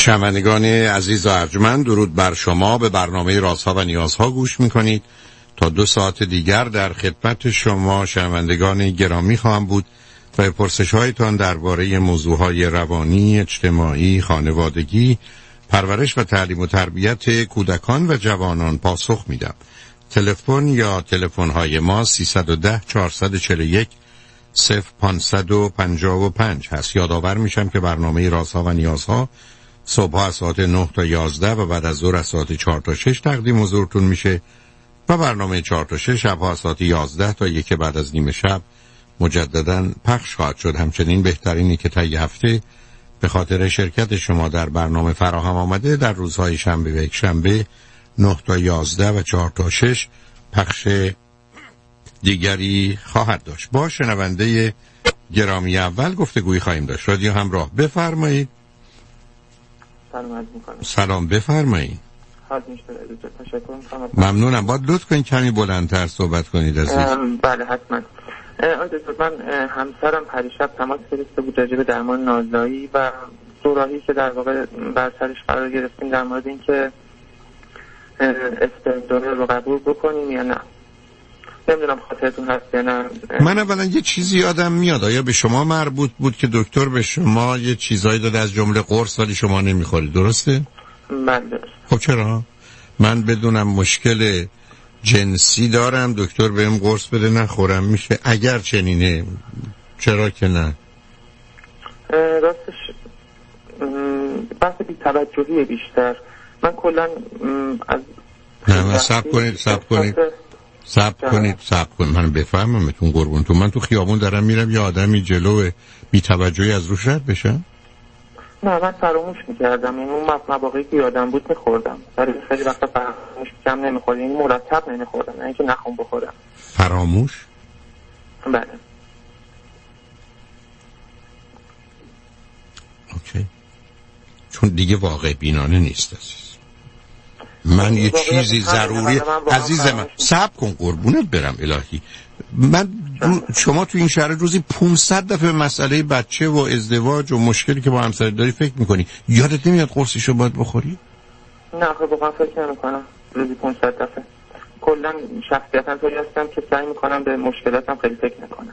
شنوندگان عزیز و ارجمند، درود بر شما. به برنامه رازها و نیازها گوش میکنید. تا 2 ساعت دیگر در خدمت شما شنوندگان گرامی خواهم بود و پرسش هایتان درباره موضوعهای روانی، اجتماعی، خانوادگی، پرورش و تعلیم و تربیت کودکان و جوانان پاسخ میدم. تلفن یا تلفن های ما 310 441 0555 هست. یادآور میشم که برنامه رازها و نیازها صبح از ساعت 9 تا 11 و بعد از ظهر از ساعت 4 تا 6 تقدیم حضورتون میشه و برنامه 4 تا 6 شبها از ساعت 11 تا 1 بعد از نیم شب مجددا پخش خواهد شد. همچنین بهترینی که طی هفته به خاطر شرکت شما در برنامه فراهم آمده در روزهای شنبه و یکشنبه 9 تا 11 و 4 تا 6 پخش دیگری خواهد داشت. با شنونده گرامی اول گفتگویی خواهیم داشت. رادیو همراه، بفرمایید. سلام، بفرمایید. ممنونم. باید لطف کنید کمی بلندتر صحبت کنید عزیز. بله حتما. من همسرم پریشب تماس گرفته بود راجع به درمان نازایی و دوراهی که در واقع بر سرش قرار گرفتیم در مورد اینکه اسپرم دونر رو قبول بکنیم یا نه. نمیدونم خاطرتون هست یا نه. من اولا یه چیزی یادم میاد، آیا به شما مربوط بود که دکتر به شما یه چیزایی داده از جمله قرص ولی شما نمیخورید، درسته؟ بله. خب چرا؟ من بدونم مشکل جنسی دارم، دکتر بهم قرص بده نخورم میشه؟ اگر چنینه چرا که نه؟ راستش بحث بی‌توجهی بیشتر. من کلا از نه صبر کنید من بفهممتون قربونتون. من تو خیابون دارم میرم یه آدمی جلوه بی‌توجهی از روش رد بشم؟ نه، من فراموش میکردم. این اون مواقعی که یادم بود میخوردم، برای خیلی وقتا فراموش کم نمیخوردم، این مرتب نمیخوردم، نه اینکه نخوام بخورم. فراموش؟ بله. اوکی. چون دیگه واقع بینانه نیست عزیز. من یه چیزی ضروری عزیزم صبر کن قربونت برم الهی. من شما تو این شهر روزی 500 دفعه مسئله بچه و ازدواج و مشکلی که با همسرت داری فکر میکنی. یادت نمیاد قرصشو باید بخوری؟ نه خب واقعا فکر نمیکنم روزی 500 دفعه. کلا شخصیتا طوری هستم که سعی میکنم به مشکلاتم خیلی فکر نکنم.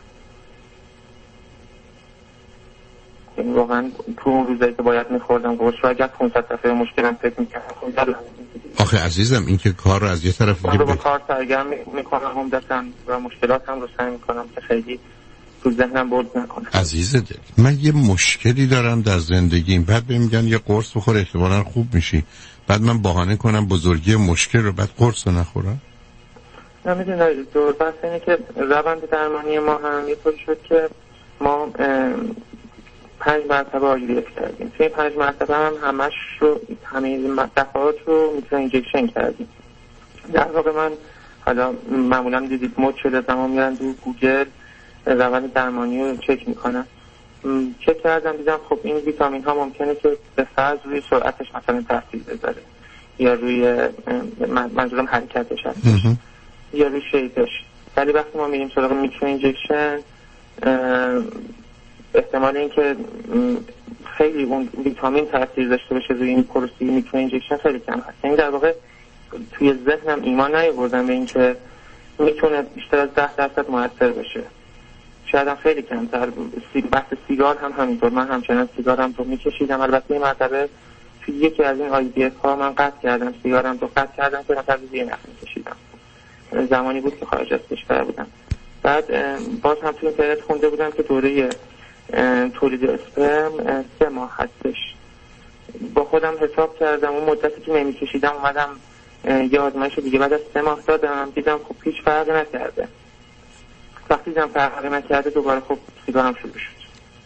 این واقعا تو اون روزایی که باید میخوردم قرص رو اگر 500 دفعه مشکلم فکر میکردم. آخه عزیزم این که کار رو از یه طرف دیگه با کار سرگرم میکنم عمدتاً و مشکلاتم رو سعی میکنم که خیلی تو ذهنم برد نکنم. عزیز دل، من یه مشکلی دارم در زندگیم، بعد بهم میگن یه قرص بخور احتمالاً خوب میشی، بعد من بهانه کنم بزرگی مشکل رو بعد قرص رو نخورم؟ نمیدونم دور بحث اینه که روند درمانی ما هم یه طوری شد که ما 5 مرتبه آیویف کردیم. توی 5 مرتبه هم همه دفعات رو میتونه اینجکشن کردیم. در واقع من حالا معمولا دیدید مد شده زمان میرن تو گوگل روند درمانی رو چک میکنن. چک کردم دیدم خب این ویتامین ها ممکنه که به فرض روی سرعتش مثلا تاثیر بذاره یا روی منظورم حرکتش هستش یا روی شیپش. ولی وقتی ما میریم سراغ میکرو اینجکشن احتمال این که خیلی اون ویتامین تاثیر داشته باشه روی این پروسه میکرو اینجکشن خیلی کم هست. یعنی در واقع توی ذهنم ایمان نیاوردم به این که میتونه بیشتر از 10% مؤثر بشه. شاید هم خیلی کمتر. بحث سیگار هم همینطور. من همچنان سیگارم رو میکشیدم. البته این مرتبه توی یکی از این IVF ها من قطع کردم سیگارم رو قطع کردم که مثلا یه نخ میکشیدم. زمانی بود که خارج از کشور بودم. بعد باز هم توی اینترنت خونده بودم که دوره تولید اسپرم 3 ماه هستش. با خودم حساب کردم اون مدتی که نمیکشیدم اومدم یه آزمایش دیگه بعد از 3 ماه دادم، دیدم خب هیچ فرقی نکرده. وقتی دیدم فرقی نکرده دوباره خب سیگارم شروع شد.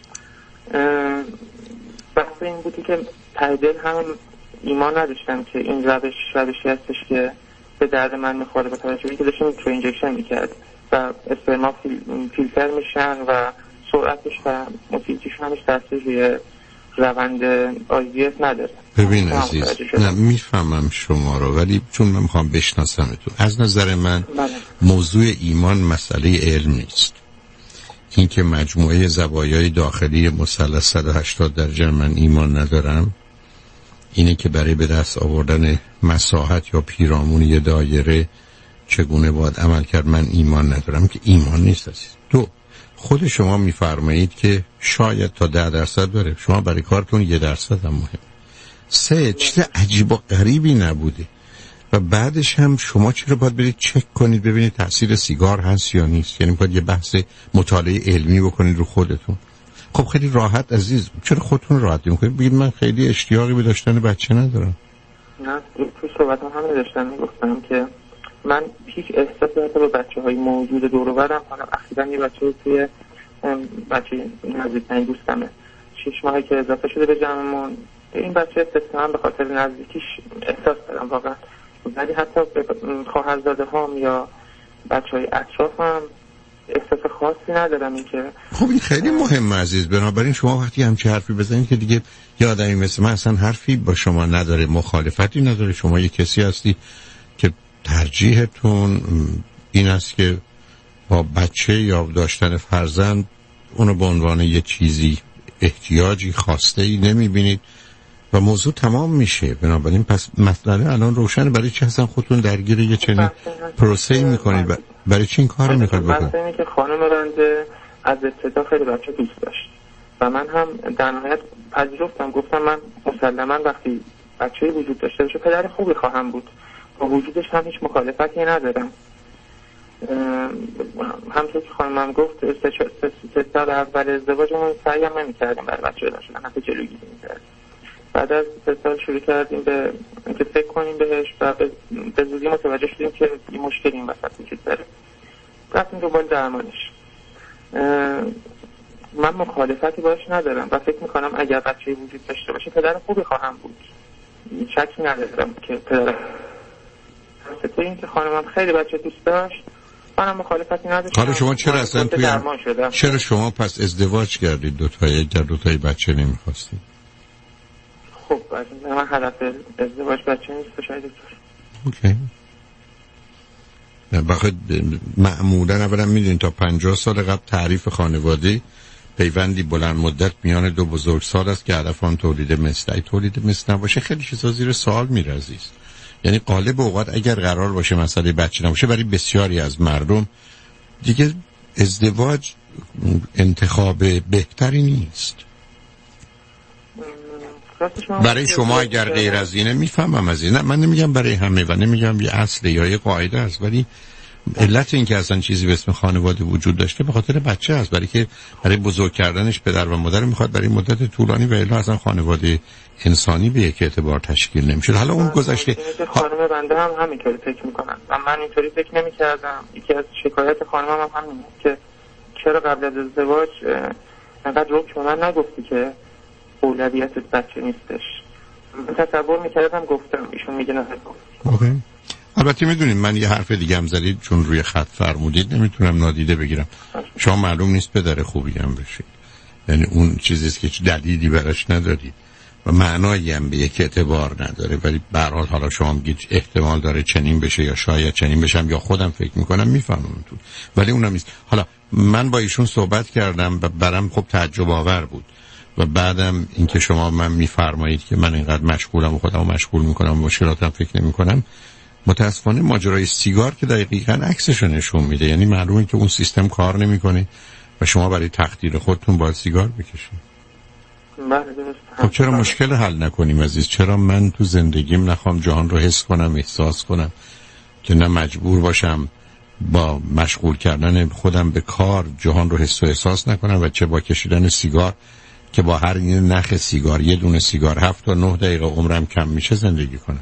بحث این بودی که ته دل هم ایمان نداشتم که این روشی هستش که به درد من میخوره، با توجه به اینکه داشتم میکرو اینجکشن میکرد و اسپرما فیلتر میشن و سرعتش و مفیدیشون همش تاثیر روی روند IVF نداره. ببین عزیز، نه میفهمم شما رو، ولی چون من میخوام بشناسمتون، از نظر من موضوع ایمان مسئله علم نیست. این که مجموعه زوایای داخلی مثلث 180 درجه من ایمان ندارم اینه که برای به دست آوردن مساحت یا پیرامون یه دایره چگونه باید عمل کرد من ایمان ندارم، که ایمان نیست عزیز. 2 خود شما میفرمایید که شاید تا 10% بره، شما برای کارتون 1% هم مهم. 3 چیز عجیب و غریبی نبوده و بعدش هم شما چرا باید برید چک کنید ببینید تاثیر سیگار هست یا نیست؟ یعنی باید یه بحث مطالعه علمی بکنید رو خودتون. خب خیلی راحت عزیز، چرا خودتون راحت میکنید بگید من خیلی اشتیاقی به داشتن بچه ندارم؟ نه تو صحبت هم داشتم میگفتم که من هیچ احساسی حتی به بچه‌های موجود دور و برم، حالا اخیراً یه بچه نزدیکترین دوستمه 6 ماهه که اضافه شده به جمعمون، این بچه استثناً به خاطر نزدیکیش احساس دارم واقعا، ولی حتی به خواهرزاده هام یا بچه‌های اطرافم احساس خاصی ندارم. این که خب این خیلی مهمه عزیز، بنابراین شما وقتی همچه حرفی بزنید که دیگه یه آدمی مثل من اصلا حرفی با شما نداره، مخالفتی نداره، شما یه کسی هستی که ترجیحتون این است که با بچه یا داشتن فرزند اونو به عنوان یه چیزی احتیاجی خواسته ای نمیبینید و موضوع تمام میشه. بنابراین پس مسئله الان روشنه، برای چی اصلا خودتون درگیر یه چنین پروسه‌ای میکنید؟ برای چی این کارو میخواید بکنید؟ اینه که خانم رنده از ابتدا خیلی بچه دوست داشت و من هم در نهایت پذیرفتم، گفتم من مسلما وقتی بچه‌ای وجود داشته باشه پدر خوبی خواهم بود، با وجودش هم هیچ مخالفتی ندارم. همونطور که خانمم گفت 3 سال اول ازدواجمون سعی هم نمی‌کردیم برای بچه داشتن، حتی جلوگیری می‌کردیم. بعد از 3 سال شروع کردیم به اینکه فکر کنیم بهش و به زودی متوجه شدیم که این مشکلی این وسط وجود داره. رفتیم دنبال درمانش. من مخالفتی باش ندارم و فکر میکنم اگر بچه‌ای وجود داشته باشه پدر خوبی خواهم بود، شکی ندارم که پدر تو این که خانمم خیلی بچه دوست داشت، منم مخالفتی نداشتم. حالا شما چرا اصلا چرا شما پس ازدواج کردید دوتایی بچه نمیخواستید؟ خب من هدف ازدواج بچه نیست شاید دکتر. اوکی. بخاطر معمولا اولا میدونید تا 50 سال قبل تعریف خانواده پیوندی بلند مدت میان 2 بزرگسال است که هدف آن تولید مثل. ای تولید مثل نباشه خیلی چیزا زیر سوال میره عزیز. یعنی غالب اوقات اگر قرار باشه مسئله بچه نباشه برای بسیاری از مردم دیگه ازدواج انتخاب بهتری نیست. برای شما اگر غیر از اینه میفهمم از این، نه من نمیگم برای همه و نمیگم یه اصله یا یه قاعده است، ولی علت این که اصلا چیزی به اسم خانواده وجود داشته به خاطر بچه است، برای بزرگ کردنش پدر و مادر میخواد برای مدت طولانی و الا اصلا خانواده انسانی به یک اعتبار تشکیل نمیشه. حالا اون گذشته خانم بنده هم همینطوری فکر میکنن و من اینطوری فکر نمیکردم. یکی از شکایت خانمم هم همینه که چرا قبل از ازدواج انقدر رو که من نگفتی که اولویت بچه نیستش. من تصور میکردم گفتم، ایشون میگه نه گفت. البته میدونید من یه حرف دیگه هم زدید چون روی خط فرمودید نمیتونم نادیده بگیرم. شما معلوم نیست پدر خوبی هم بشید، یعنی اون چیزیست که دلیلی براش ندارید و معنایی هم به یک اعتبار نداره، ولی به هر حال حالا شما میگید احتمال داره چنین بشه یا شاید چنین بشم یا خودم فکر میکنم، میفهمم تو، ولی اونم نیست. حالا من با ایشون صحبت کردم و برام خب تعجب آور بود و بعدم اینکه شما من میفرمایید که من اینقدر مشغولم و خودمو مشغول میکنم و مشکلاتم فکر نمیکنم، متاسفانه ماجرای سیگار که دقیقاً عکسش رو نشون میده. یعنی معلومه که اون سیستم کار نمیکنه و شما برای تقدیر خودتون باید سیگار بکشید. خب چرا مشکل حل نکنیم عزیز؟ چرا من تو زندگیم نخوام جهان رو حس کنم، احساس کنم که نه مجبور باشم با مشغول کردن خودم به کار جهان رو حس و احساس نکنم و چه با کشیدن سیگار که با هر نخ سیگار یه دونه سیگار 7 تا 9 دقیقه عمرم کم میشه زندگی کنم.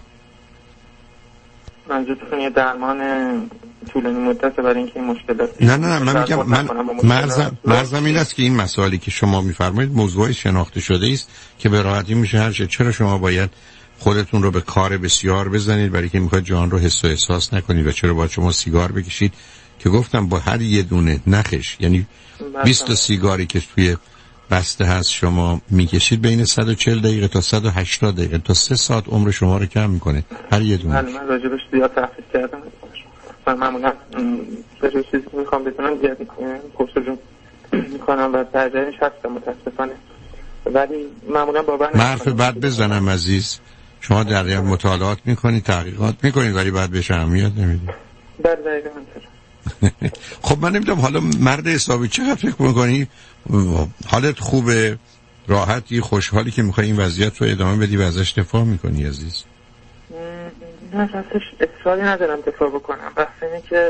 منظورتون یه درمان طولانی مدت برای اینکه این مشکلات نه من میگم مرزم این است که این مسائلی که شما میفرمایید موضوعی شناخته شده است که به راحتی میشه حل شه. چرا شما باید خودتون رو به کار بسیار بزنید برای که میخواید جهان رو حس و احساس نکنید و چرا باید شما سیگار بکشید که گفتم با هر یه دونه نخش، یعنی 20 سیگاری که توی بسته هست شما میکشید بین 140 دقیقه تا 180 دقیقه تا 3 ساعت عمر شما رو کم میکنه هر یه دونه. من راجبش زیاد تحقیق کردم. من معمولا چیزی که میخوام بدونم زیاد پرسجو میکنم و درجهش هستم متاسفانه، ولی معمولا باور حرف بد بزنم عزیز، شما در ریاض مطالعات میکنید، تحقیقات میکنید، ولی بعد بهش اهمیت نمیدید. دقیقاً همینطور. خب من نمیدونم حالا مرد حسابی چقدر فکر میکنی حالت خوبه، راحتی، خوشحالی که میخوای این وضعیت رو ادامه بدی و ازش دفاع میکنی عزیز؟ نه راستش اصراری ندارم دفاع بکنم. بحث اینه که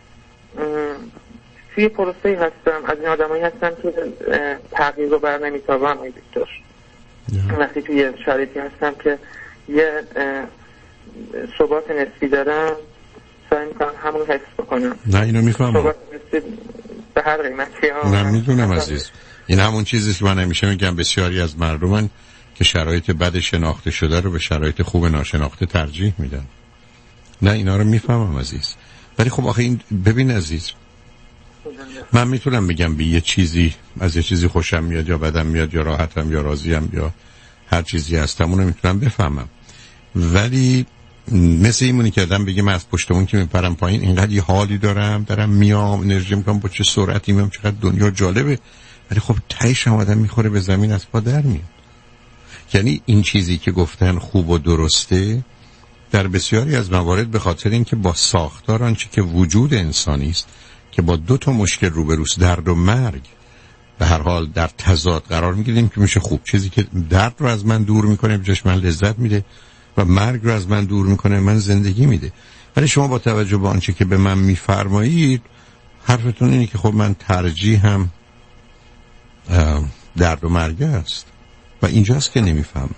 توی پروسه‌ای هستم، از این آدمایی هستم که تغییر رو بر نمیتابم دکتر. وقتی توی شرایطی هستم که یه ثبات نسبی دارم سعی میکنم همون حفظ بکنم. نه اینو میفهمم. ثبات نسبی به هر قیمتی. نه میدونم عزیز، این همون چیزیست که من همیشه میگم بسیاری از مردمن که شرایط بد شناخته شده رو به شرایط خوب ناشناخته ترجیح میدن. نه اینا رو میفهمم عزیز، ولی خب آخه این ببین عزیز، من میتونم بگم به یه چیزی از یه چیزی خوشم میاد یا بدم میاد یا راحتم یا راضیم یا هر چیزی هستم، اونو میتونم بفهمم، ولی مثل اینمونی که آدم بگه من از پشت اون که میپرم پایین اینقدر یه حالی دارم میام انرژی میکنم با چه سرعتی میام چقدر دنیا جالبه، ولی خب تهش هم آدم میخوره به زمین از پا در میاد. یعنی این چیزی که گفتن خوب و درسته در بسیاری از موارد به خاطر اینکه با ساختار آنچه که وجود انسانی است که با دو تا مشکل روبروست، درد و مرگ، به هر حال در تضاد قرار میگیریم که میشه خوب. چیزی که درد رو از من دور میکنه بجاش من لذت میده و مرگ رو از من دور میکنه من زندگی میده. ولی شما با توجه به آنچه که به من میفرمایید حرفتون اینه که خب من ترجیحم درد و مرگ است و اینجاست که نمیفهمم.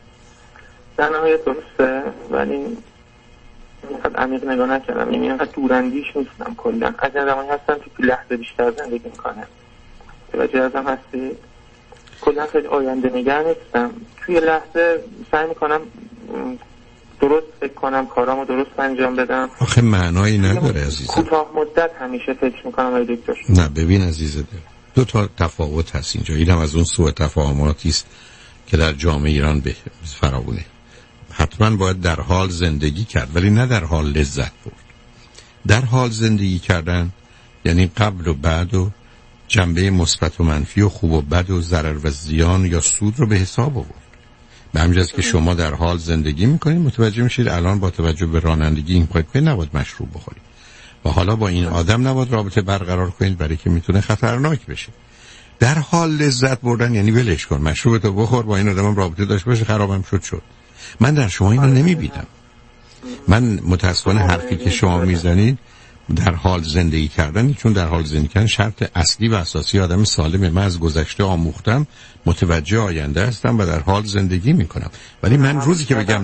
در نهایت درسته، ولی اینقدر عمیق نگاه نکردم، یعنی اینقدر دوراندیش نیستم. کلا از این زمانی هستم که توی لحظه بیشتر زندگی میکنم. توجه ازم هستی؟ کلا خیلی آینده نگر نیستم. توی لحظه سعی میکنم درست فکر کنم، کارامو درست انجام بدم. آخه معنایی نداره عزیزم. کوتاه مدت همیشه فکر میکنم ای دکتر. نه ببین عزیز دل، دو تا تفاوت هست اینجا. اینم از اون سوء تفاهماتی است که در جامعه ایران به فراوونه. حتما باید در حال زندگی کرد ولی نه در حال لذت برد. در حال زندگی کردن یعنی قبل و بعد و جنبه مثبت و منفی و خوب و بد و ضرر و زیان یا سود رو به حساب آورد. به همین جاست که شما در حال زندگی میکنید متوجه میشید الان با توجه به رانندگی این پایت نباید مشروب بخورید و حالا با این آدم نباید رابطه برقرار کنید برای که میتونه خطرناک بشه. در حال لذت بردن یعنی ولش کن، مشروبتو بخور، با این آدمم رابطه داشت باشه، خرابم شد. من در شما اینو نمیبینم. من متاسفانه حرفی که شما میزنید در حال زندگی کردن، چون در حال زندگی کردن شرط اصلی و اساسی آدم سالمه. من از گذشته آموختم، متوجه آینده هستم و در حال زندگی میکنم. ولی من روزی که بگم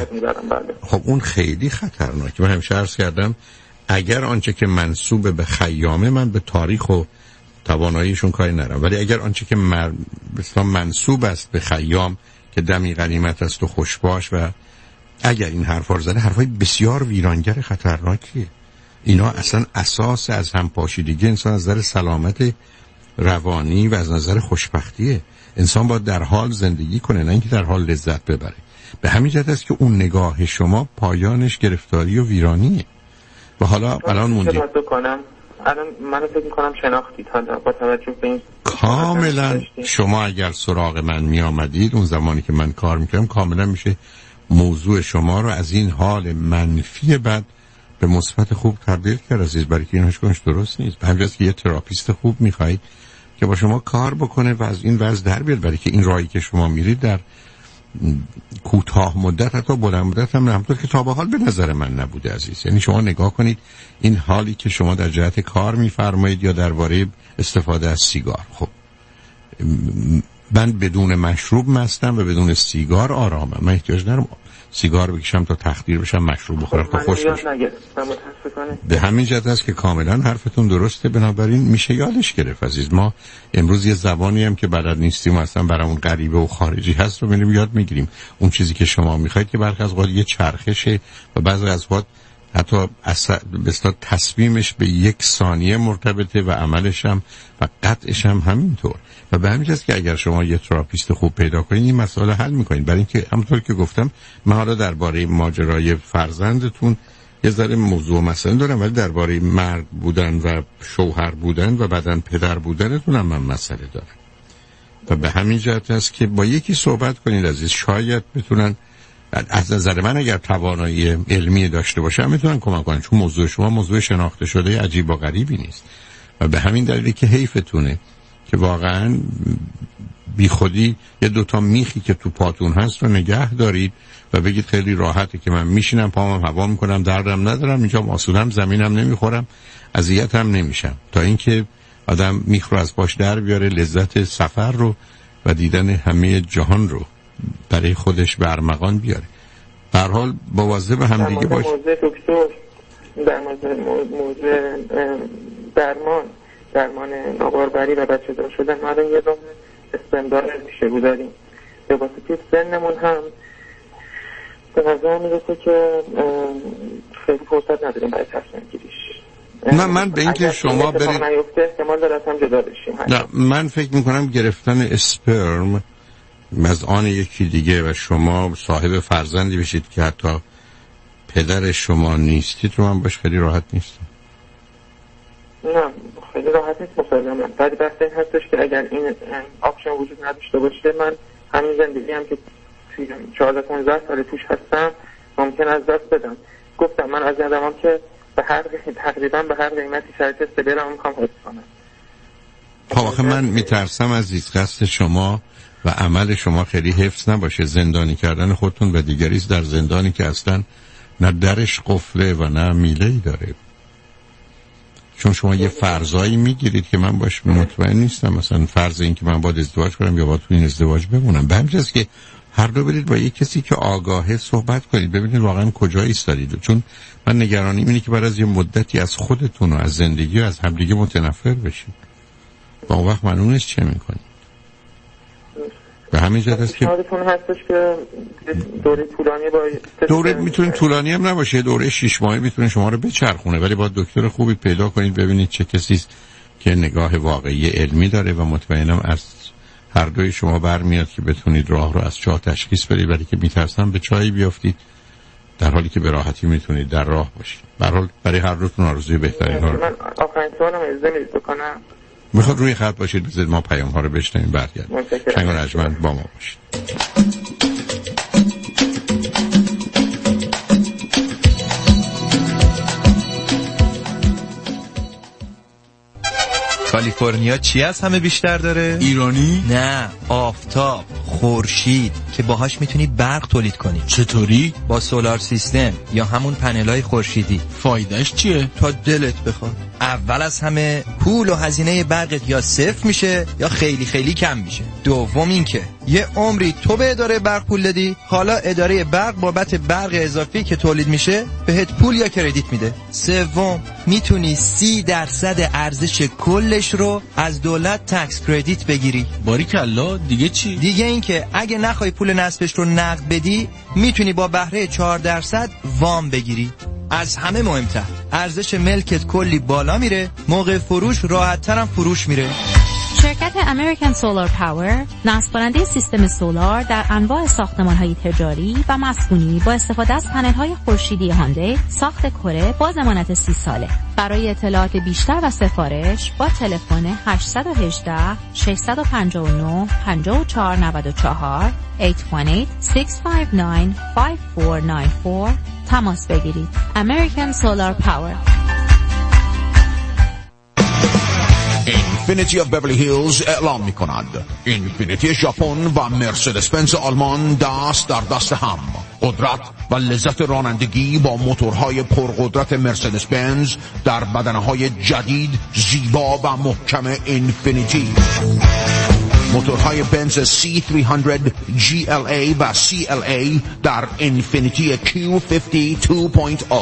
خب اون خیلی خطرناکه. من همیشه عرض کردم اگر آنچه که منسوب به خیامه من به تاریخ و تواناییشون کاری ندارم، ولی اگر آنچه که منسوب است به خیام که دمی غنیمت است و خوشباش و اگر این حرفا رو زده، حرفای بسیار ویرانگر خطرناکیه. اینا اصلا اساس از همپاشیدگی انسان از نظر سلامت روانی و از نظر خوشبختیه. انسان باید در حال زندگی کنه نه اینکه در حال لذت ببره. به همین جهت است که اون نگاه شما پایانش گرفتاری و ویرانیه. و حالا الان موندیم الان من فکر می‌کنم شناختید حالا با توجه به این کاملا. شما اگر سراغ من می آمدید اون زمانی که من کار میکردم کاملا میشه موضوع شما رو از این حال منفی بد به مثبت خوب تبدیل کرد عزیز، برای که اینش کنش درست نیست. به همین جاست که یه تراپیست خوب میخواید که با شما کار بکنه و از این وضع در بیاد، برای که این راهی که شما میرید در کوتاه مدت حتی بلند مدت هم همونطور که تا به حال به نظر من نبوده عزیز. یعنی شما نگاه کنید این حالی که شما در جهت کار میفرمایید یا درباره استفاده از سیگار، خب من بدون مشروب مستم و بدون سیگار آرامم. من احتیاج ندارم سیگار بکشم تا تخدیر بشم، مشروب بخورم تا خوش بشم. به همین جهت است که کاملا حرفتون درسته. بنابراین میشه یادش گرفت عزیز. ما امروز یه زبانی هم که بلد نیستیم اصلا برامون غریبه و خارجی هست رو میریم یاد میگیریم. اون چیزی که شما میخواید که برخی از اوقات یه چرخشه و بعضی از اوقات حتی بسیار تصمیمش به 1 ثانیه مرتبطه و عملش هم و قطعش هم همینطور. و به همین جاست که اگر شما یه تراپیست خوب پیدا کنید این مسئله حل میکنید. برای اینکه همونطور که گفتم من حالا درباره ماجرای فرزندتون یه ذره موضوع مسئله دارم، ولی درباره مرد بودن و شوهر بودن و بعدن پدر بودنتون هم من مسئله دارم. و به همین جهت است که با یکی صحبت کنید عزیز، شاید بتونن از نظر من اگر توانایی علمی داشته باشم میتونن کمک کنن، چون موضوع شما موضوع شناخته شده عجیب و غریبی نیست و به همین دلیلی که حیفتونه که واقعا بی خودی یه دوتا میخی که تو پاتون هست رو نگه دارید و بگید خیلی راحته که من میشینم پامم هوا میکنم، دردم ندارم، اینجا آسودم، زمینم نمیخورم، اذیتم نمیشم، تا اینکه آدم میخ رو از پاش در بیاره، لذت سفر رو و دیدن همه جهان رو برای خودش به ارمغان بیاره. به هر حال مواظب هم دیگه باش. موضوع دکتر در موضوع درمان ناباروری و بچه دار شدن ما الان یه دونه استمرار پیشگو داریم به واسطه سنمون هم به نظر میرسه که خیلی فرصت نداریم برای تصمیم گیریش. نه من به اینکه شما برید احتمال داره از هم جدا بشیم. نه من فکر میکنم گرفتن اسپرم از آن یکی دیگه و شما صاحب فرزندی بشید که حتی پدر شما نیستید رو من باش خیلی راحت نیستم. نه خیلی راحت نیست مسلماً. بعد بحث این هستش که اگر این آپشن وجود نداشته باشه من همین زندگی هم که 14-15 سال توش هستم ممکن از دست بدم. گفتم من از آدمام که تقریبا به هر قیمتی سر تست برم میخوام حفظ کنم. خب آخه من میترسم عزیز قصد شما و عمل شما خیلی حفظ نباشه، زندانی کردن خودتون و دیگریست در زندانی که اصلا نه درش قفله و نه میله‌ای داره. چون شما یه فرضایی میگیرید که من باش مطمئن نیستم، مثلا فرض این که من باید ازدواج کنم یا باید تو این ازدواج بمونم. به همین جاست که هر دو برید با یه کسی که آگاهه صحبت کنید، ببینید واقعا کجا ایستادید. چون من نگرانیم اینه که بعد از یه مدتی از خودتون و از زندگی و از همدیگه متنفر بشید و اون وقت معلوم نیست چه میکنید. به همین جهت است که هستش که دوره طولانی دوره میتونه طولانی هم نباشه، دوره 6 ماهه میتونه شما رو بچرخونه، ولی با دکتر خوبی پیدا کنید ببینید چه کسی است که نگاه واقعی علمی داره و مطمئنم از هر دوی شما برمیاد که بتونید راه رو از چاه تشخیص بدید، ولی که میترسم به چاهی بیافتید در حالی که به راحتی میتونید در راه باشید. به هر حال برای هر دوتون آرزوی بهترین ها رو. من آخرین سوالم اجازه میدید بکنم؟ میخواد روی خط باشید بذارید ما پیام ها رو بشنویم برگردیم. چنگ و رجمند با ما باشید. کالیفرنیا چی از همه بیشتر داره؟ ایرانی؟ نه، آفتاب، خورشید که باهاش میتونی برق تولید کنی. چطوری؟ با سولار سیستم یا همون پنلای خورشیدی. فایدهش چیه؟ تا دلت بخواد. اول از همه پول و هزینه برقت یا صفر میشه یا خیلی خیلی کم میشه. دوم این که یه عمری تو به اداره برق پول دادی، حالا اداره برق بابت برق اضافی که تولید میشه بهت پول یا کردیت میده. سوم میتونی 30% ارزش کلش رو از دولت تکس کردیت بگیری. باریکلا. دیگه چی؟ دیگه این که اگه نخوای پول نصبش رو نقد بدی میتونی با بهره 4% وام بگیری. از همه مهمتر ارزش ملکت کلی بالا میره، موقع فروش راحت ترم فروش میره. شرکت امریکن سولار پاور نصب کننده سیستم سولار در انواع ساختمان‌های تجاری و مسکونی با استفاده از پنل‌های خورشیدی هاندی ساخت کره با ضمانت 30 ساله. برای اطلاعات بیشتر و سفارش با تلفن 818 659 5494 818-659-5494 تماس بگیرید. امریکن سولار پاور. اینفینیتی آف بیورلی هیلز اعلام می کند اینفینیتی ژاپن و مرسدس بنز آلمان دست در دست هم. قدرت و لذت رانندگی با موتورهای پرقدرت مرسدس بنز در بدنه‌های جدید، زیبا و محکم اینفینیتی. موتورهای بنز C300 GLA و CLA در اینفینیتی Q50 2.0.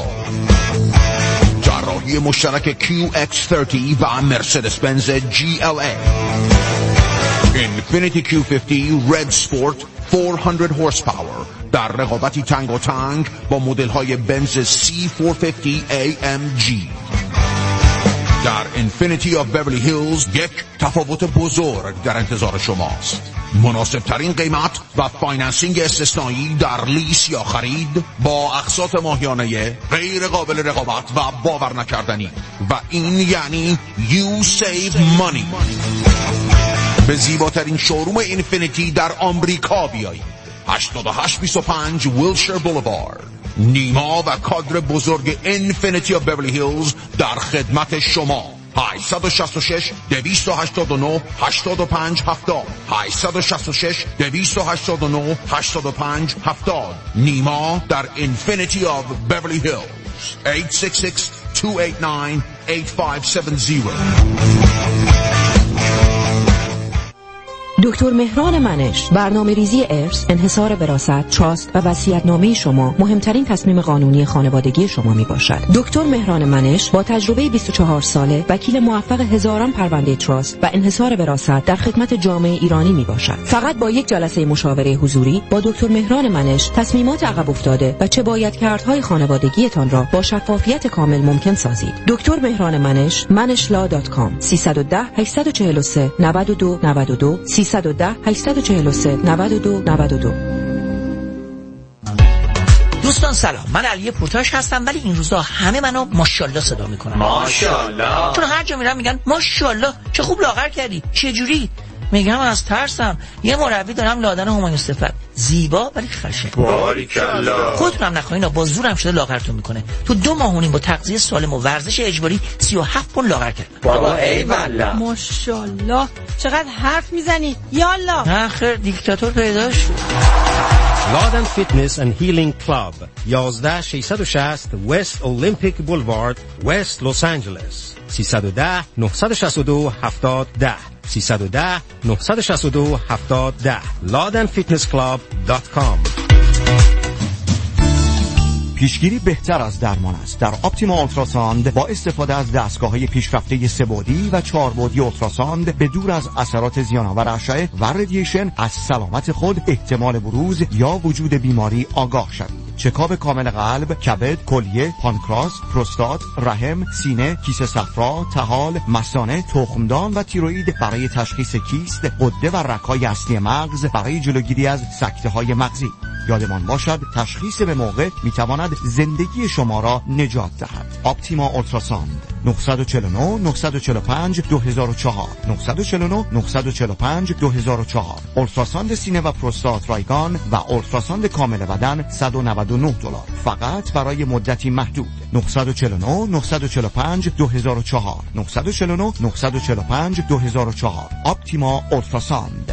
طراحی مشترک QX30 و مرسدس بنز GLA. اینفینیتی Q50 Red Sport 400 horsepower در رقابتی تنگ و تنگ با مدل‌های بنز C450 AMG. در اینفینیتی آف بیورلی هیلز یک تفاوت بزرگ در انتظار شماست. مناسب ترین قیمت و فایننسینگ استثنایی در لیس یا خرید با اقساط ماهیانه غیر قابل رقابت و باور نکردنی، و این یعنی You Save Money. به زیباترین شوروم اینفینیتی در آمریکا بیایید. 8825 ویلشر بولوارد. نیما و کادر بزرگ اینفینیتی آف بیورلی هیلز در خدمت شما. 866 289 85 70 866 289 85 70. نیما در اینفینیتی آف بیورلی هیلز. 866 289 8570. دکتر مهران منش، برنامه ریزی ارث، انحصار وراثت، تراست و وصیت‌نامه شما مهمترین تصمیم قانونی خانوادگی شما می باشد. دکتر مهران منش با تجربه 24 ساله، وکیل موفق هزاران پرونده تراست و انحصار وراثت در خدمت جامعه ایرانی می باشد. فقط با یک جلسه مشاوره حضوری با دکتر مهران منش تصمیمات عقب افتاده و چه باید کردهای خانوادگیتان را با شفافیت کامل ممکن سازید. دکتر مهران منش، manishla.com 310 843 92 92 310 843 92 92. دوستان سلام، من علی پورتاش هستم، ولی این روزا همه منو ماشاءالله صدا میکنن. ماشاءالله. چون هر جا میرم میگن ماشاءالله چه خوب لاغر کردی، چه جوری؟ میگم از ترسم. یه مربی دارم لادن همایون صفر، زیبا ولی خشن. باریکالله. خودتونم نخواین با زورم شده لاغرتون میکنه. تو 2 ماه و نیم با تغذیه سالم و ورزش اجباری 37 پوند لاغر کردم. بابا ای والله. ماشاءالله چقدر حرف میزنی. یالا. آخر دیکتاتور پیدا شد. لادن فیتنس اند هیلینگ کلاب 11660 وست اولمپیک بولوارد، وست لس آنجلس. 310 962 7010 310 962 7010 ladenfitnessclub.com. پیشگیری بهتر از درمان است. در اپتیما اولتراساند با استفاده از دستگاه‌های پیشرفته 3 بعدی و 4 بعدی اولتراساند به دور از اثرات زیان‌آور اشعه و رادییشن از سلامت خود، احتمال بروز یا وجود بیماری آگاه شوید. چکاپ کامل قلب، کبد، کلیه، پانکراس، پروستات، رحم، سینه، کیسه صفرا، طحال، مثانه، تخمدان و تیروئید برای تشخیص کیست، غده و رگ‌های اصلی مغز برای جلوگیری از سکته‌های مغزی. یادمان باشد تشخیص به موقع میتواند زندگی شما را نجات دهد. اپتیما اولتراساند 949 945 2004 949 945 2004. اولتراساند سینه و پروستات رایگان و اولتراساند کامل بدن $199 فقط برای مدتی محدود. 949 945 2004 949 945 2004. اپتیما اولتراساند.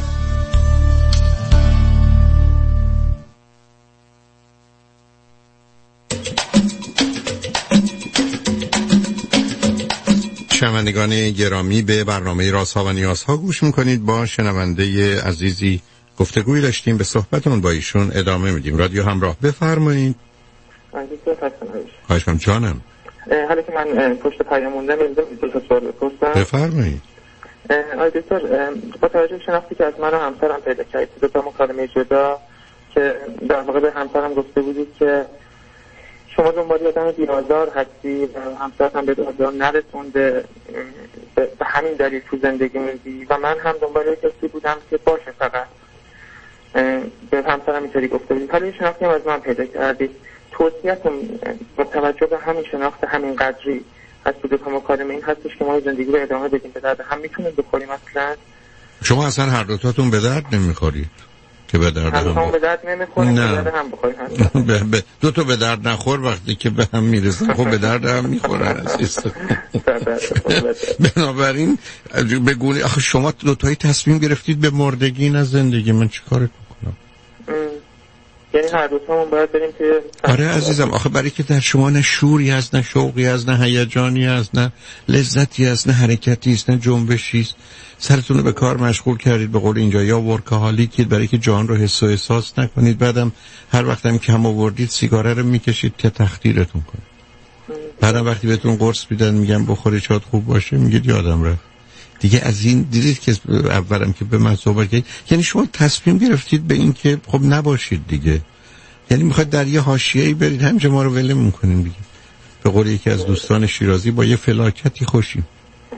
شنوندگان گرامی، به برنامه رازها و نیازها گوش میکنید. با شنونده عزیزی گفتگوی داشتیم، به صحبتون با ایشون ادامه میدیم. رادیو همراه، بفرمایید. خواهش کنم جانم. حالا که من پشت پیام موندم دو تا سوال بپرسم. بفرمایید. آقای دکتر، با توجه به شناختی که از من و همسرم پیدا کردید، دو تا مکالمه جدا که در واقع به همسرم گفته بودید که شما دنبال آدم بی‌آزار هستی و همسرت هم به آزار نرسونده، به همین دلیل تو زندگی میدی و من هم دنبال کسی بودم که باشه فقط. به همسرم اینطوری گفته بودید. حالا شناختی هم از من پیدا کردید، توصیه‌تون با توجه به همین شناخت همین قدری از تو دو تا مکالمه این هستش که ما زندگی رو ادامه بدیم، به درد هم میتونیم بخوریم اصلا؟ شما اصلا هر دوتاتون به درد نمیخورید که به درد هم به درد نمیخوریم، به درد هم بخوریم. دو تا به درد نخور وقتی که به هم میرسن خب به درد هم میخورن عزیز. بنابراین بگونی آخه شما دو تایی تصمیم گرفتید به مردگی نه زندگی، من چی کار کنم؟ یعنی هر دو تامون باید بریم که آره عزیزم، آخه برای که در شما نه شوری هست، نه شوقی هست، نه هیجانی هست، نه لذتی هست، نه حرکتی هست، نه جنبشی است. سرتون رو به کار مشغول کردید، به قول اینجا یا ورکاهالیکید برای که جان رو حس و احساس نکنید. بعدم هر وقت هم کم آوردید سیگاره رو میکشید که تخدیرتون کنه. بعدم وقتی بهتون قرص میدن میگن بخوری شاید خوب باشه، میگید یادم رفت. دیگه از این دیدید که اولم که به من صحبت کردید، یعنی شما تصمیم گرفتید به این که خب نباشید دیگه. یعنی میخواید در یه حاشیه‌ای برید، همینجا ما رو ول میکنین دیگه. به قول یکی از دوستان شیرازی با یه فلاکتی خوشیم.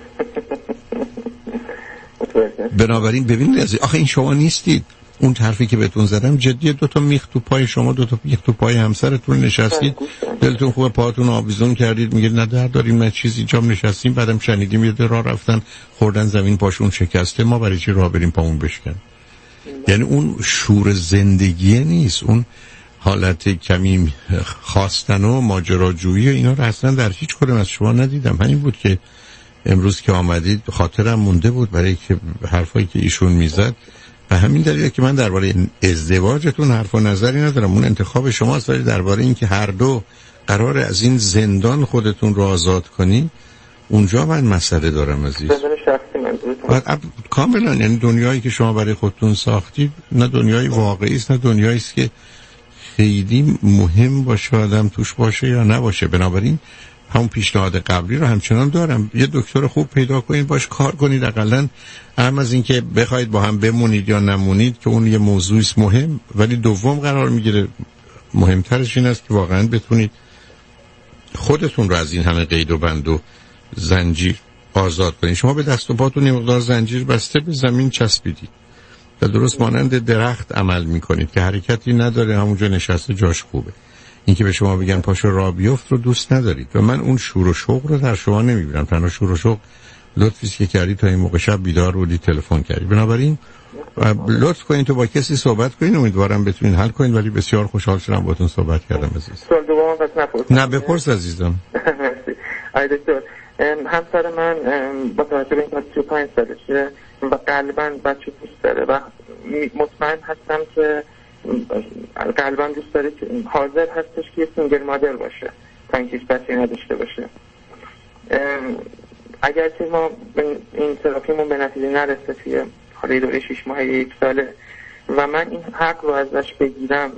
بنابراین ببینید آخه این شما نیستید. اون حرفی که بهتون زدم جدیه، دو تا میخ تو پای شما، دو تا میخ تو پای همسرتون نشستید، دلتون خوبه، پاهاتون آویزون کردید، میگید نه درد داریم نه چیزی، جام نشستیم، بعدم شنیدیم یه راه رفتن خوردن زمین پاشون شکسته، ما برای چی راه بریم پامون بشکن؟ یعنی اون شور زندگی نیست، اون حالت کمی خواستن و ماجراجویی و اینا رو اصلا در هیچ کدوم از شما ندیدم. همین بود که امروز که آمدید خاطرم مونده بود برای که حرفایی که ایشون میزد. و همین دلیله که من درباره ازدواجتون حرف و نظری ندارم، اون انتخاب شماست، ولی درباره این که هر دو قرار از این زندان خودتون رو آزاد کنی اونجا من مسئله دارم عزیز. کاملا، یعنی دنیایی که شما برای خودتون ساختید نه دنیای واقعی است، نه دنیایی است که خیلی مهم باشه آدم توش باشه یا نباشه. بنابراین همون پیشنهاد قبلی رو همچنان دارم، یه دکتر خوب پیدا کنید باش کار کنید، حداقل هم از این که بخواید با هم بمونید یا نمونید که اون یه موضوعی است مهم، ولی دوم قرار میگیره مهمترش این است که واقعا بتونید خودتون رو از این همه قید و بند و زنجیر آزاد کنید. شما به دست و پاتون یه مقدار زنجیر بسته به زمین چسبیدید و درست مانند درخت عمل میکنید که حرکتی نداره، همونجا نشسته جاش خوبه. این که به شما بگن پاشو راه بیفت رو دوست ندارید و من اون شور و شوق رو در شما نمیبینم. تنها شور و شوق لطفی که کردی تا این موقع شب بیدار بودی تلفن کردی. بنابراین لطف کنید تو با کسی صحبت کنید، امیدوارم بتونید حل کنید، ولی بسیار خوشحال شدم باهاتون صحبت کردم عزیز. سوال دوم پس نپرسید. نه بپرس عزیزم. مرسی. آی دکتر، همسر من با توجه به اینکه 35 سالشه و غالبا بچه دوست داره و مطمئن هستم که غالبا دوست داره که حاضر هستش که یه سینگل مادر باشه تا اینکه بچه نداشته باشه. اگر که ما این تراپیمون به نتیجه نرسه توی حالا دوره 6 ماهه 1 ساله و من این حق رو ازش بگیرم،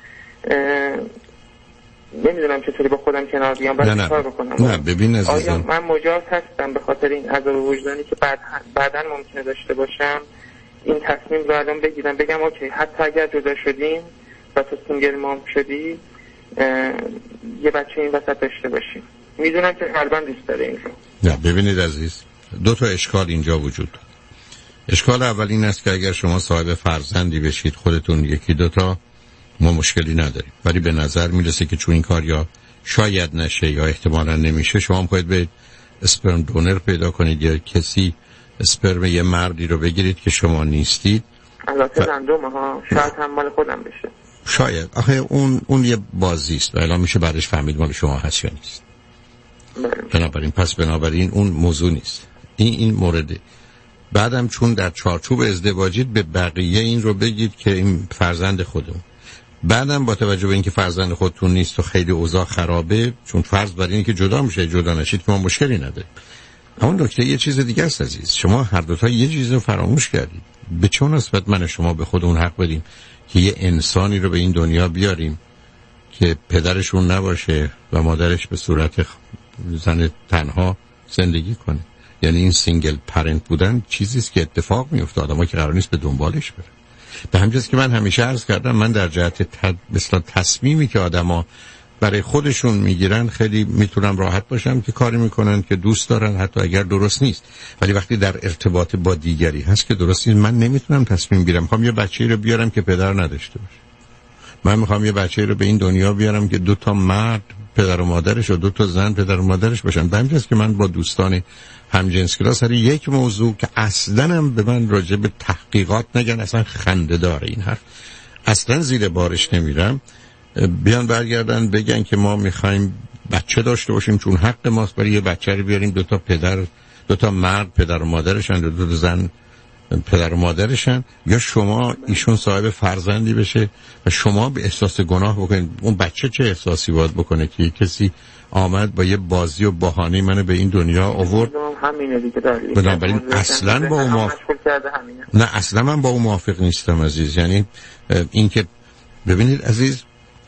نمیدونم چطوری با خودم کنار بیام برای کار بکنم. نه ببین عزیزم، آیا من مجاز هستم به خاطر این عذاب وجدانی که بعداً ممکنه داشته باشم این تصمیم رو الان بگیرم، بگم اوکی حتی اگر جدا شدیم و تو سینگل مام شدی یه بچه این وسط داشته باشیم؟ میدونم که قلباً دوست داره این رو. نه ببینید عزیز، 2 تا اشکال اینجا وجود داره. اشکال اول این است که اگر شما صاحب فرزندی بشید خودتون 1-2 تا ما مشکلی نداریم، ولی به نظر میرسه که چون این کار یا شاید نشه یا احتمالا نمیشه، شما هم باید به اسپرم دونر پیدا کنید یا کسی اسپرم یه مردی رو بگیرید که شما نیستید. البته رندومه ها، شاید هم مال خودم بشه. شاید آخه اون یه بازی است و الان میشه بعدش فهمید مال شما هست یا نیست. بنابراین اون موضوع نیست. این مورده. بعدم چون در چارچوب ازدواجید به بقیه این رو بگید که این فرزند خودمون. بعدم با توجه به اینکه فرزند خودتون نیست و خیلی اوضاع خرابه، چون فرض بر اینه که جدا میشه، جدا نشید که ما مشکلی نداریم. اما نکته یه چیز دیگه است عزیز، شما هر دو تا یه چیز رو فراموش کردید. به چه نسبت من و شما به خودمون حق بدیم که یه انسانی رو به این دنیا بیاریم که پدرشون نباشه و مادرش به صورت زن تنها زندگی کنه؟ یعنی این سینگل پرنت بودن چیزی است که اتفاق میفته، آدم‌ها که قرار نیست به دنبالش برن. به همین جاست که من همیشه عرض کردم من در جهت مثلا تصمیمی که آدما برای خودشون میگیرن خیلی میتونم راحت باشم که کاری میکنن که دوست دارن، حتی اگر درست نیست. ولی وقتی در ارتباط با دیگری هست که درست نیست، من نمیتونم تصمیم بگیرم میخوام یه بچه‌ای رو بیارم که پدر نداشته باشه. من میخوام یه بچه‌ای رو به این دنیا بیارم که 2 تا مرد پدر و مادرش و 2 تا زن پدر و مادرش باشن. به همین جاست که من با دوستان همجنسگرا سر یک موضوع که اصلا هم به من راجع به تحقیقات نگن، اصلا خنده داره این حرف، اصلا زیر بارش نمیرم، بیان برگردن بگن که ما میخوایم بچه داشته باشیم چون حق ماست، برای یه بچه رو بیاریم 2 تا پدر 2 تا مرد پدر و مادرشن، 2 تا زن پدر و مادرشن، یا شما ایشون صاحب فرزندی بشه و شما به احساس گناه بکنید. اون بچه چه احساسی باید بکنه که کسی آمد با یه بازی و بهانه منو به این دنیا آورد؟ بنابراین اصلا با اون نه اصلا من با اون موافق نیستم عزیز. یعنی این که ببینید عزیز،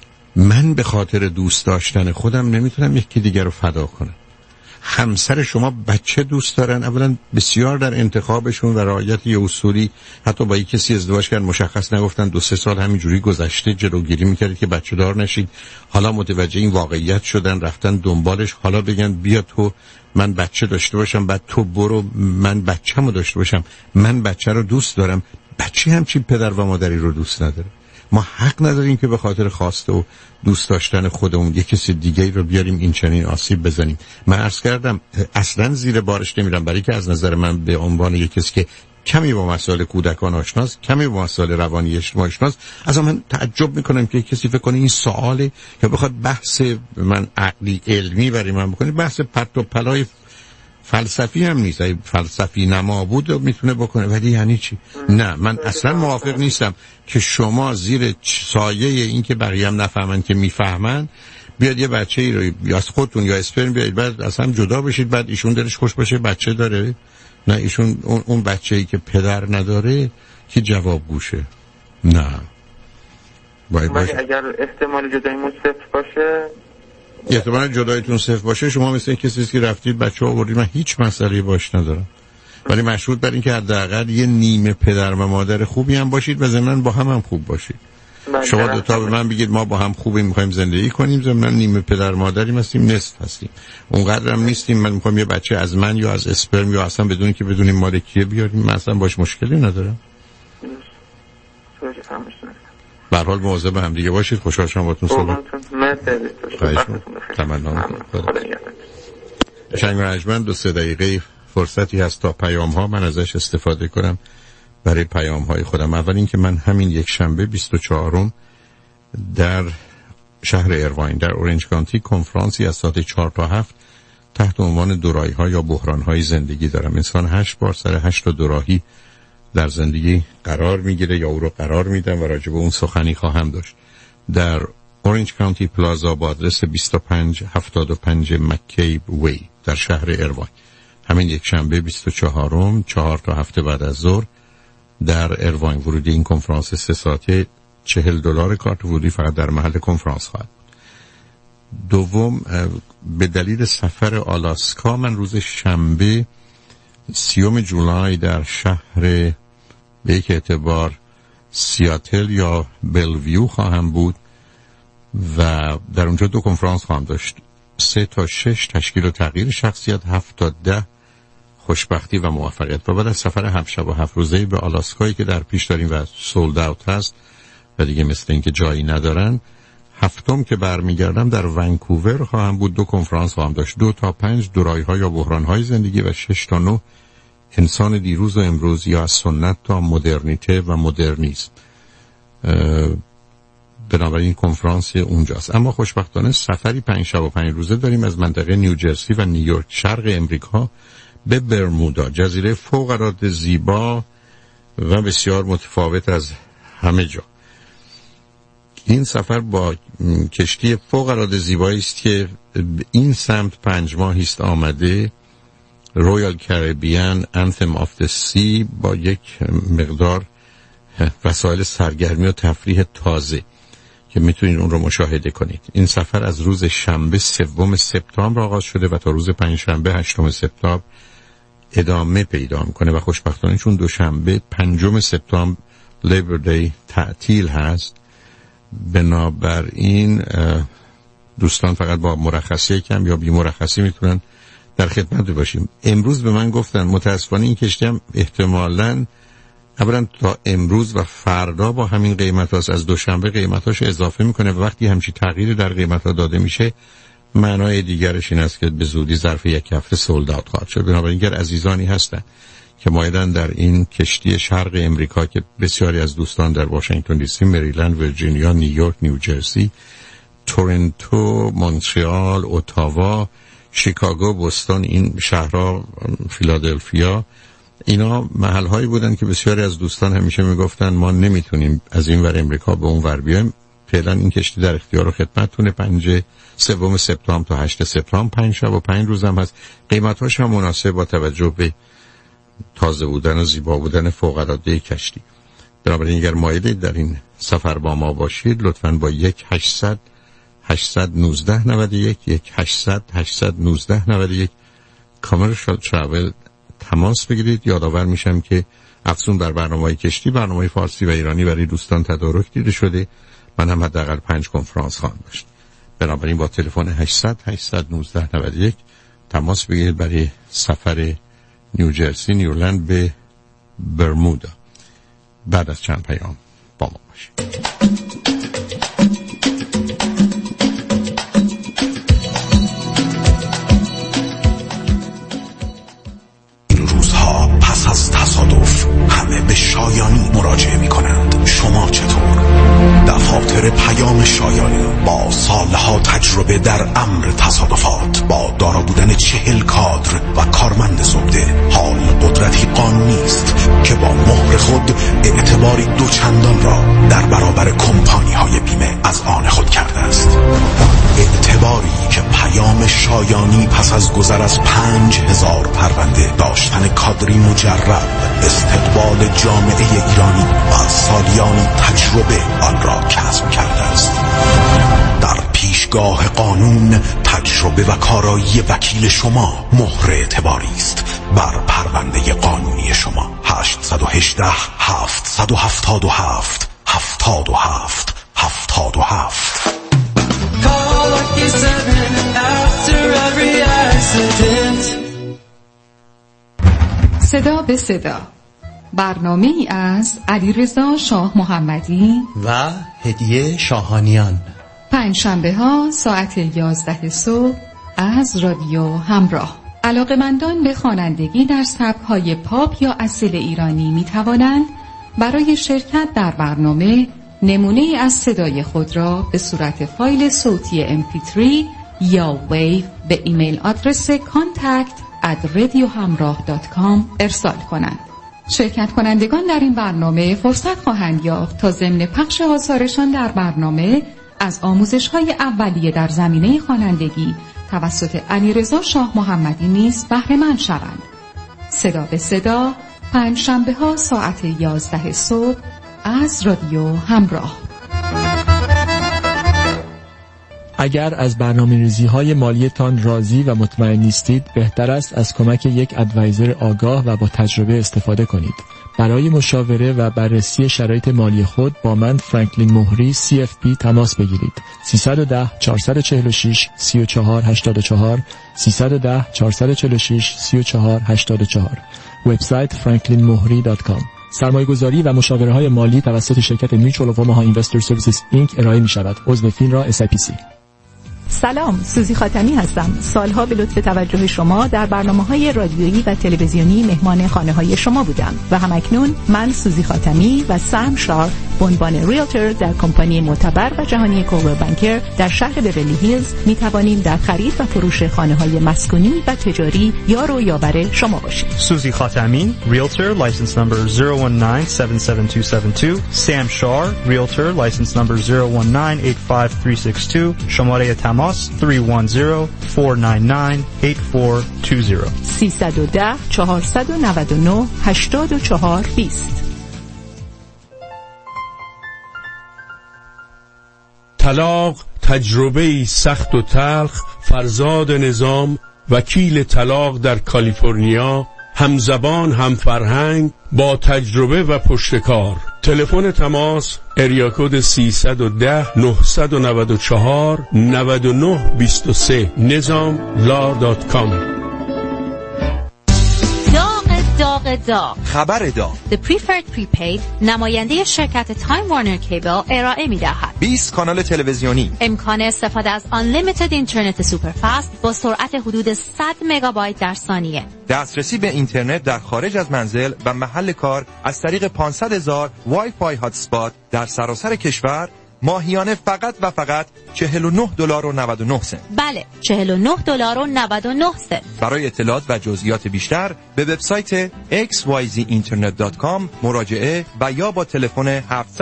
من به خاطر دوست داشتن خودم نمیتونم یکی دیگر رو فدا کنم. همسر شما بچه دوست دارن، اولا بسیار در انتخابشون و رعایت یه اصولی، حتی با یک کسی ازدواج کردن مشخص نگفتن 2-3 سال همینجوری گذشته جلوگیری میکردید که بچه دار نشید، حالا متوجه این واقعیت شدن رفتن دنبالش، حالا بگن بیا تو من بچه داشته باشم، بعد تو برو من بچه‌مو داشته باشم. من بچه رو دوست دارم، بچه همچین پدر و مادری رو دوست نداره. ما حق نداریم که به خاطر خواسته و دوست داشتن خودمون یک کسی دیگه رو بیاریم این چنین آسیب بزنیم. من عرض کردم اصلا زیر بارش نمیرم، برای که از نظر من به عنوان یک کسی که کمی با مسائل کودکان آشناست، کمی با مسائل روانی اجتماعی آشناست. از من تعجب میکنم که کسی فکر کنه این سواله یا بخواد بحث من عقلی علمی برای من بکنه. بحث پرت و پلای فلسفی هم نیست. اگه فلسفی نما بود میتونه بکنه، ولی یعنی چی؟ نه، من اصلا موافق نیستم که شما زیر سایه این که بقیه هم نفهمن که میفهمن بیاد یه بچه‌ای رو یا از خودتون یا اسپرم بیاید بعد اصلا جدا بشید، بعد ایشون دلش خوش باشه بچه داره. نه، ایشون اون بچه‌ای که پدر نداره که جواب گوشه. نه ولی اگر احتمال جداییمون صفر باشه، احتمال جداییتون صفر باشه، شما مثل کسی که رفتید بچه آوردید، من هیچ مسئله باش ندارم، ولی مشروط بر این که حداقل یه نیمه پدر و مادر خوبی هم باشید و ضمن با هم خوب باشید. شما دوتا به من بگید ما با هم خوبیم میخوایم زندگی کنیم، ضمن نیمه پدر مادریم هستیم، نصف هستیم، اونقدر هم نیستیم من میخوام یه بچه از من یا از اسپرم یا اصلا بدون که بدونیم مال کیه بیاریم، من اصلا باش مشکلی ندارم. به هر حال مواظب هم دیگه باشید. خوشحال شدم باهاتون صحبت کردم. دو سه دقیقه فرصتی هست تا پیام ها، من ازش استفاده کنم برای پیام های خودم. اول این که من همین یک شنبه 24 در شهر ایرواین در اورنج کانتی کنفرانسی از ساعت 4 تا 7 تحت عنوان دوراهی ها یا بحران های زندگی دارم. انسان 8 بار سر 8 تا دوراهی در زندگی قرار میگیره یا او رو قرار میدم و راجع به اون سخنی خواهم داشت در اورنج کانتی پلازا با آدرس 2575 مکیب وی در شهر ایرواین. همین یک شنبه 24 4 تا 7 بعد از ظهر در ایرواین. ورودی این کنفرانس 3 ساعته $40 کارت ورودی فقط در محل کنفرانس خواهد. دوم، به دلیل سفر آلاسکا من روز شنبه 30 جولای در شهر به یک اعتبار سیاتل یا بلویو خواهم بود و در اونجا 2 کنفرانس خواهم داشت. 3 تا 6 تشکیل و تغییر شخصیت، 7 تا 10 خوشبختی و موفقیت. و بعد از سفر 7 شب و 7 روزه‌ای به آلاسکایی که در پیش داریم و سولد اوت هست و دیگه مثل این که جایی ندارن، 7م که برمیگردم در ونکوور خواهم بود. 2 کنفرانس خواهم داشت، 2 تا 5 دورایی‌ها یا بحران‌های زندگی و 6 تا 9 انسان دیروز و امروز یا از سنت تا مدرنیته و مدرنیسم. بنابراین کنفرانس اونجاست. اما خوشبختانه سفری 5 شب و 5 روزه داریم از منطقه نیوجرسی و نیویورک شرق امریکا به برمودا، جزیره فوق‌العاده زیبا و بسیار متفاوت از همه جا. این سفر با کشتی فوق‌العاده زیبایی است که این سمت 5 ماهی است آمده، رویال کریبیان انتم آف د سی، با یک مقدار وسایل سرگرمی و تفریح تازه که میتونید اون رو مشاهده کنید. این سفر از روز شنبه 3 سپتامبر آغاز شده و تا روز پنجشنبه 8 سپتامبر ادامه پیدا میکنه و خوشبختانه چون دوشنبه 5 سپتامبر لیبر دی تعطیل هست، بنابراین دوستان فقط با مرخصی کم یا بی مرخصی میتونن در خدمت باشیم. امروز به من گفتن متاسفانه این کشتی هم احتمالاً اولا تا امروز و فردا با همین قیمت هاست، از دوشنبه قیمتاش اضافه میکنه و وقتی همچی تغییری در قیمت ها داده میشه معنای دیگرش این است که به زودی ظرف 1 هفته سولد اوت خواهد شد. بنابراین اگر عزیزانی هستن که مایلن در این کشتی شرق امریکا که بسیاری از دوستان در واشنگتن دی سی، مریلند، ویرجینیا، نیویورک، نیوجرسی، تورنتو، مونترال، اتاوا، شیکاگو، بوستون، این شهرها، فیلادلفیا، اینا محل‌هایی بودن که بسیاری از دوستان همیشه میگفتن ما نمیتونیم از این ور امریکا به اون ور بیایم. فعلا این کشتی در اختیار و خدمتتونه. 3 سپتامبر تا 8 سپتامبر 5 شب و 5 روز هم هست. قیمتاش هم مناسب با توجه به تازه بودن و زیبا بودن فوق‌العاده کشتی. بنابراین اگر مایلید در این سفر با ما باشید لطفاً با 1-800-819-91 1-800-819-91 کامرشال تراول تماس بگیرید. یادآور میشم که افزون بر برنامه‌های کشتی برنامه‌های فارسی و ایرانی برای دوستان تدارک دیده شده. من هم حداقل 5 کنفرانس خواهم داشت. بنابراین با تلفن 800-819-91 تماس بگیرید برای سفر نیوجرسی نیولند به برمودا. بعد از چند پیام با ما باشید. پس از تصادف شایانی مراجعه می کنند. شما چطور؟ دفاتر پیام شایانی با سالها تجربه در امر تصادفات، با دارا بودن 40 کادر و کارمند زبده، حال قدرتی قانونی است که با مهر خود اعتباری دوچندان را در برابر کمپانی های بیمه از آن خود کرده است. اعتباری که پیام شایانی پس از گذر از 5000 پرونده، داشتن کادری مجرب، استقبال جامعه ایرانی و سالیانی تجربه آن را کسب کرده است. در پیشگاه قانون تجربه و کارایی وکیل شما مهر اعتباری است بر پرونده قانونی شما. 818 777 77 77. صدا به صدا، برنامه ای از علیرضا شاه محمدی و هدیه شاهانیان، پنجشنبه ها ساعت 11 صبح از رادیو همراه. علاقه‌مندان به خوانندگی در سبک‌های پاپ یا اصیل ایرانی می توانند برای شرکت در برنامه نمونه از صدای خود را به صورت فایل صوتی MP3 یا ویو به ایمیل آدرس contact@radiohamrah.com ارسال کنند. شرکت کنندگان در این برنامه فرصت خواهند یافت تا ضمن پخش آثارشان در برنامه از آموزش‌های اولیه در زمینه خوانندگی توسط علیرضا شاه محمدی نیز بهره مند شوند. صدا به صدا، پنجشنبه ها ساعت 11 صبح از رادیو همراه. اگر از برنامه‌ریزی‌های مالیتان راضی و مطمئن نیستید، بهتر است از کمک یک ادوایزر آگاه و با تجربه استفاده کنید. برای مشاوره و بررسی شرایط مالی خود با من فرانکلین مهری CFP تماس بگیرید. 310 446 3484 310 446 3484. وبسایت franklinmohri.com. سرمایه‌گذاری و مشاوره‌های مالی توسط شرکت میچوال آف اوماها اینوستر سرویسز اینک ارائه می‌شود. عضو فینرا SIPC. سلام، سوزی خاتمی هستم. سالها به لطف توجه شما در برنامه‌های رادیویی و تلویزیونی مهمان خانه‌های شما بودم و همکنون من سوزی خاتمی و سام شار به عنوان ریلتور در کمپانی معتبر و جهانی کوبر بانکر در شهر بیورلی هیلز می‌توانیم در خرید و فروش خانه‌های مسکونی و تجاری یار و یاور شما باشیم. سوزی خاتمی، ریلتور، لایسنس نمبر 019-77272. سام شار، ریلتور، لایسنس نمبر 019-85362. شماره تماس 310-499-8420. 310-499-8420. طلاق تجربه‌ای سخت و تلخ. فرزاد نظام، وکیل طلاق در کالیفرنیا، همزبان هم فرهنگ، با تجربه و پشتکار. تلفن تماس اریاکود 310-994-9923. nizamlaw.com. داغ خبر داغ. The Preferred Prepaid نماینده شرکت تایم وارنر کیبل ارائه می‌دهد 20 کانال تلویزیونی، امکان استفاده از Unlimited اینترنت سوپرفست با سرعت حدود 100 مگابایت در ثانیه، دسترسی به اینترنت در خارج از منزل و محل کار از طریق 500,000 وای فای هات اسپات در سراسر کشور، ماهیانه فقط و فقط $49.99. بله، $49.99. برای اطلاعات و جزئیات بیشتر به وبسایت xyzinternet.com مراجعه و یا با تلفن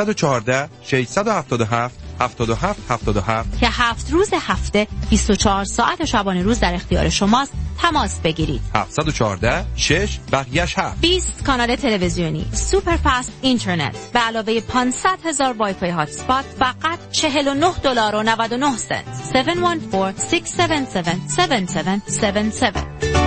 714-677-7777 که 7 روز هفته 24 ساعت شبانه روز در اختیار شماست تماس بگیرید. 714-6 بقیه‌اش 7. 20 کانال تلویزیونی، سوپر فست اینترنت به علاوه 500,000 وای فای هات اسپات فقط $49.99. 714-677-7777.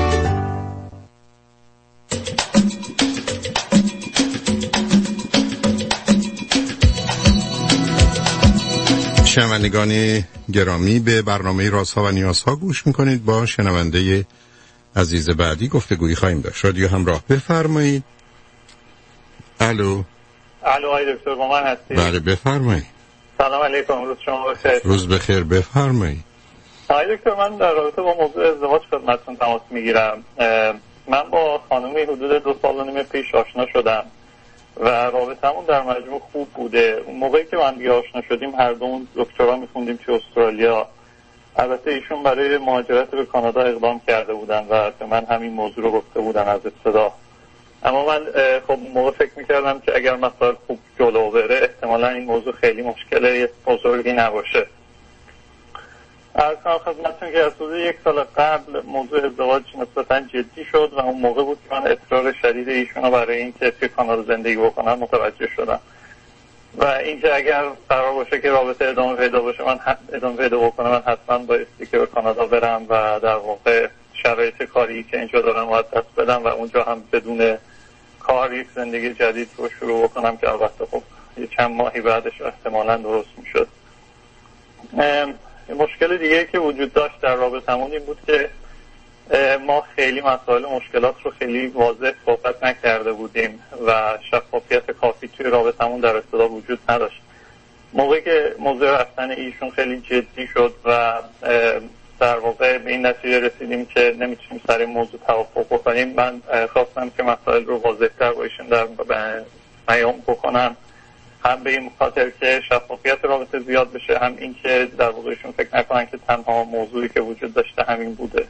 شنوندگان گرامی، به برنامه رازها و نیازها گوش میکنید. با شنونده عزیز بعدی گفتگویی خواهیم داشت. رادیو همراه، بفرمایید. الو آقای دکتر، با من هستید؟ بله بفرمایید. سلام علیکم، روز شما بخیر. روز بخیر، بفرمایید. آقای دکتر، من در رابطه با موضوع ازدواج خدمتتون تماس میگیرم. من با خانمی حدود 2 سال و نیم پیش آشنا شدم و رابطمون در مجموع خوب بوده. اون موقعی که من دیگه آشنا شدیم هر دومون دکترا میخوندیم توی استرالیا. البته ایشون برای مهاجرت به کانادا اقدام کرده بودن و به من همین موضوع رو گفته بودن از ابتدا. اما من خب موقع فکر میکردم که اگر مسائل خوب جلو بره احتمالا این موضوع خیلی مشکل بزرگی نباشه. عرض کنم خدمتتون که از حدود 1 سال قبل موضوع ازدواج نسبتا جدی شد و اون موقع بود که من اصرار شدید ایشون رو برای اینکه توی کانادا زندگی بکنم متوجه شدم و اینکه اگر قرار باشه که رابطه ادامه پیدا باشه من ادامه پیدا بکنم من حتما بایستی که به کانادا برم و در واقع شرایط کاری که اینجا دارم باید دست بدم و اونجا هم بدون کار یک زندگی جدید رو شروع بکنم که البته خب یه چند ماهی بعدش احتمالاً درست میشد. مشکل دیگه که وجود داشت در رابطمون این بود که ما خیلی مسائل مشکلات رو خیلی واضح صحبت نکرده بودیم و شفافیت کافی توی رابطمون در ابتدا وجود نداشت. موقعی که موضوع رفتن ایشون خیلی جدی شد و در واقع به این نتیجه رسیدیم که نمیتونیم سر این موضوع توافق بکنیم، من خواستم که مسائل رو واضح‌تر با ایشون در بیان بکنم، هم به این خاطر که شفافیت رابطه زیاد بشه، هم این که در واقع ایشون فکر نکنن که تنها موضوعی که وجود داشته همین بوده.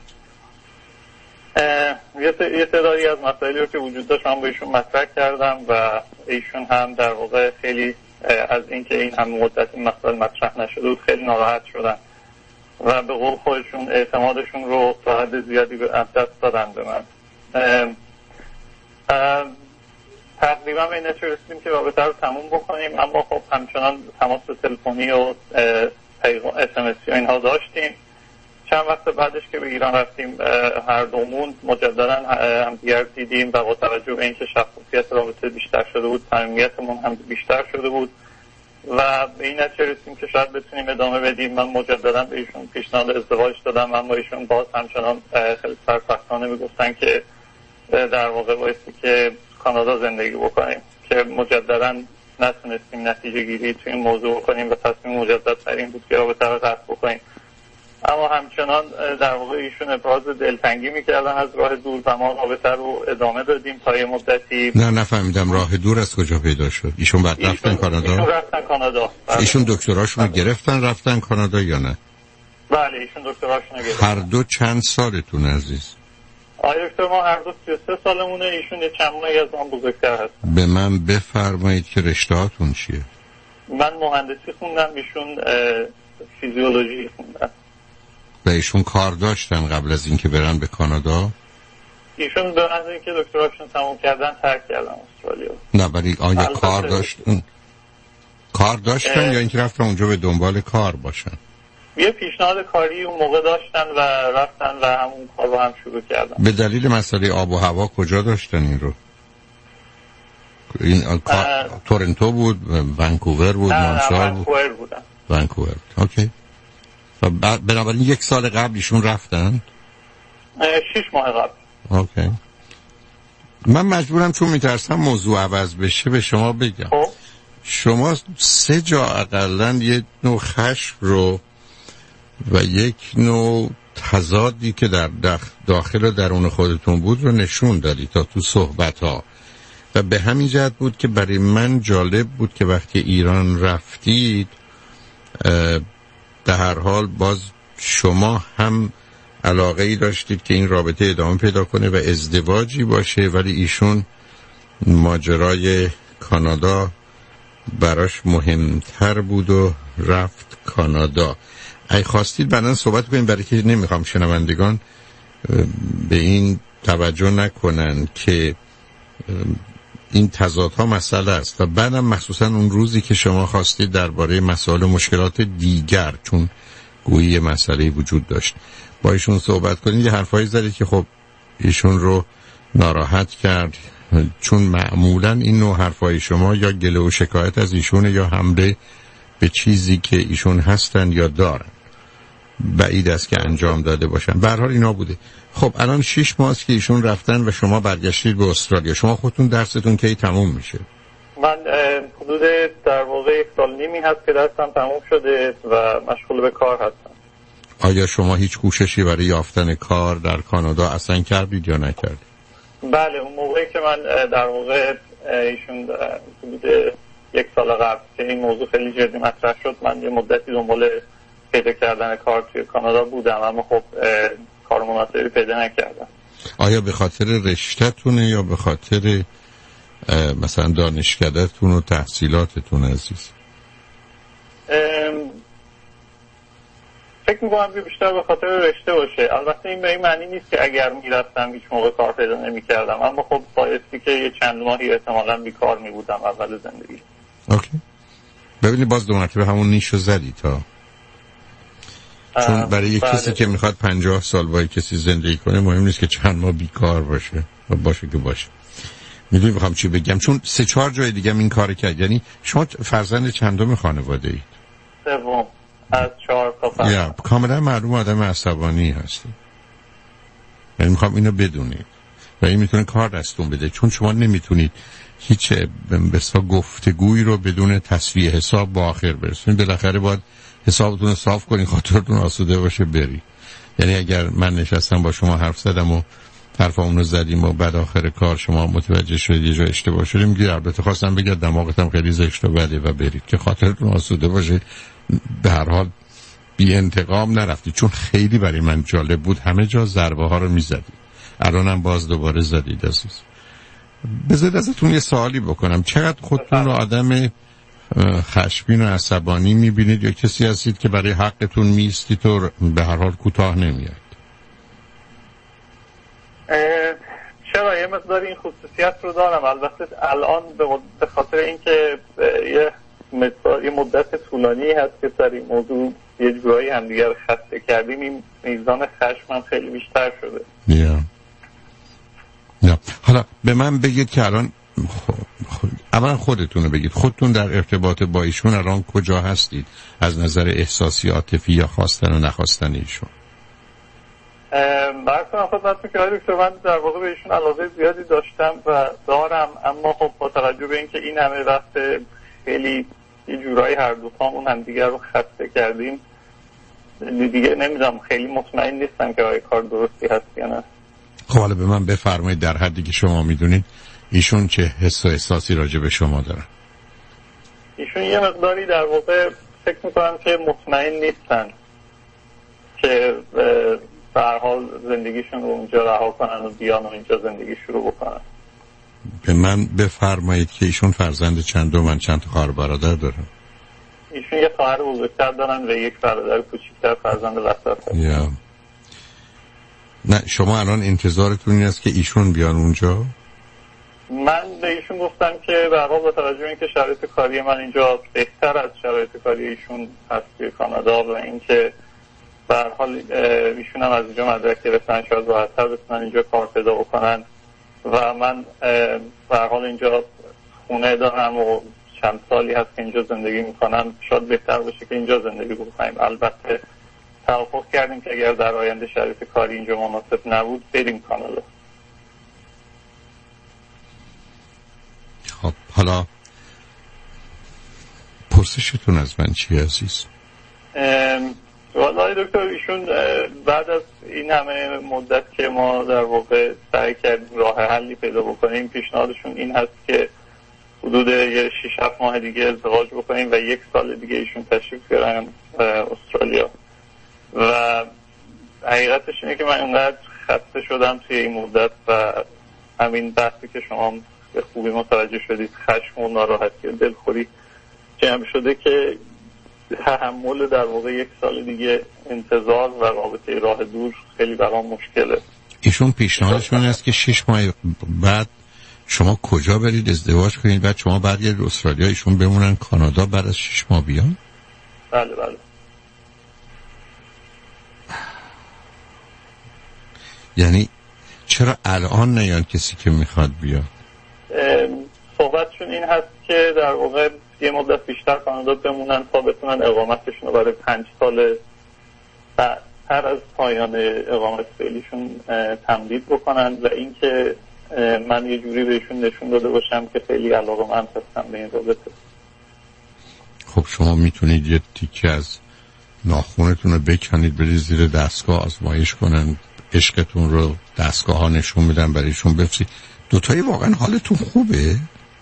یه تعدادی از مسائلی رو که وجود داشت من با ایشون مطرح کردم و ایشون هم در واقع خیلی از اینکه این هم مدت این مسائل مطرح نشده بود خیلی ناراحت شدن و به قول خودشون اعتمادشون رو تا حد زیادی از دست دادن به من. تقریبا به این نتیجه رسیدیم که رابطه رو تموم بکنیم، اما خب همچنان تماس تلفنی و SMS و اینها داشتیم. چند وقت بعدش که به ایران رفتیم هر دومون مجددا همدیگر دیدیم و با توجه به اینکه شفافیت رابطه بیشتر شده بود صمیمیتمون هم بیشتر شده بود و به این نتیجه رسیدیم که شاید بتونیم ادامه بدیم. من مجددا به ایشون پیشنهاد ازدواج دادم، اما ایشون باز همچنان خیلی سرسختانه میگفتن که در واقع بایستی که کانادا زندگی بکنیم، که مجددا نتونستیم نتیجه گیری توی این موضوع بکنیم و تصمیم مجدد سر این بود که رابطه رو قطع بکنیم. اما همچنان در واقع ایشون ابراز دلتنگی میکردن از راه دور و ما رابطه رو ادامه دادیم تا یه مدتی. نفهمیدم راه دور از کجا پیدا شد؟ ایشون بعد رفتن کانادا؟ ایشون رفتن کانادا. ایشون دکتراشون رو گرفتن رفتن کانادا یا نه؟ بله ایشون دکتراشون رو گرفتن. هر دو چند سالتون عزیز؟ آقای دکتر ما هر دو 33 سالمونه، ایشون یه چند ماهی از من بزرگتر هست. به من بفرمایید که رشته‌هاتون چیه؟ من مهندسی خوندم، ایشون فیزیولوژی خوندن. و ایشون کار داشتن قبل از اینکه برن به کانادا؟ ایشون به محض اینکه دکتراشون تموم کردن ترک کردن استرالیا. نه ولی آیا کار داشتن؟ کار داشتن یا اینکه رفتن اونجا به دنبال کار باشن؟ یه پیشنهاد کاری اون موقع داشتن و رفتن و همون کار رو هم شروع کردن. به دلیل مسئله آب و هوا کجا داشتن این رو؟ این تورنتو بود، ونکوور بود، مونترال بود؟ ونکوور بودن. ونکوور بود. اوکی. و بنابراین 1 سال قبل ایشون رفتن؟ 6 ماه قبل. اوکی. من مجبورم چون میترسم موضوع عوض بشه به شما بگم. شما 3 جا اقلن یک نوع خشم رو و یک نوع تضادی که در داخل و درون خودتون بود رو نشون دادی تا تو صحبت ها و به همین جهت بود که برای من جالب بود که وقتی ایران رفتید در هر حال باز شما هم علاقه ای داشتید که این رابطه ادامه پیدا کنه و ازدواجی باشه، ولی ایشون ماجرای کانادا براش مهمتر بود و رفت کانادا. اگه خواستید بعداً صحبت کنیم، برای که نمیخوام شنوندگان به این توجه نکنن که این تضادها مسئله است و بعدم مخصوصا اون روزی که شما خواستید درباره مسائل و مشکلات دیگر، چون گویی مسئله وجود داشت، با ایشون صحبت کنید، یه حرفایی زدید که خب ایشون رو ناراحت کرد، چون معمولا این نوع حرفای شما یا گله و شکایت از ایشون یا حمله به چیزی که ایشون هستن یا دارن. بعید است که انجام داده باشن. به هر حال اینا بوده. خب الان 6 ماه است که ایشون رفتن و شما برگشتید به استرالیا. شما خودتون درستون کی تموم میشه؟ من حدود در واقع 1 سال نیمی هست که درسم تموم شده و مشغول به کار هستم. آیا شما هیچ کوششی برای یافتن کار در کانادا اصلا کردید یا نکردید؟ بله اون موقعی که من در واقع ایشون حدود 1 سال قبل که این موضوع خیلی جدی مطرح شد، من یه مدتی دنبال پیدا کردن کار توی کانادا بودم، اما خب کار مناسبی پیدا نکردم. آیا به خاطر رشته‌تونه یا به خاطر مثلا دانشکده‌تون و تحصیلاتتون عزیز؟ فکر می‌کنم که بیشتر به خاطر رشته باشه. البته این به این معنی نیست که اگر میرفتم هیچ موقع کار پیدا نمی‌کردم، اما خب بایستی که یه چند ماهی احتمالاً بیکار می‌بودم اول زندگی. اوکی. ببینید باز دو مرتبه همون نیشو زدی تا چون برای یک کسی که میخواد 50 سال با کسی زندگی کنه مهم نیست که چند ماه بیکار باشه و باشه که باشه. میدونی میخوام چی بگم؟ چون 3-4 جای دیگه این کار کرد. یعنی شما فرزند چندم خانواده اید؟ سوم از 4 تا فرزند. یا کاملا معلوم آدم عصبانی هستی. یعنی میخوام اینو بدونید و این میتونه کار دستون بده، چون شما نمیتونید هیچ بسا گفتگویی رو بدون تسویه حساب با آخر برسونید. بالاخره باید حسابتون رو صاف کنید، خاطرتون آسوده باشه بری. یعنی اگر من نشستم با شما حرف زدم و حرفمون رو زدیم و بعد آخر کار شما متوجه شدید یه جا اشتباه شدیم، میگید البته خواستم بگم دماغتم خیلی زشت و بده و برید، که خاطرتون آسوده باشه. به هر حال بی انتقام نرفتید، چون خیلی برای من جالب بود همه جا ضربه ها رو میزدید. الانم باز دوباره زدید عزیز. بذارید ازتون یه سوالی بکنم، چقدر خودتون رو آدم خشمگین و عصبانی میبینید یا کسی هستید که برای حقتون میستید و به هر حال کوتاه نمیاد؟ چرا یه مقدار این خصوصیت رو دارم. البته الان به خاطر اینکه یه مدت طولانی هست که سر این موضوع یه جورایی همدیگر خسته کردیم، این میزان خشمم خیلی بیشتر شده. حالا به من بگید که الان اولا خودتون رو بگید، خودتون در ارتباط با ایشون الان کجا هستید از نظر احساسی، عاطفی یا خواستن و نخواستن ایشون؟ برکنم خدمت که دکتر، من در واقع به ایشون علاقه زیادی داشتم و دارم، اما خب با توجه به اینکه این همه وقت خیلی یه جورایی هر دوتامون هم دیگر رو خسته کردیم دیگه نمیدونم، خیلی مطمئن نیستم که آیا کار درستی هست یا نه. خب حالا به من بفرمایید در حدی که شما میدونید ایشون چه حس و احساسی راجع به شما دارن؟ ایشون یه مقداری در واقع فکر میکنم که مطمئن نیستن که به هر حال زندگیشون رو اونجا رها کنن و بیان و اینجا زندگی شروع بکنن. به من بفرمایید که ایشون فرزند چندم، من چند تا خواهر برادر دارن؟ ایشون یه خواهر بزرگتر دارن و یک برادر کوچیکتر، فرزند وسط هست. نه شما الان انتظارتون این است که ایشون بیان اونجا؟ من به ایشون گفتم که به هر حال با توجه به اینکه شرایط کاری من اینجا بهتر از شرایط کاری ایشون هست توی کانادا و اینکه به هر حال ایشون هم از اینجا مدرک گرفتن، شاید راحت‌تر بتونن اینجا کار پیدا بکنن و من به هر حال اینجا خونه دارم و چند سالی هست که اینجا زندگی میکنم، شاید بهتر باشه که اینجا زندگی بکنیم. البته توافق کردیم که اگر در آینده شرایط کاری اینجا مناسب نبود بریم کانادا. خب حالا پرسشتون از من چی عزیز؟ والله دکتر، ایشون بعد از این همه مدت که ما در واقع سعی کردیم راه حلی پیدا بکنیم، پیشنهادشون این هست که حدود 6-7 ماه دیگه ازدواج بکنیم و 1 سال دیگه ایشون تشریف بیارن استرالیا. و حقیقتش اینه که من اینقدر خسته شدم توی این مدت و همین بحثی که شما به خوبی متوجه شدید، خشم و ناراحتی و دلخوری جمع شده که تحمل در واقع 1 سال دیگه انتظار و رابطه راه دور خیلی برام مشکله. ایشون پیشنهادشون است که 6 ماه بعد شما کجا برید ازدواج کنید، بعد شما برگردید استرالیا، ایشون بمونن کانادا بعد از 6 ماه بیان؟ بله بله. یعنی چرا الان نیان کسی که میخواد بیاد؟ صحبتشون این هست که در واقع یه مدت بیشتر کانادا بمونن تا بتونن اقامتشون رو برای 5 سال بعدتر از پایان اقامت فعلیشون تمدید بکنن و اینکه من یه جوری بهشون نشون داده باشم که خیلی علاقه‌مند هستم به این رابطه. خب شما میتونید یه تیکه از ناخونتون رو بکنید برید زیر دستگاه آزمایش کنن، عشقتون رو دستگاه ها نشون میدن برایشون بفرستید. دوتایی واقعا حالتون خوبه؟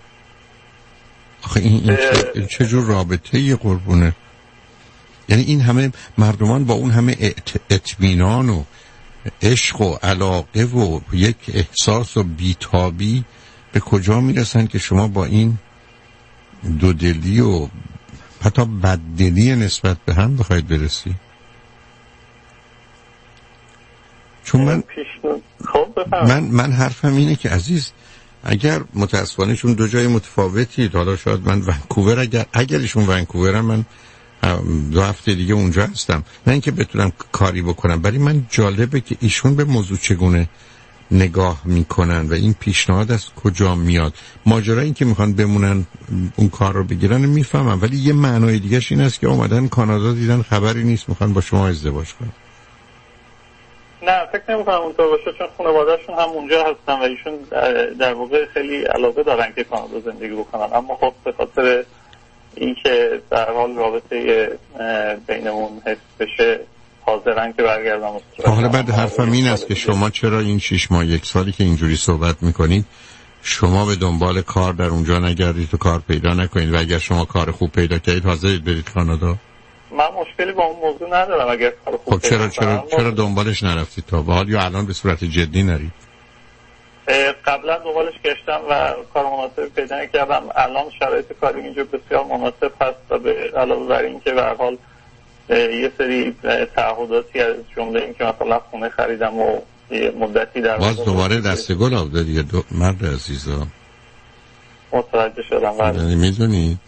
آخه این چه جور رابطه یه قربونه؟ یعنی این همه مردمان با اون همه اطمینان و عشق و علاقه و یک احساس و بیتابی به کجا میرسن که شما با این دودلی و حتی بددلی نسبت به هم بخواید برسی؟ چون من حرفم اینه که عزیز، اگر متاسفانه چون دو جای متفاوتی، حالا شاید من ونکوور، اگر ایشون ونکوورم، من 2 هفته دیگه اونجا هستم، نه اینکه بتونم کاری بکنم، ولی من جالبه که ایشون به موضوع چگونه نگاه میکنن و این پیشنهاد از کجا میاد. ماجرا این که میخوان بمونن اون کار رو بگیرن میفهمم، ولی یه معنای دیگهش این است که اومدن کانادا دیدن خبری نیست میخوان با شما ازدواج کنن. نه فکر نمی‌کنم اونطور باشه، چون خانواده‌شون هم اونجا هستن و ایشون در واقع خیلی علاقه دارن که کانادا زندگی بکنن، اما خب به خاطر اینکه در حال رابطه بینمون حفظ بشه حاضرن که برگردن استرالیا. حالا بعد حرفم این است که شما چرا این 6 ماه 1 سالی که اینجوری صحبت میکنید شما به دنبال کار در اونجا نگردید و کار پیدا نکنید، و اگر شما کار خوب پیدا کردید حاضرید برید کانادا؟ من مشکلی با اون موضوع ندارم اگر کار خوب خب چرا دنبالش نرفتید تا به حال، یا الان به صورت جدی نرید؟ قبلا دنبالش گشتم و کار مناسب پیدا نکردم. الان شرایط کاری اینجا بسیار مناسب هست و به علاوه بر این که به هر حال یه سری تعهداتی از جمله این که مثلا خونه خریدم و یه مدتی در باز دوباره دست گل آورده دیگه مرد عزیزا. متوجه شدم. یعنی میدونید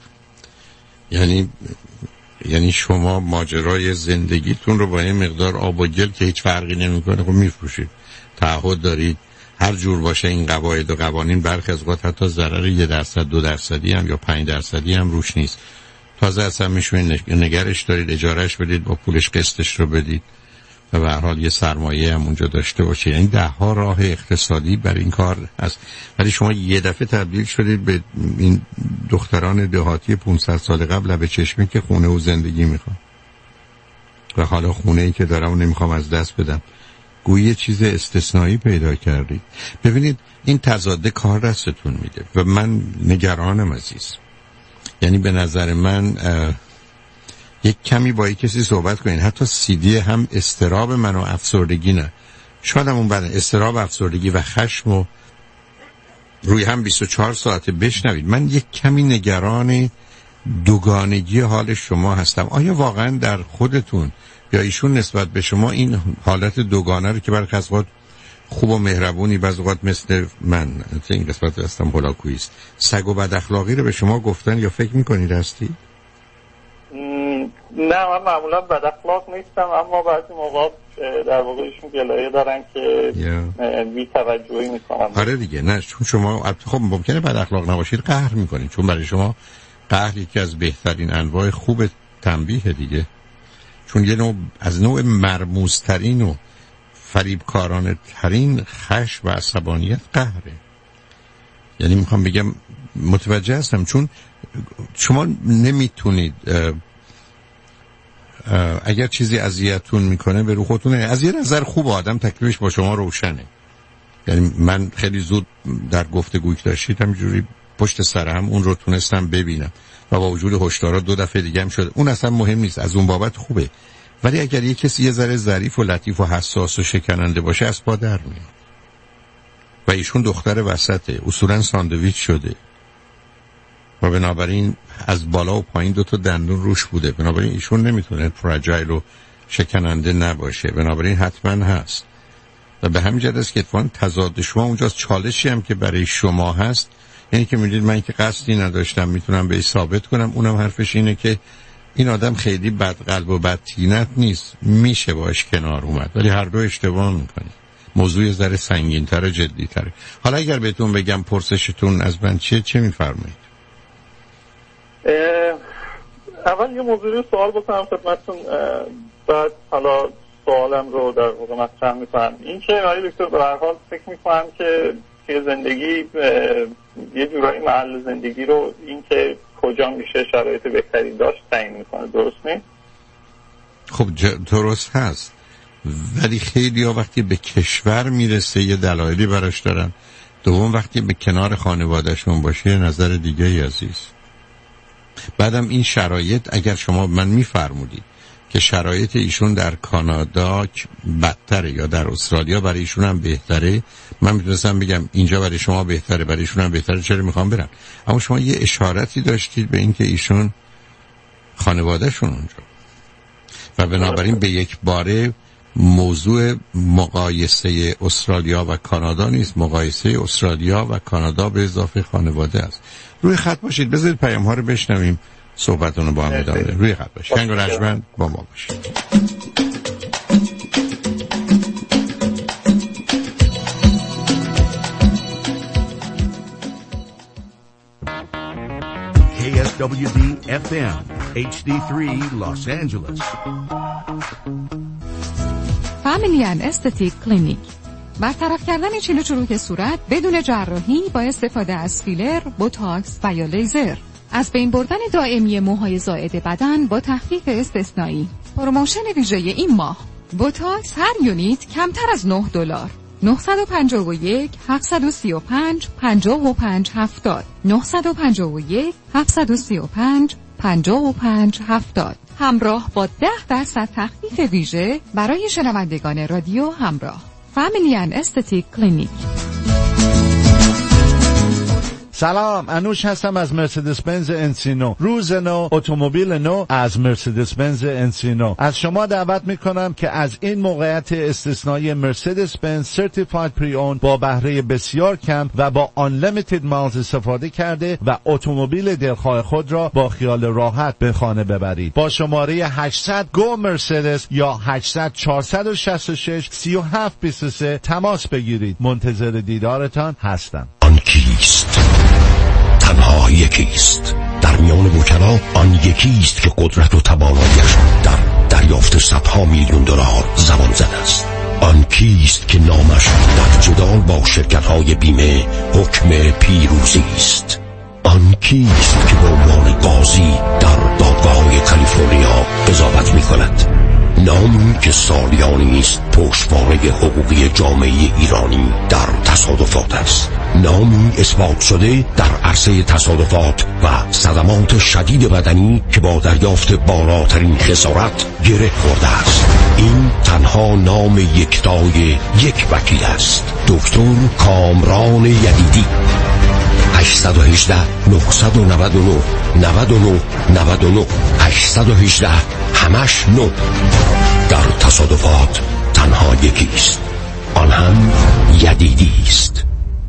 یعنی شما ماجرای زندگیتون رو با این مقدار آب و گل که هیچ فرقی نمیکنه خب میفروشید، تعهد دارید، هر جور باشه این قواعد و قوانین برخی از اوقات حتی ضرر 1% 2% هم یا 5% هم روش نیست. تازه اصلا میشونید نگرش دارید، اجارهش بدید، با پولش قسطش رو بدید و به هر حال یه سرمایه هم اونجا داشته باشه. یعنی 10 ها راه اقتصادی برای این کار هست، ولی شما یه دفعه تبدیل شدید به این دختران دهاتی 500 سال قبل به چشمی که خونه و زندگی میخوام و حالا خونه‌ای که دارم و نمیخوام از دست بدم. گویی یه چیز استثنایی پیدا کردید. ببینید این تضاد کار دستتون میده و من نگرانم عزیز. یعنی به نظر من یک کمی با یک کسی صحبت کنین، حتی CD هم استراب من و افسردگی نه، شاید هم اون بعد استراب، افسردگی و خشم و روی هم 24 ساعته بشنوید. من یک کمی نگران دوگانگی حال شما هستم. آیا واقعا در خودتون یا ایشون نسبت به شما این حالت دوگانه رو که برخی از اوقات خوب و مهربونی، بعض اوقات مثل من این قسمت هستم هولاکویی است، سگ و بد اخلاقی رو به شما گفتن یا فکر میکنید هستی؟ نه من معمولا بد اخلاق نیستم، اما بعضی موقع در واقع ایشون گلایه دارن که بی توجهی میکنم. آره دیگه، نه چون شما خب ممکنه بد اخلاق نباشید، قهر میکنید، چون برای شما قهر یکی از بهترین انواع خوب تنبیه دیگه، چون یه نوع از نوع مرموزترین و فریبکارانه ترین خشم و عصبانیت قهره. یعنی میخوام بگم متوجه هستم، چون شما نمیتونید اگر چیزی اذیتتون میکنه به رو خودتون، از یه نظر خوب آدم تکلیفش با شما روشنه. یعنی من خیلی زود در گفتگویی که داشتید همینجوری پشت سرم اون رو تونستم ببینم و با وجود هشدارات 2 دفعه دیگه هم شده، اون اصلا مهم نیست، از اون بابت خوبه. ولی اگر یه کسی یه ذره ظریف و لطیف و حساس و شکننده باشه از پا در میاد و ایشون دختر وسطه، اصولا ساندویچ شده و بنابراین از بالا و پایین 2 تا دندون روش بوده، بنابراین ایشون نمیتونه فراجایل و شکننده نباشه، بنابراین حتما هست. و به همین جهت است که اتفاقاً تضاد شما اونجاست. چالشی هم که برای شما هست یعنی که میدونید من که قصدی نداشتم میتونم بهش ثابت کنم، اونم حرفش اینه که این آدم خیلی بدقلب و بدتینت نیست، میشه باش کنار اومد، ولی هر دو اشتباه میکنید، موضوع ذره سنگین‌تر و جدی‌تره. حالا اگر بهتون بگم پرسشتون از من چه میفرمایید؟ اول یه موضوعی سوال بکنم خدمتتون، بعد حالا سوالم رو در واقع مطرح میکنم. این که آقای دکتر به هر حال فکر میکنم که زندگی یه جورایی محل زندگی رو این که کجا میشه شرایط بهتری داشت تعیین میکنه، درست نیست؟ خب درست هست، ولی خیلی ها وقتی به کشور میرسه یه دلایلی براش دارن، دوم وقتی به کنار خانوادهشون باشه یه نظر دیگه ای عزیز. بعدم این شرایط اگر شما من میفرمودید که شرایط ایشون در کانادا بدتره یا در استرالیا برای ایشون هم بهتره، من میتونستم بگم اینجا برای شما بهتره، برای ایشون هم بهتره، چرا میخوام برن. اما شما یه اشارتی داشتید به این که ایشون خانوادهشون اونجا و بنابراین به یک باره موضوع مقایسه استرالیا و کانادا نیست، مقایسه استرالیا و کانادا به اضافه خانواده است. روی خط باشید، بذارید پیام ها رو بشنویم، صحبتون رو با هم ادامه بدیم. روی خط باشید، کنگ و رجمند با ما باشید. KSWD FM HD3 Los Angeles. فامیلی ان استتیک کلینیک، برطرف کردن چین و چروک صورت بدون جراحی با استفاده از فیلر، بوتاکس و یا لیزر. از بین بردن دائمی موهای زائد بدن با تخفیف استثنایی. پروموشن ویژه این ماه: بوتاکس هر یونیت کمتر از $9. 951 735 55 70 951 735 55 70 همراه با 10% تخفیف ویژه برای شنوندگان رادیو همراه. فامیلی ان استتیک کلینیک. سلام، انوش هستم از مرسدس بنز انسینو. روز نو، اتومبیل نو از مرسدس بنز انسینو. از شما دعوت میکنم که از این موقعیت استثنایی مرسدس بنز سرتیفاید پری اون با بهره بسیار کم و با unlimited miles استفاده کرده و اتومبیل دلخواه خود را با خیال راحت به خانه ببرید. با شماره 800 گو مرسدس یا 800 466 3723 تماس بگیرید. منتظر دیدارتان هستم. آن کیست؟ تنها یکیست در میان وکلا، آن یکیست که قدرت و تواناییش در دریافت صدها میلیون دلار زبان زده است. آن کیست که نامش در جدال با شرکت‌های بیمه حکم پیروزی است. آن کیست که به عنوان قاضی در دادگاه‌های کالیفرنیا قضاوت می‌کند. نامی که سالیانی است پشتوانه حقوقی جامعه ایرانی در تصادفات است. نامی اثبات شده در عرصه تصادفات و صدمات شدید بدنی که با دریافت بالاترین خسارت گره خورده است. این تنها نام یکتای یک وکیل است، دکتر کامران یدیدی. 818 999 99 99 818 همش نو. در تصادفات تنها یکیست، آن هم یدیدی است.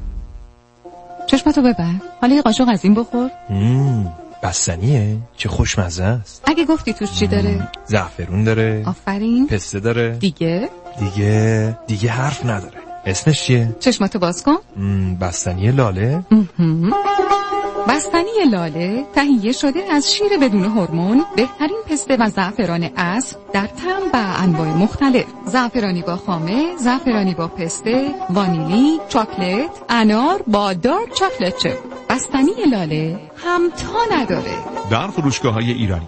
چشمتو ببر، حالا یه قاشق از این بخور. بستنیه؟ چه خوشمزه است. اگه گفتی توش چی داره؟ زعفرون داره. آفرین. پسته داره. دیگه حرف نداره. اسمش چیه؟ چشمتو باز کن. بستنی لاله. بستنی لاله تهیه شده از شیر بدون هورمون، بهترین پسته و زعفران اصل در طعم و انواع مختلف. زعفرانی با خامه، زعفرانی با پسته، وانیلی، چاکلت، انار با دارک چاکلت چپ. بستنی لاله همتا نداره. در فروشگاه‌های ایرانی.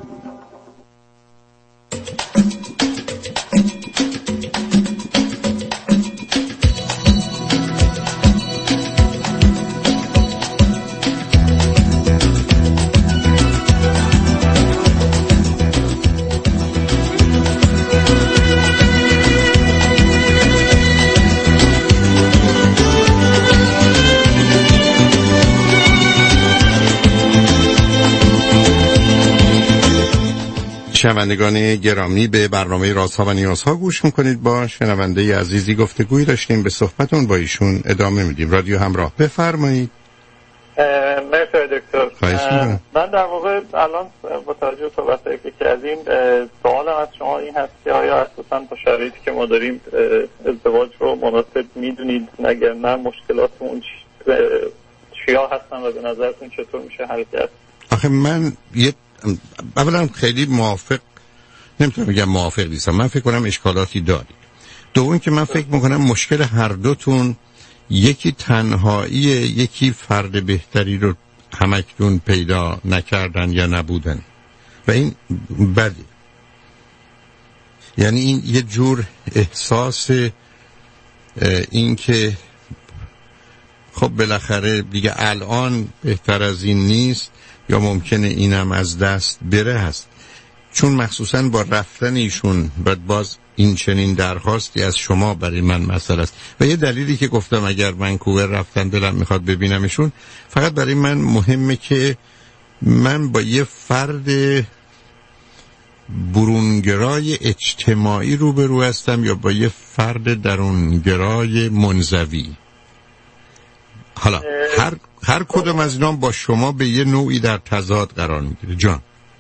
شنوندگان گرامی، به برنامه رازها و نیازها گوش میکنید. با شنونده عزیزی گفتگویی داشتیم، به صحبتون با ایشون ادامه میدیم. رادیو همراه، بفرمایید. مرسی دکتر. خواهش میکنم. من در واقع الان با توجه به صحبتایی که کردیم سوالم از شما این هست که آیا اساساً با شرایطی که ما داریم ازدواج رو مناسب میدونید؟ اگر نه مشکلاتمون چیا هستن و به نظرتون چطور میشه حل کرد؟ آخه من اولا خیلی نمیتونم بگم موافق نیستم. من فکر کنم اشکالاتی دارید. دوم که من فکر میکنم مشکل هر دوتون یکی تنهایی، یکی فرد بهتری رو همکنون پیدا نکردن یا نبودن و این بده. یعنی این یه جور احساس این که خب بالاخره دیگه الان بهتر از این نیست یا ممکنه اینم از دست بره هست. چون مخصوصا با رفتن ایشون بعد باز این چنین درخواستی از شما برای من مسئله است. و یه دلیلی که گفتم اگر ونکوور رفتن دلم میخواد ببینمشون، فقط برای من مهمه که من با یه فرد برونگرای اجتماعی روبرو هستم یا با یه فرد درونگرای منزوی. حالا هر کدوم از اینا با شما به یه نوعی در تضاد قرار میگیره. جان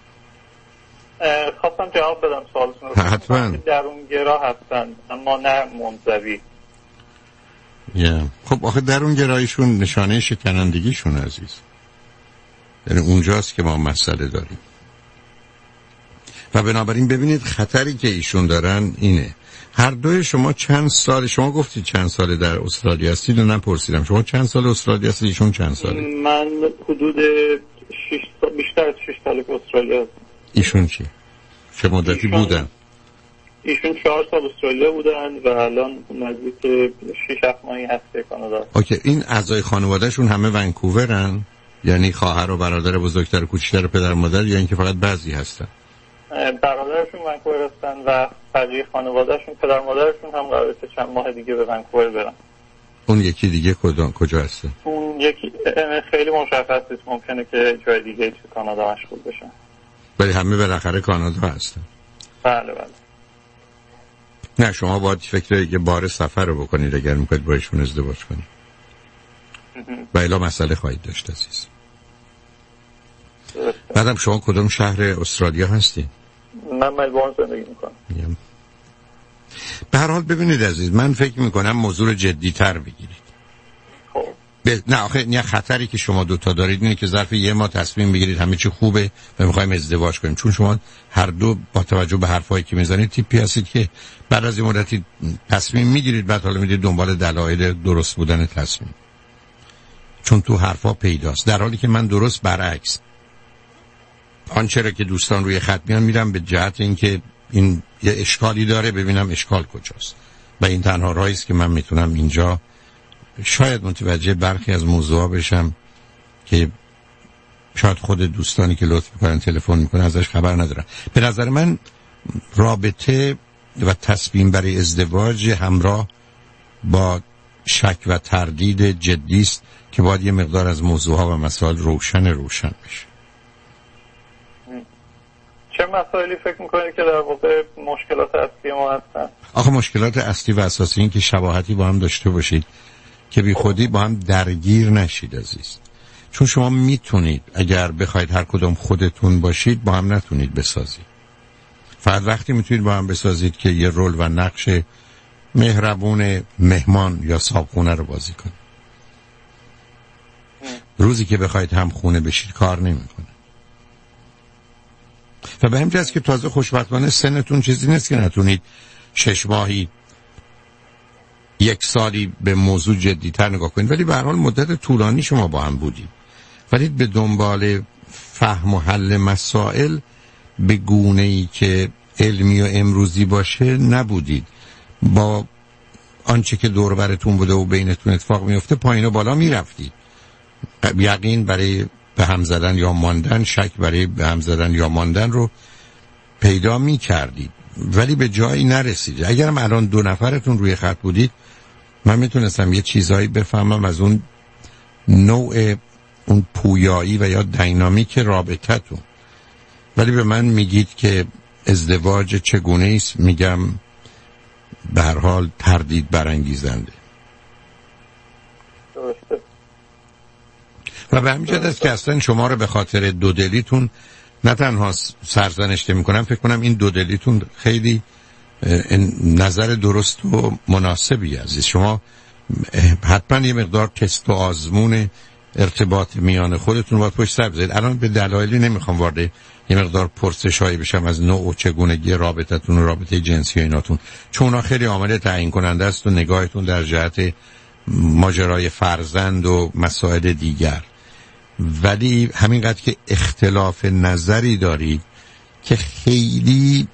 خواستم جواب بدم سوالتون رو. حتما درونگرا هستن اما نه منزوی. خب آخه درونگرایشون نشانه شکنندگیشون عزیز، یعنی اونجاست که ما مسئله داریم. و بنابراین ببینید خطری که ایشون دارن اینه. هر دوی شما چند سال، شما گفتید چند سال در استرالیا هستید و نپرسیدم شما چند سال استرالیا هستید؟ ایشون چند ساله؟ من حدود 6 سال، بیشتر از 6 سال که استرالیا هستم. ایشون چه مدتی بودن؟ ایشون 4 سال استرالیا بودن و الان نزدیک 6-7 ماهی هست که کانادا. اوکی، این اعضای خانوادهشون همه ونکوورن؟ یعنی خواهر و برادر بزرگتر و کوچکتر پدر مادر، یا اینکه فقط بعضی هستن؟ برادرشون ونکوور هستن و بقیه خانوادهشون پدر مادرشون هم قراره چند ماه دیگه به ونکوور برن. اون یکی دیگه کجا هسته؟ اون یکی خیلی مشخص نیست، ممکنه که جای دیگه تو کانادا مشغول بشن. ولی همه بالاخره کانادا هستن. بله. نه شما باید فکر یه بار سفر رو بکنید اگر میخواید با ایشون ازدواج کنید. و الا مسئله خواهید داشت عزیز. بعدم شما کدوم شهر استرالیا هستی؟ من ملبورن زندگی میکنم. به هر حال ببینید عزیز، من فکر میکنم موضوع رو جدی تر بگیرید. نه آخه نه، خطری که شما دوتا دارید اینه که ظرف یه ماه تصمیم بگیرید همه چی خوبه و میخوایم ازدواج کنیم. چون شما هر دو با توجه به حرفایی که میزنید تیپی هستید که بعد از این مدتی تصمیم میگیرید، بعد حالا میدید دنبال دلایل درست بودن تصمیم، چون تو حرفا پیداست. در حالی که من درست برعکس، آنچه را که دوستان روی خط میان میرم به جهت اینکه این یه اشکالی داره، ببینم اشکال کجاست و این تنها راهی است که من میتونم اینجا شاید متوجه برخی از موضوعا بشم که شاید خود دوستانی که لطف میکنن تلفن میکنن ازش خبر ندارن. به نظر من رابطه و تصمیم برای ازدواج همراه با شک و تردید جدی است که باید یه مقدار از موضوعها و مسائل روشن بشه. چه مسائلی فکر میکنید که در واقع مشکلات اصلی ما هستن؟ آخه مشکلات اصلی و اساسی این که شباهتی با هم داشته باشید که بی خودی با هم درگیر نشید عزیز. چون شما میتونید اگر بخواید هر کدوم خودتون باشید با هم نتونید بسازید. فقط وقتی میتونید با هم بسازید که یه رول و نقش مهربون مهمان یا صاحبخونه رو بازی کنید. روزی که بخواید هم خونه بشید کار نمیکنه. و به همین جهت که تازه خوشبختانه سنتون چیزی نیست که نتونید 6 ماهی 1 سالی به موضوع جدی‌تر نگاه کنید، ولی به هر حال مدت طولانی شما با هم بودید، ولی به دنبال فهم و حل مسائل به گونه‌ای که علمی و امروزی باشه نبودید. با آنچه که دور براتون بوده و بینتون اتفاق میفته پایین و بالا میرفتید. یقین برای به هم زدن یا ماندن، شک برای به هم زدن یا ماندن رو پیدا می کردید، ولی به جایی نرسید. اگرم الان 2 نفرتون روی خط بودید من میتونستم یه چیزایی بفهمم از اون نوع اون پویایی و یا دینامیک رابطتون. ولی به من میگید که ازدواج چگونه است، میگم به هر حال تردید برانگیزنده. و به همین جهت است که اصلا شما رو به خاطر دودلیتون نه تنها سرزنش میکنم، فکر کنم این دودلیتون خیلی نظر درست و مناسبی عزیز. شما حتما یه مقدار تست و آزمون ارتباط میان خودتون باید پشت سر بذارید. الان به دلایلی نمیخوام وارد یه مقدار پرسشایی بشم از نوع و چگونگی رابطتون و رابطه جنسی و ایناتون، چون اونا خیلی عامل تعیین کننده است و نگاهتون در جهت ماجرای فرزند و مسائل دیگر. ولی همینقدر که اختلاف نظری دارید که خیلی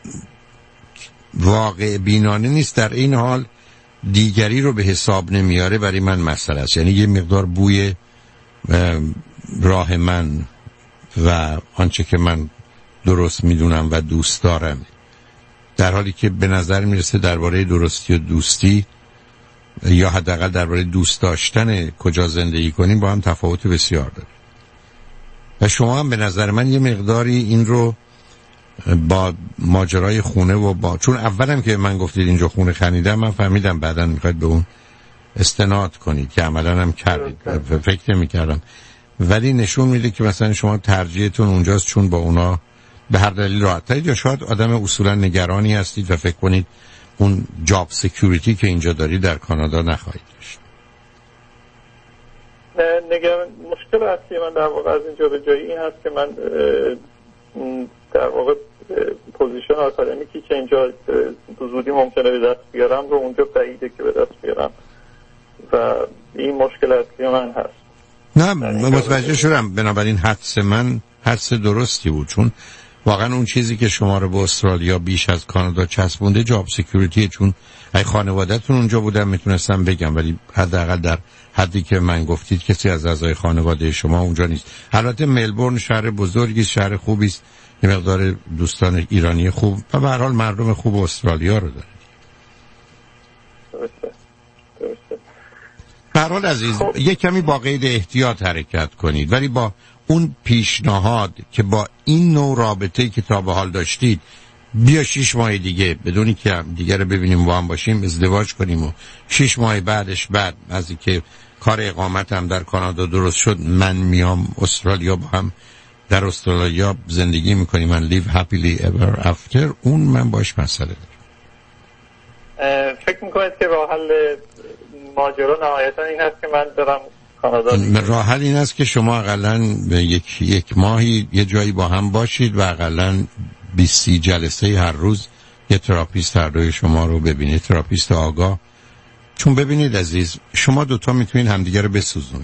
واقع بینانه نیست، در این حال دیگری رو به حساب نمیاره، برای من مسئله است. یعنی یه مقدار بوی راه من و آنچه که من درست میدونم و دوست دارم، در حالی که به نظر میرسه درباره درستی و دوستی یا حداقل درباره دوست داشتن کجا زندگی کنیم با هم تفاوت بسیار داره. و شما هم به نظر من یه مقداری این رو با ماجرای خونه و با چون اولم که من گفتید اینجا خونه خریدم، من فهمیدم بعداً میخواید به اون استناد کنید که عملاً هم کردید، فکر نمی‌کردم، ولی نشون میده که مثلا شما ترجیحتون اونجاست چون با اونا به هر دلیل راحت‌ترید، یا شاید آدم اصولاً نگرانی هستید و فکر کنید اون جاب سکیوریتی که اینجا دارید در کانادا نخواهید داشت. مشکل اصلی من در واقع از اینجا به جایی این هست که من در واقع پوزیشن آکادمیکی که اینجا زودی ممکنه به دست بیارم رو اونجا بعیده که به دست بیارم و این مشکل اصلی من هست. نه متوجه شدم، بنابراین حدس من حدس درستی بود، چون واقعا اون چیزی که شما رو به استرالیا بیش از کانادا چسبونده جاب سکیوریتیه، چون اگه خانواده‌تون اونجا بودن میتونستم بگم، ولی حداقل در حدی که من گفتید کسی از اعضای خانواده شما اونجا نیست. البته ملبورن شهر بزرگی، شهر خوبی است، یه مقدار دوستان ایرانی خوب و به هر حال مردم خوب استرالیا رو داره. درسته. به هر حال عزیز یک کمی با قید احتیاط حرکت کنید، ولی با اون پیشنهاد که با این نوع رابطه‌ای که تا به حال داشتید بیا 6 ماه دیگه بدونی که دیگه رو ببینیم با هم باشیم ازدواج کنیم و 6 ماه بعدش بعد از اینکه کار اقامت هم در کانادا درست شد من میام استرالیا با هم در استرالیا زندگی میکنیم من live happily ever after، اون من باش مسئله دارم. فکر میکنید که راه حل ماجرا نهایتا این هست که من برم کانادا؟ راه حل این است که شما اقلا یک ماهی یه جایی با هم باشید و اقلا 20 جلسه هر روز یه تراپیست هر دوی شما رو ببینید، تراپیست آگاه. چون ببینید عزیز، شما دوتا میتونید همدیگه رو بسوزونید،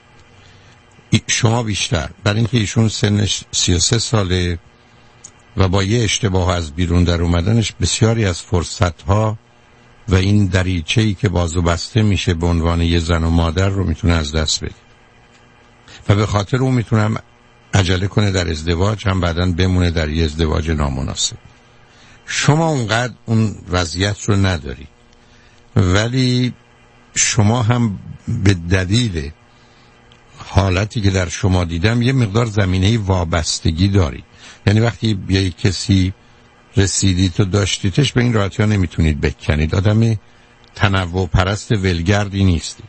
شما بیشتر، برای اینکه ایشون سنش 33 ساله و با یه اشتباه از بیرون در اومدنش بسیاری از فرصتها و این دریچه‌ای که باز و بسته میشه به عنوان یه زن و مادر رو میتونه از دست بده و به خاطر اون میتونم عجله کنه در ازدواج، هم بعداً بمونه در یه ازدواج نامناسب. شما اونقدر اون وضعیت رو نداری، ولی شما هم به دلیل حالتی که در شما دیدم یه مقدار زمینه وابستگی داری. یعنی وقتی بیایی کسی رسیدید تو داشتیتش به این راحتی ها نمیتونید بکنید، آدم تنوع پرست ولگردی نیستی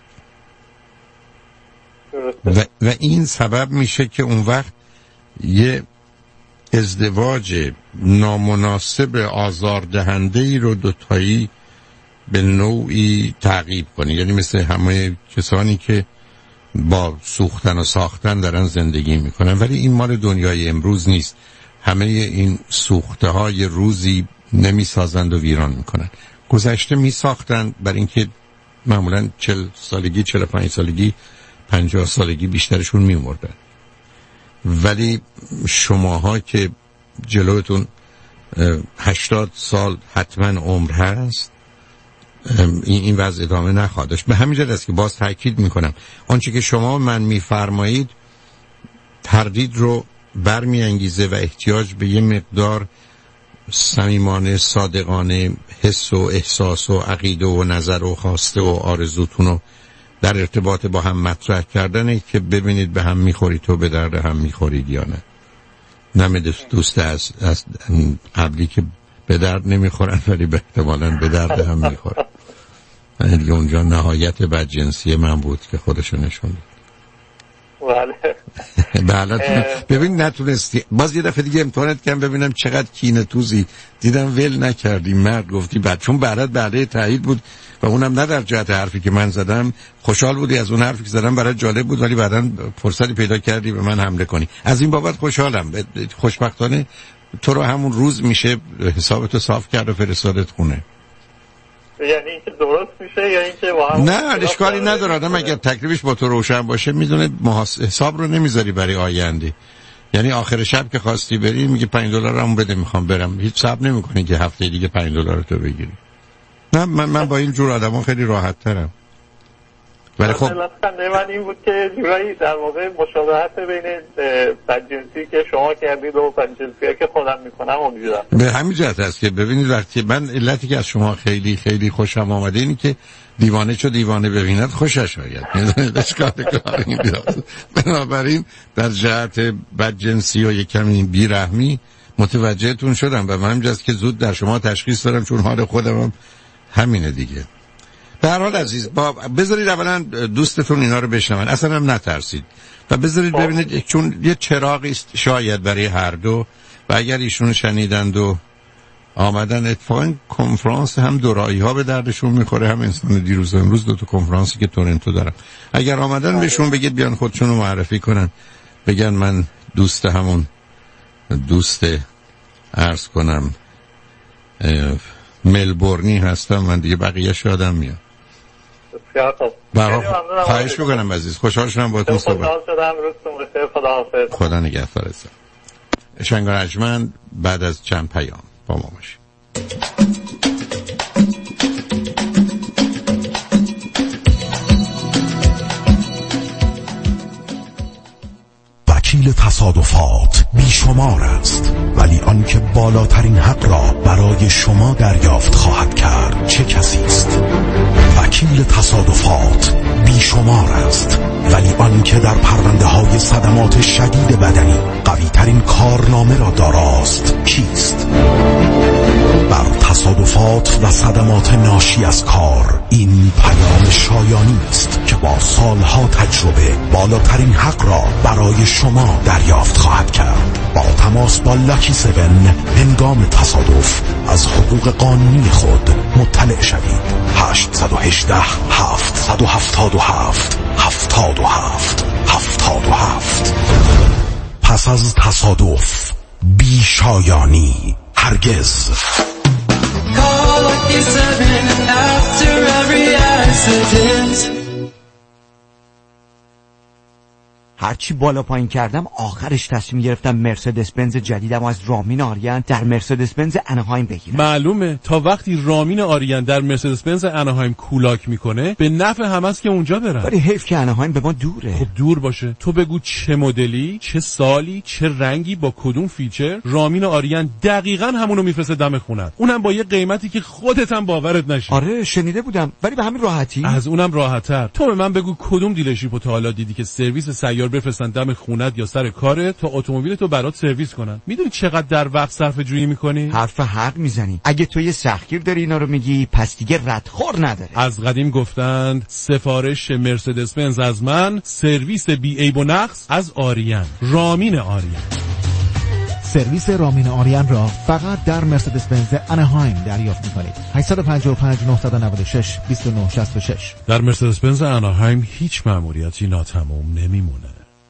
و این سبب میشه که اون وقت یه ازدواج نامناسب آزاردهنده ای رو دوتایی به نوعی تعقیب کنی. یعنی مثل همه کسانی که با سوختن و ساختن دارن زندگی میکنن، ولی این مال دنیای امروز نیست. همه این سوخته های روزی نمیسازند و ویران میکنن. گذشته میساختن برای اینکه معمولا 40 سالگی 45 سالگی 50 سالگی بیشترشون میمردن، ولی شماها که جلوتون 80 سال حتما عمر هست، این وضع ادامه نخواهد داشت. به همین جهت است که باز تاکید میکنم آنچه که شما من میفرمایید تردید رو برمیانگیزه و احتیاج به یه مقدار صمیمانه صادقانه حس و احساس و عقیده و نظر و خواسته و آرزوتون رو در ارتباط با هم مطرح کردنه که ببینید به هم میخورید و به درد هم میخورید یا نه. نه دوست از قبلی که به درد نمیخورن ولی به احتمالاً به درد هم میخورن. دیگه اونجا نهایت بدجنسی من بود که خودشو نشون داد. بله ببین نتونستی، باز یه دفعه دیگه امتحانت کردم ببینم چقدر کینه توزی، دیدم ول نکردی مرد، گفتی بعد چون برات بعده تایید بود و اونم نه در جهت حرفی که من زدم، خوشحال بودی از اون حرفی که زدم برات جالب بود، ولی بعداً فرصتی پیدا کردی به من حمله کنی. از این بابت خوشحالم. خوشبختانه تو رو همون روز میشه حسابتو صاف کرد و فرستادت خونه. یعنی اینکه درست میشه یا اینکه با هم نه اشکالی نداره. آدم اگر تکلیفش با تو روشن باشه میدونه حساب رو نمیذاری برای آینده. یعنی آخر شب که خواستی بری میگه $5 هم بده میخوام برم، هیچ صبر نمیکنی که هفته دیگه $5 تو بگیری. نه من با این جور آدما خیلی راحت ترم. ولی خب خنده من این بود که جورایی در واقع مشابهت بین بدجنسی که شما کردید و بدجنسی که خودم میکنم امیدوارم. به همین جهت است که ببینید وقتی من علتی که از شما خیلی خیلی خوشم آمده اینی که دیوانه چو دیوانه ببیند خوشش آید. بنابراین در جهت بدجنسی و یک کمی بیرحمی متوجهتون شدم و من همینجاست که زود در شما تشخیص دارم چون حال خودم هم همینه دیگه. به هر حال عزیز بذارید اولا دوستتون اینا رو بشنون، اصلا هم نترسید و بذارید ببینید چون یه چراغی است شاید برای هر دو و اگر ایشون شنیدند و آمدن اتفاقا کنفرانس هم دورایی ها به دردشون میخوره هم انسان دیروز امروز 2 تا کنفرانسی که تورنتو دارم اگر آمدن بهشون بگید بیان خودشون رو معرفی کنن بگن من دوست همون دوست عرض کنم ملبورنی هستم من دیگه بقیه شادم میاد. خواهش میکنم عزیز خوشحال شدم باهاتون صحبت خدا نگهدارتون. شنگ و رجمن بعد از چند پیام با ما باشید. وکیل تصادفات بیشمار است ولی آنکه بالاترین حق را برای شما دریافت خواهد کرد چه کسی است؟ وکیل تصادفات بیشمار است ولی آنکه در پرونده های صدمات شدید بدنی قوی ترین کارنامه را داراست کیست؟ بر تصادفات و صدمات ناشی از کار این پیام شایانی است که با سالها تجربه بالاترین حق را برای شما دریافت خواهد کرد. با تماس با لاکی 7 هنگام تصادف از حقوق قانونی خود مطلع شوید. 818 777 77 77. پس از تصادف بی شایانی هرگز. Call Lucky 7 after every accident. هرچی بالا پایین کردم آخرش تصمیم گرفتم مرسدس بنز جدیدم از رامین آریان در مرسدس بنز اناهایم بگیرم. معلومه تا وقتی رامین آریان در مرسدس بنز اناهایم کولاک میکنه به نفع همه است که اونجا برن. ولی حیف که اناهایم به ما دوره. خب دور باشه تو بگو چه مدلی چه سالی چه رنگی با کدوم فیچر رامین آریان دقیقاً همونو میفرسته دم خونت اونم با یه قیمتی که خودت هم باورت نشه. آره شنیده بودم ولی به همین راحتی. از اونم راحت‌تر. تو به من بگو کدوم دیلرشیپو تا حالا دیدی که سرویس سیار بفرستن دم خونت یا سر کارت تا اتومبیلتو برات سرویس کنن؟ میدونی چقدر در وقت صرفه جویی میکنی؟ حرف حق میزنی. اگه تو یه سختگیر داری اینا رو میگی پس دیگه ردخور نداره. از قدیم گفتند سفارش مرسدس بنز از من، سرویس بی عیب و نقص از آریان. رامین آریان. سرویس رامین آریان را فقط در مرسدس بنز اناهایم دریافت می‌کنید. 855 996 2966. در مرسدس بنز اناهایم هیچ مأموریتی ناتمام نمیمونه.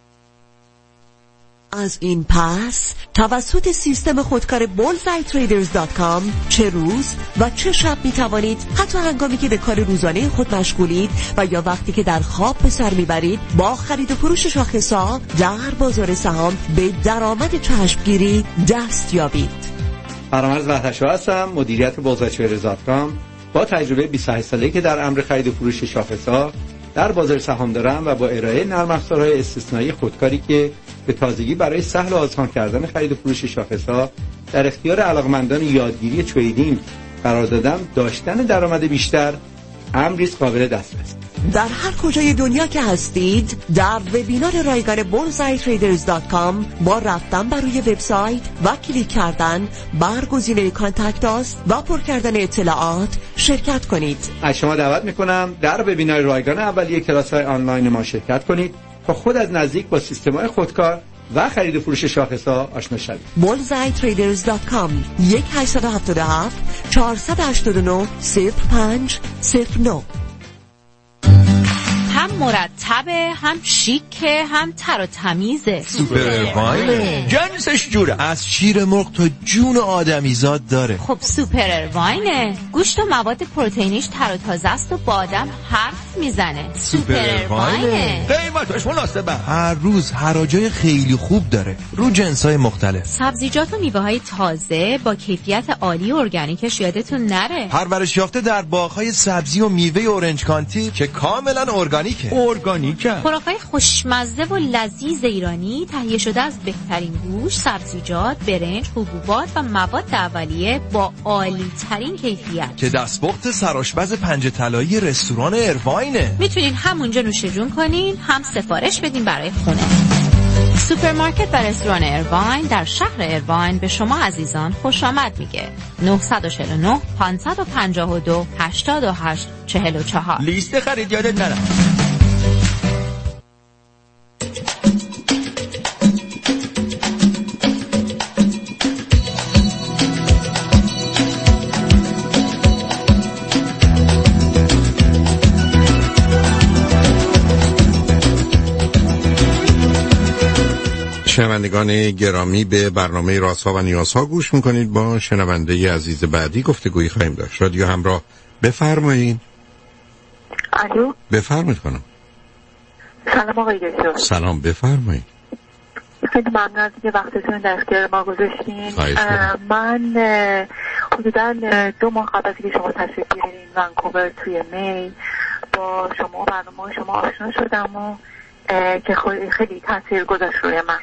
از این پس توسط سیستم خودکار bullseyetraders.com چه روز و چه شب می توانید حتی هنگامی که به کار روزانه خود مشغولید و یا وقتی که در خواب به سر میبرید با خرید و فروش شاخص‌ها در بازار سهام به درآمد چشمگیری دست یابید. فرامرز وحدت‌شاه هستم، مدیریت bullseyetraders.com. با تجربه 28 ساله‌ای که در امر خرید و فروش شاخص‌ها در بازار سهام دارم و با ارائه نرم افزارهای استثنایی خودکاری که به تازگی برای سهل و آسان کردن خرید و فروش شاخص‌ها در اختیار علاقمندان یادگیری تریدینگ قرار دادم، داشتن درآمد بیشتر امری قابل دسترس. در هر کجای دنیا که هستید در وبینار رایگان bullseyetraders.com با رفتن بر روی وبسایت و کلیک کردن بر گزینه کانتکت آس و پر کردن اطلاعات شرکت کنید. از شما دعوت میکنم در وبینار رایگان اولیه کلاس‌های آنلاین ما شرکت کنید تا خود از نزدیک با سیستم‌های خودکار و خرید و فروش شاخص‌ها آشنا شوید. bullseyetraders.com 1877 489 0509. هم مرتبه، هم شیکه، هم تر و تمیزه. سوپر ارواینه، جنسش جوره، از شیر مرغ تا جون آدمیزاد داره. خب سوپر ارواینه، گوشت و مواد پروتئینیش تر و تازه است و با آدم حرف میزنه. سوپر ارواینه، قیمتش مناسبه، هر روز حراجای خیلی خوب داره رو جنسای مختلف. سبزیجات و میوه های تازه با کیفیت عالی ارگانیکش یادتون نره. پرورش یافته در باغ‌های سبزی و میوه اورنج کانتی که کاملا ارگانیکه. خوراک‌های خوشمزه و لذیذ ایرانی تهیه شده از بهترین گوشت، سبزیجات، برنج، حبوبات و مواد اولیه با عالی ترین کیفیت که دستپخت سرآشپز پنجه طلایی رستوران ارواینه. میتونین همونجا نوش جون کنین، هم سفارش بدین برای خونه. سوپرمارکت و رستوران ارواین در شهر ارواین به شما عزیزان خوش آمد میگه. 949 552 88 44. لیست خرید یادت نره. شنوندگان گرامی، به برنامه رازها و نیازها گوش میکنید. با شنونده عزیز بعدی گفتگویی خواهیم داشت. رادیو همراه، بفرمایید. الو، بفرمایید خانم. سلام آقای دکتر. سلام، بفرمایید. خیلی ممنون از اینکه وقتتون در اختیار ما گذاشتین. من حدوداً 2 ماه قبل از اینکه شما تشریف بیارین ونکوور توی می با شما برنامه شما آشنا شدم و که خیلی تاثیر گذاشت روی من.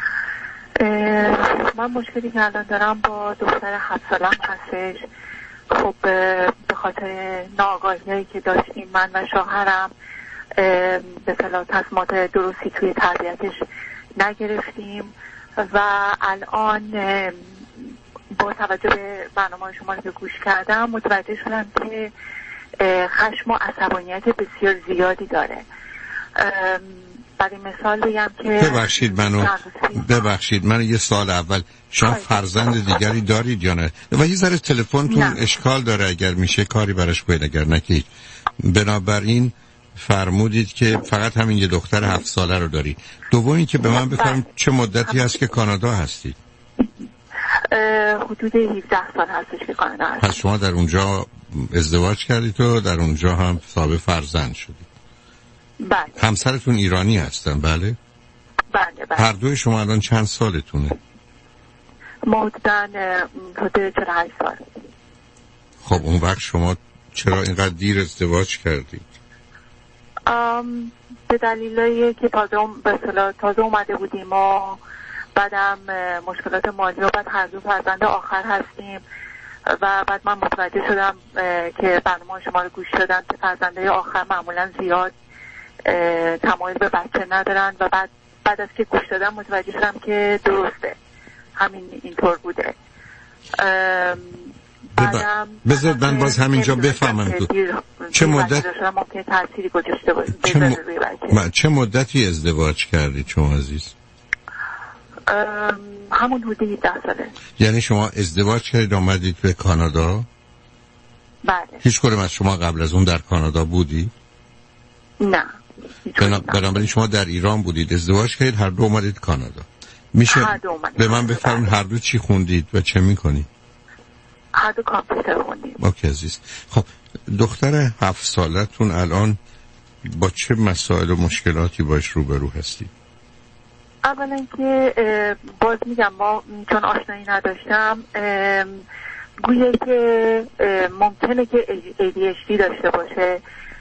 من مشکلی که الان دارم با دختر 7 سالم هستش. خب به خاطر ناآگاهی‌هایی که داشتیم من و شوهرم به اصطلاح تصمیمات درستی توی تربیتش نگرفتیم و الان با توجه به برنامه شما رو که گوش کردم متوجه شدم که خشم و عصبانیت بسیار زیادی داره. برای مثال بگم که ببخشید من یه سال اول، شما فرزند دیگری دارید یا نه؟ و یه ذره تلفنتون اشکال داره، اگر میشه کاری براش کنید، اگر نکید. بنابراین فرمودید که فقط همین یه دختر 7 ساله رو داری. دومی که به من بفرمایید چه مدتی هست که کانادا هستید؟ حدود 17 سال هستش که کانادا هستم. پس شما در اونجا ازدواج کردید و در اونجا هم صاحب فرزند شدید؟ بله. همسرتون ایرانی هستن؟ بله. بله. هر دوی شما الان چند سالتونه؟ حدوداً 48 سال. خب اون وقت شما چرا اینقدر دیر ازدواج کردید؟ به دلیلی که تازه اومده بودیم و بعدم مشکلات مالی و بعد هر دو فرزند آخر هستیم و بعد من متوجه شدم که برنامه شما رو گوش دادم که فرزنده آخر معمولا زیاد تمایل به بچه ندارن و بعد از که گوش دادم متوجه شدم که درسته، همین اینطور بوده. بذار من باز همینجا بفهمم چه مدت ممکنه تأثیری گذاشته باشه. چه مدتی ازدواج کردید شما عزیز؟ همون حدود 17 ساله. یعنی شما ازدواج کردید آمدید به کانادا؟ بله. هیچ کدوم از شما قبل از اون در کانادا بودی؟ نه. بنابراین شما در ایران بودید، ازدواج کردید، هر دو اومدید کانادا. میشه به من بفرمایید هر دو چی خوندید و چه میکنید؟ هر دو کامپیوتر خوندیم. اوکی عزیز. خب دختر 7 سالتون الان با چه مسائل و مشکلاتی باش روبرو هستید؟ اولا که باز میگم ما چون آشنایی نداشتم گویا که ممکنه که ADHD داشته باشه.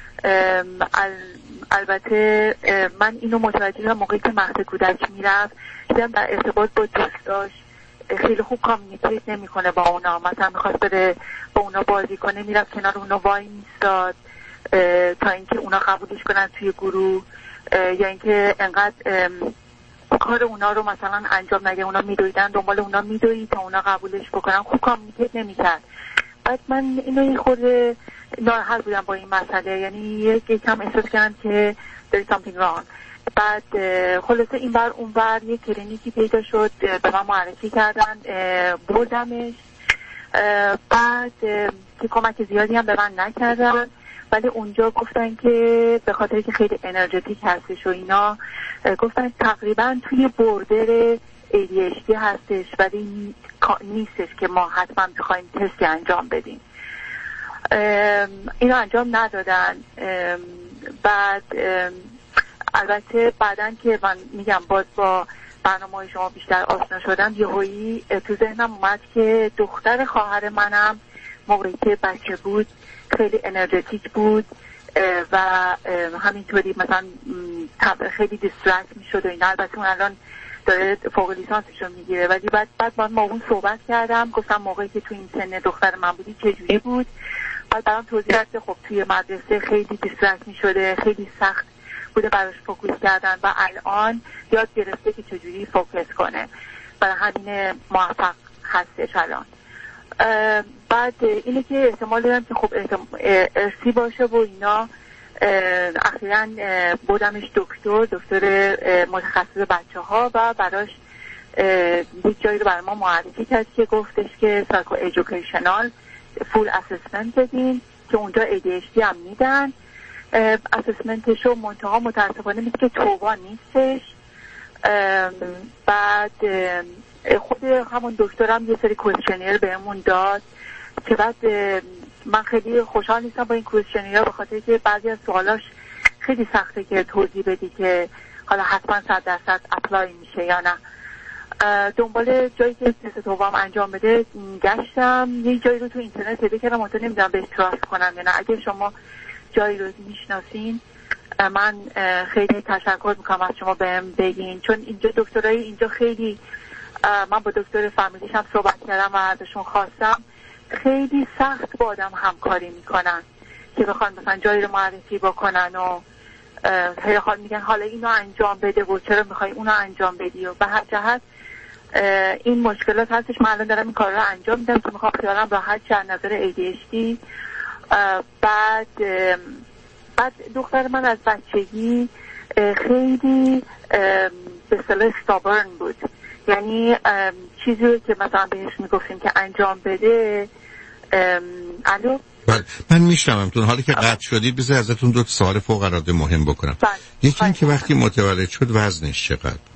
البته من اینو متوجه شدم موقعی که مهد کودک میرفت، دیدم در ارتباط با دوستاش خیلی خوب کامیونیکیت نمیکنه با اونا. مثلا میخواست بره با اونا بازی کنه، میرفت کنار اونا وای میستاد تا اینکه اونا قبولش کنن توی گروه، یا اینکه انقدر کار اونا رو مثلا انجام نگه، اونا میدویدن دنبال اونا میدوید تا اونا قبولش بکنن. خوب کامیونیکیت نمیکرد. بعد من اینو یه خورده ناراحت بودم با این مسئله، یعنی یکم احساس کردم که there's something wrong. بعد خلاصه این بر اون بر یه کلینیکی پیدا شد، به من معرفی کردن، بردمش. بعد که کمک زیادی هم به من نکردن ولی اونجا گفتن که به خاطر که خیلی انرژتیک هستش و اینا، گفتن تقریبا توی بردر ADHD هستش، ولی نیستش که ما حتما بخوایم تستی انجام بدیم. اینو انجام ندادن. بعد البته بعدن که من میگم باز با برنامه شما بیشتر آشنا شدم، یهویی تو ذهنم اومد که دختر خواهر منم موقعی که بچه بود خیلی انرژتیک بود و همینطوری مثلا خیلی دیسترکت میشد و اینا. البته اون الان داره فوق لیسانسش رو میگیره، ولی بعد من با اون صحبت کردم، گفتم موقعی که تو این سن دختر من بودی چجوری بود. بعد برام توضیح داد که خب توی مدرسه خیلی دیسترکت میشده، خیلی سخت بوده براش فوکوس کردن و الان یاد گرفته که چجوری فوکس کنه، برای همین موفق هستش الان. بعد اینه که احتمال دارم که خب ارسی باشه و اینا. اخیراً بودمش دکتر متخصص بچه ها و براش یک جایی رو برای ما معرفی کرد که گفتش که سایکو ایژوکیشنال فول اسسمنت بدین که اونجا ADHD هم میدن. اسسمنتشو منتها متاسفانه مثل که توبا نیستش. بعد خود همون دکترم یه سری کوئسشنیر بهمون داد که بعد من خیلی خوشحال نیستم با این کوئسشنیر به خاطر که بعضی از سوالاش خیلی سخته که توضیح بدی که حالا حتما 100% اپلای میشه یا نه. دنبال جایی که تست توبام انجام بده گشتم، یه جایی رو تو اینترنت پیدا کردم، منتها نمیدونم بهش تراست کنم یا نه. اگه شما جایی رو میشناسین من خیلی تشکر میکنم از شما بهم بگین، چون اینجا دکترای اینجا خیلی، من با دکتر فامیلیش هم صحبت کردم و ازشون خواستم، خیلی سخت با آدم همکاری میکنن که بخوان مثلا جایی رو معرفی بکنن و هی حال میگن حالا اینو انجام بده و چرا میخوای اونو انجام بدی و به هر جهت این مشکلات هستش. من الان دارم این کار رو انجام میدم که میخوام خیالم راحت شه از نظر ADHD. بعد دختر من از بچگی خیلی به اصطلاح استابرن بود، یعنی چیزی رو که مثلا بهش میگفتیم که انجام بده. الو من میشنومتون. حالی که قطع شدید بذار ازتون دو سوال فوق العاده مهم بکنم. یکی این که وقتی متولد شد وزنش چقدر بود؟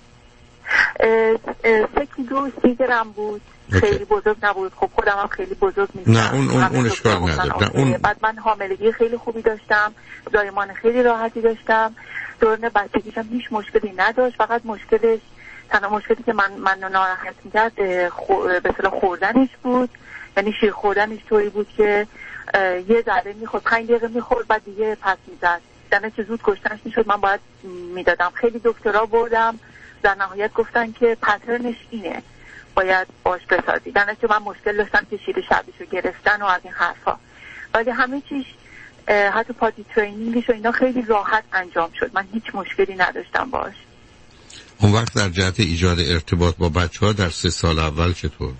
3 کیلو 30 گرم بود. خیلی بزرگ نبود. خب خودم هم خیلی بزرگ نیستم. نه اون اشکال نداره. بعد من حاملگی خیلی خوبی داشتم، زایمان خیلی راحتی داشتم، دوران بچگیشم هیچ مشکلی نداشت. فقط تنها مشکلی که من ناراحت می‌کرد به اصطلاح خوردنش بود، یعنی شیر خوردنش طوری بود که یه ذره می‌خورد 5 دقیقه می‌خورد بعد دیگه پس می‌زد، در چه زود کشتنش می‌شد. من باید میدادم. خیلی دکترا بردم، در نهایت گفتن که پترنش اینه، باید باش بسازی. در نتیجه من مشکل داشتم که شیر شبیشو گرفتن و از این حرفا، ولی همه چیز حتی پاتی ترینینگش و اینا خیلی راحت انجام شد. من هیچ مشکلی نداشتم باش. اون وقت در جهت ایجاد ارتباط با بچه‌ها در 3 سال اول چطور؟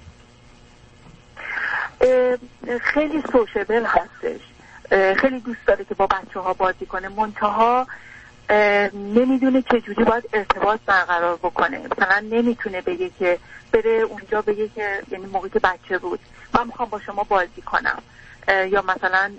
خیلی سوشیبل هستش، خیلی دوست داره که با بچه‌ها بازی کنه، منتها نمیدونه چجوری باید ارتباط برقرار بکنه. مثلا نمیتونه بگه که بره اونجا بگه که یعنی موقعی که بچه بود من میخوام با شما بازی کنم، یا مثلا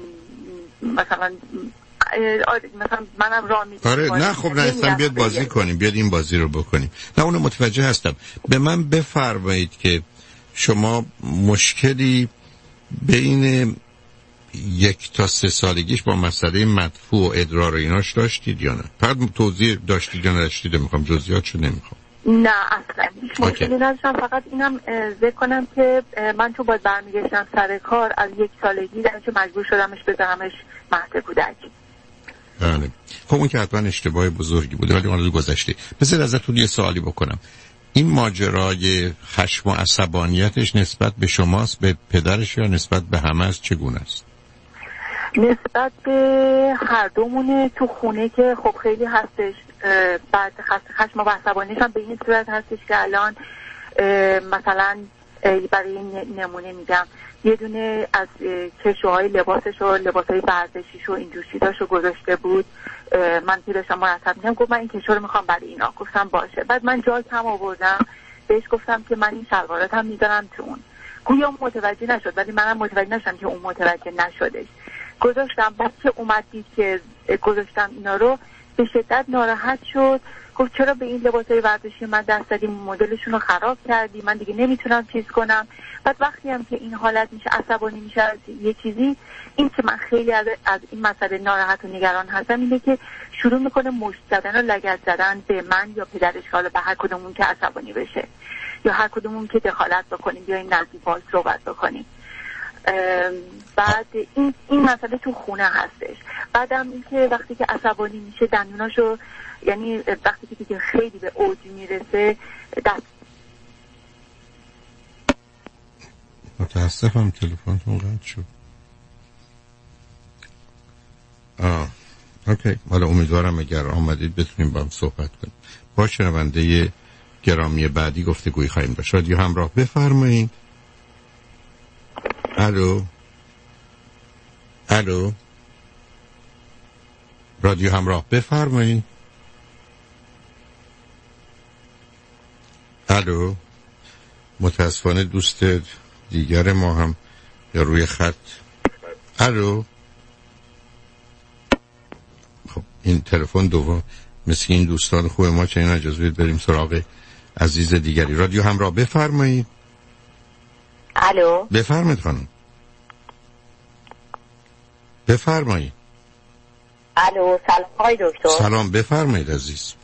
منم راه میدم. آره نه خب نه بیاد بازی کنیم، بیاد این بازی رو بکنیم. نه اونو متوجه هستم. به من بفرمایید که شما مشکلی بین 1 تا 3 سالگیش با مسئله مدفوع و ادرار و ایناش داشتید یا نه؟ فقط توضیح داشتید یا نداشتید؟ میخوام جزئیاتشو نمیخوام. نه اصلا هیچ مشکلی نداشتم. فقط اینم ذکر کنم که من تو باید برمیگشتم سر کار از 1 سالگی در که مجبور شدمش بذارمش مهد کودک. بله خب اون که حتما اشتباه بزرگی بوده، ولی اون رو گذشته. بذار ازتون یه سوالی بکنم. این ماجرای خشم و عصبانیتش نسبت به شماست، به پدرش، یا نسبت به همه است؟ چگونه است؟ نسبت به هر دومونه. تو خونه که خب خیلی هستش. بعد خشم و عصبانیش هم به این صورت هستش که الان مثلا برای نمونه میگم یه دونه از کشوهای لباسش و لباسهای ورزشیش و اینجور چیزاشو گذاشته بود. من که داشتم مرتب میگم گفت من این کشو رو میخوام برای اینا. گفتم باشه. بعد من جا کم آوردم بهش گفتم که من این شلوارات هم میذارم تو اون. گویا متوجه نشد، ولی منم متوجه نشدم که اون متوجه نشدش. گذاشتم. بعد که اومد دید که گذاشتم اینا رو به شدت ناراحت شد، گفت چرا به این لباسای ورزشی من دست دادی، مدلشون رو خراب کردی، من دیگه نمیتونم چیز کنم. بعد وقتی هم که این حالت میشه، عصبانی میشه از یه چیزی، این که من خیلی از این مسئله ناراحت و نگران هستم اینه که شروع میکنه مشت زدن و لگد زدن به من یا پدرش، حالا به هر کدومون که عصبانی بشه یا هر کدومون که دخالت بکنیم یا این نزدیک باهاش صحبت بکنیم. بعد این مسئله تو خونه هستش. بعدم این که وقتی که عصبانی میشه دندوناشو، یعنی وقتی که دیگه خیلی به اوج میرسه دست. متاسفم تلفنتون قطع شد. اوکی، حالا امیدوارم اگر آمدید بتونیم با هم صحبت کنیم. با شنونده گرامی بعدی گفتگوی خواهیم داشت. رادیو همراه، بفرمایید. الو رادیو همراه، بفرمایید. الو، متاسفانه دوست دیگر ما هم یا روی خط. الو، خب این تلفن دوم مثل این دوستان خوب ما، چه این اجازه بدید بریم سراغ عزیز دیگری. رادیو همراه، بفرمایید. الو، بفرمایید خانم، بفرمایید. الو، سلام آقای دکتر. سلام، بفرمایید عزیز.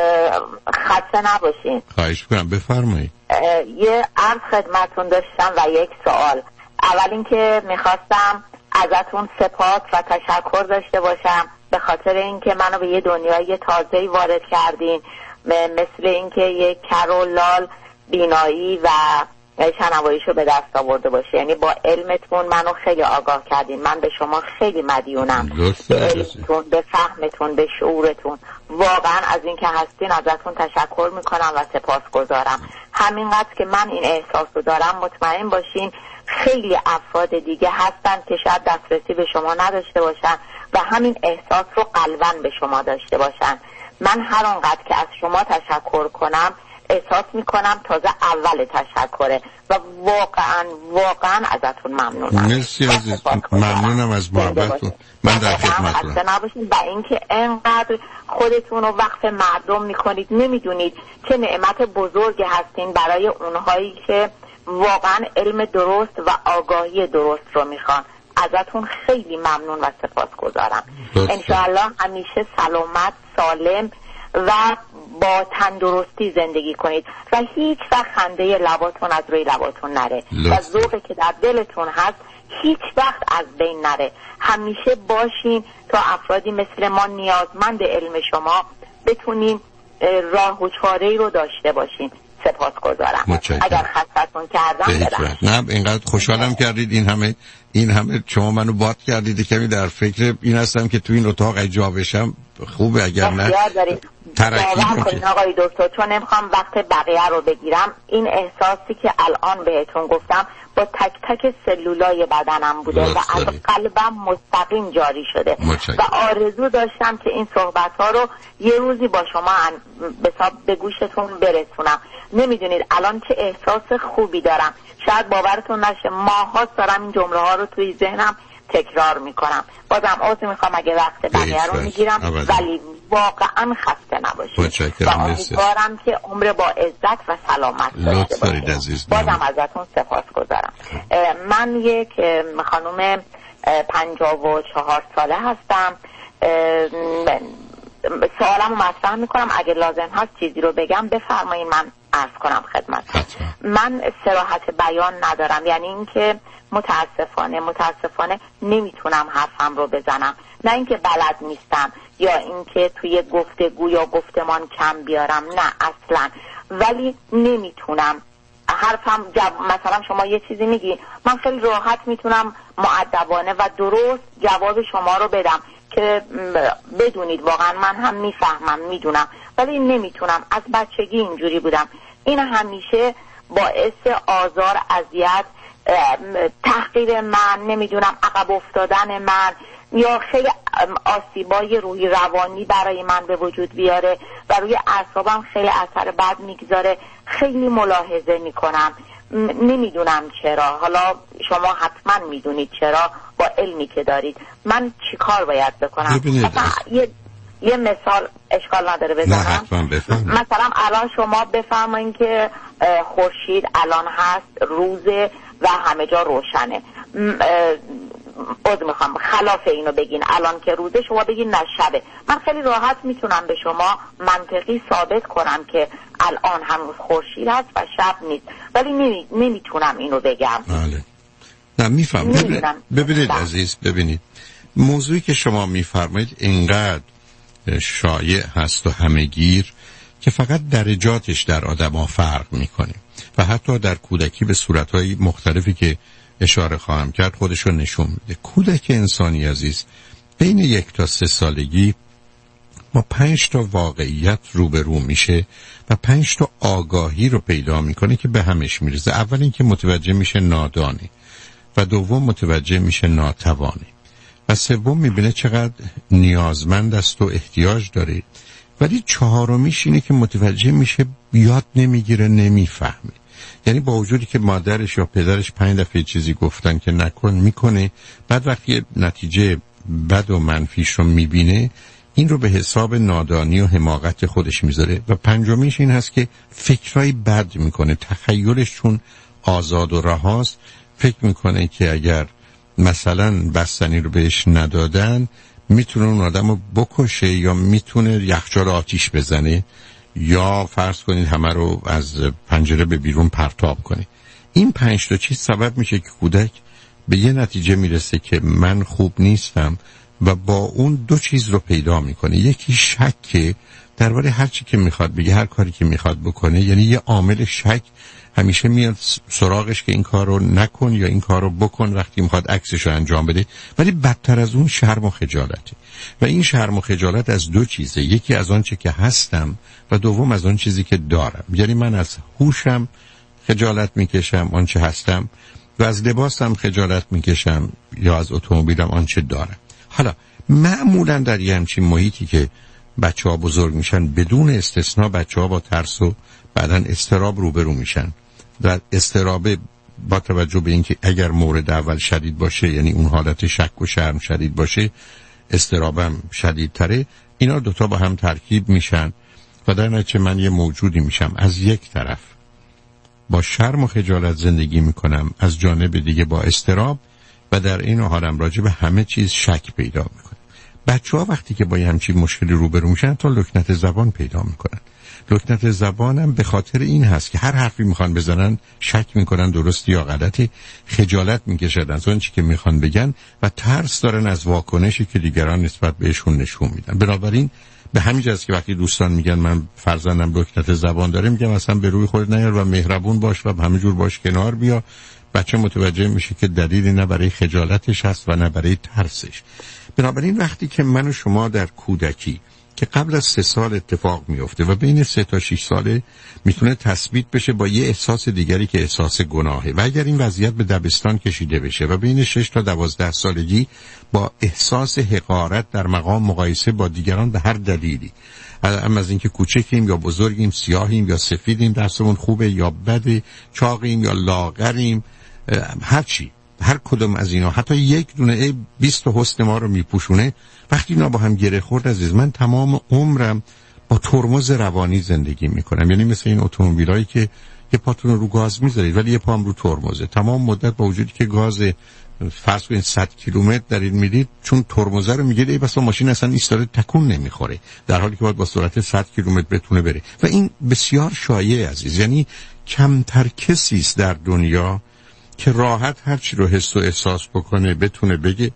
خسته نباشین. خواهش می‌کنم، بفرمایید. یه عرض خدمتون داشتم و یک سوال. اول اینکه میخواستم ازتون سپاس و تشکر داشته باشم به خاطر اینکه منو به یه دنیای تازه‌ای وارد کردین، مثل اینکه یک کرولال بینایی و شنواییشو به دست آورده باشه. یعنی با علمتون منو خیلی آگاه کردین. من به شما خیلی مدیونم، به علمتون، به فهمتون، به شعورتون. واقعا از این که هستین ازتون تشکر میکنم و سپاسگزارم. همینقدر که من این احساس رو دارم، مطمئن باشین خیلی افراد دیگه هستن که شاید دسترسی به شما نداشته باشن و همین احساس رو قلباً به شما داشته باشن. من هر اونقدر که از شما تشکر کنم احساس میکنم تازه اول تشکره و واقعا ازتون ممنونم. مرسی عزیز، ممنونم از محبتتون. من در خدمتتونم. خسته نباشید. و اینکه انقدر خودتون رو وقف مردم میکنید، نمیدونید چه نعمت بزرگی هستین برای اونهایی که واقعا علم درست و آگاهی درست رو میخوان. ازتون خیلی ممنون و سپاسگزارم. انشاءالله همیشه سلامت، سالم و با تندرستی زندگی کنید و هیچ وقت خنده لباتون از روی لباتون نره و ذوقی که در دلتون هست هیچ وقت از بین نره. همیشه باشین تا افرادی مثل ما نیازمند علم شما بتونین راه و چاره‌ای رو داشته باشین. سپاسگزارم. اگر خستتون کردم نه، اینقدر خوشحالم کردید. این همه شما منو بات کردید. کمی در فکر این هستم که تو این اتاق اجا بشم. خوبه اگر نه باور کنین آقای دکتر، چون نمیخوام وقت بقیه رو بگیرم. این احساسی که الان بهتون گفتم با تک تک سلولای بدنم بوده و از قلبم مستقیم جاری شده و آرزو داشتم که این صحبت ها رو یه روزی با شما به گوشتون برسونم. نمیدونید الان چه احساس خوبی دارم. شاید باورتون نشه، ماهاست دارم این جمله ها رو توی ذهنم تکرار میکنم. بازم عذر میخوام اگه وقت بقیه رو میگیرم، ولی واقعا خسته نباشید و امیدوارم که عمر با عزت و سلامت داشته باشید. بازم ازتون سپاسگزارم. من یک خانم 54 ساله هستم. سوالم رو مطرح میکنم، اگه لازم هست چیزی رو بگم بفرمایید من عرض کنم خدمت. من صراحت بیان ندارم، یعنی اینکه متاسفانه نمیتونم حرفم رو بزنم. نه اینکه بلد نیستم یا اینکه توی گفتگو یا گفتمان کم بیارم، نه اصلا، ولی نمیتونم حرفم مثلا شما یه چیزی میگی، من خیلی راحت میتونم مؤدبانه و درست جواب شما رو بدم که بدونید واقعا من هم میفهمم، میدونم، ولی نمیتونم. از بچگی اینجوری بودم. این همیشه باعث آزار، اذیت، تحقیر من، نمیدونم عقب افتادن من یا خیلی آسیبای روحی روانی برای من به وجود بیاره و روی اعصابم خیلی اثر بد میگذاره. خیلی ملاحظه میکنم نمیدونم چرا. حالا شما حتما میدونید چرا با علمی که دارید. من چی کار باید بکنم؟ یه مثال اشکال نداره بزنم؟ نه حتما بفرمایید. مثلا الان شما بفرمایین که خورشید الان هست روزه و همه جا روشنه. میخوام خلاف اینو بگین، الان که روزه شما بگین نه شبه. من خیلی راحت میتونم به شما منطقی ثابت کنم که الان هنوز خورشید هست و شب نیست، ولی نمیتونم اینو بگم. بله. نه میفهمم. ببینید عزیز، ببینید موضوعی که شما میفرمایید اینقدر شایع هست و همه‌گیر که فقط درجاتش در آدم‌ها فرق میکنه و حتی در کودکی به صورت‌های مختلفی که اشاره خواهم کرد خودشو نشون میده. کودک انسانی عزیز بین 1 تا 3 سالگی با 5 تا واقعیت روبرو میشه و 5 تا آگاهی رو پیدا میکنه که به همش میرسه. اول اینکه متوجه میشه نادانه و دوم متوجه میشه ناتوانه و سوم میبینه چقدر نیازمند است و احتیاج داره، ولی چهارمیش اینه که متوجه میشه یاد نمیگیره، نمیفهمه. یعنی با وجودی که مادرش یا پدرش 5 دفعه چیزی گفتن که نکن میکنه، بعد وقتی نتیجه بد و منفیش رو میبینه این رو به حساب نادانی و حماقت خودش میذاره و پنجمیش این هست که فکرای بد میکنه. تخیلش چون آزاد و رهاست فکر میکنه که اگر مثلا بستنی رو بهش ندادن میتونه اون آدم رو بکشه یا میتونه یخچال آتیش بزنه یا فرض کنید همه رو از پنجره به بیرون پرتاب کنه. این 5 تا چیز سبب میشه که کودک به یه نتیجه میرسه که من خوب نیستم و با اون 2 چیز رو پیدا میکنه. یکی شک درباره هر چی که میخواد بگه، هر کاری که میخواد بکنه، یعنی یه عامل شک همیشه میاد سراغش که این کار رو نکن یا این کار رو بکن وقتی میخواد عکسش رو انجام بده. ولی بدتر از اون شرم و خجالته و این شرم و خجالت از 2 چیزه، یکی از آن چه که هستم و دوم از آن چیزی که دارم. یعنی من از هوشم خجالت میکشم آنچه هستم و از لباسم خجالت میکشم یا از اتومبیلم آنچه دارم. حالا معمولا در یه همچین محیطی که بچه‌ها بزرگ میشن بدون استثناء بچه‌ها با ترس و بعدن اضطراب روبرو میشن. در اضطراب با توجه به اینکه اگر مورد اول شدید باشه، یعنی اون حالت شک و شرم شدید باشه، اضطرابم شدیدتره. اینا 2 تا با هم ترکیب میشن و در نتیجه من یه موجودی میشم از یک طرف با شرم و خجالت زندگی میکنم، از جانب دیگه با اضطراب و در این حالم راجع به همه چیز شک پیدا میکنم. بچه‌ها وقتی که با همچین مشکلی روبرو میشن تا لکنت زبان پیدا میکنن. لکنت زبانم به خاطر این هست که هر حرفی میخوان بزنن شک میکنن درست یا غلطی، خجالت میکشن از اون چی که میخوان بگن و ترس دارن از واکنشی که دیگران نسبت بهشون نشون میدن. بنابراین به همین جاست که وقتی دوستان میگن من فرزندم لکنت زبان داره، میگم اصلا به روی خودت نیار و مهربون باش و همه جور باش کنار بیا. بچه متوجه میشه که دلیلی نه برای خجالتش هست و نه برای ترسش. بنابراین وقتی که من و شما در کودکی که قبل از 3 سال اتفاق میفته و بین 3 تا 6 ساله میتونه تثبیت بشه با یه احساس دیگری که احساس گناهه و اگر این وضعیت به دبستان کشیده بشه و بین 6 تا 12 سالگی با احساس حقارت در مقام مقایسه با دیگران به هر دلیلی، اما از اینکه کوچکیم یا بزرگیم، سیاهیم یا سفیدیم، درسمون خوبه یا بده، چاقیم یا لاغریم، هر چی، هر کدوم از اینا حتی یک دونه 20 حسن ما رو میپوشونه. وقتی اینا با هم گره خورد عزیز، من تمام عمرم با ترمز روانی زندگی میکنم. یعنی مثل این اتومبیلایی که یه پاتون رو گاز میذارید ولی یه پام رو ترمزه، تمام مدت با وجودی که گاز فرض کنید 100 کیلومتر دارید میدید، چون ترمزه رو میگید ای بسا ماشین اصلا ایستاده تکون نمیخوره، در حالی که باید با سرعت 100 کیلومتر بتونه بره. و این بسیار شایع عزیز. یعنی کمتر کسی است در دنیا که راحت هر چی رو حس و احساس بکنه بتونه بگه،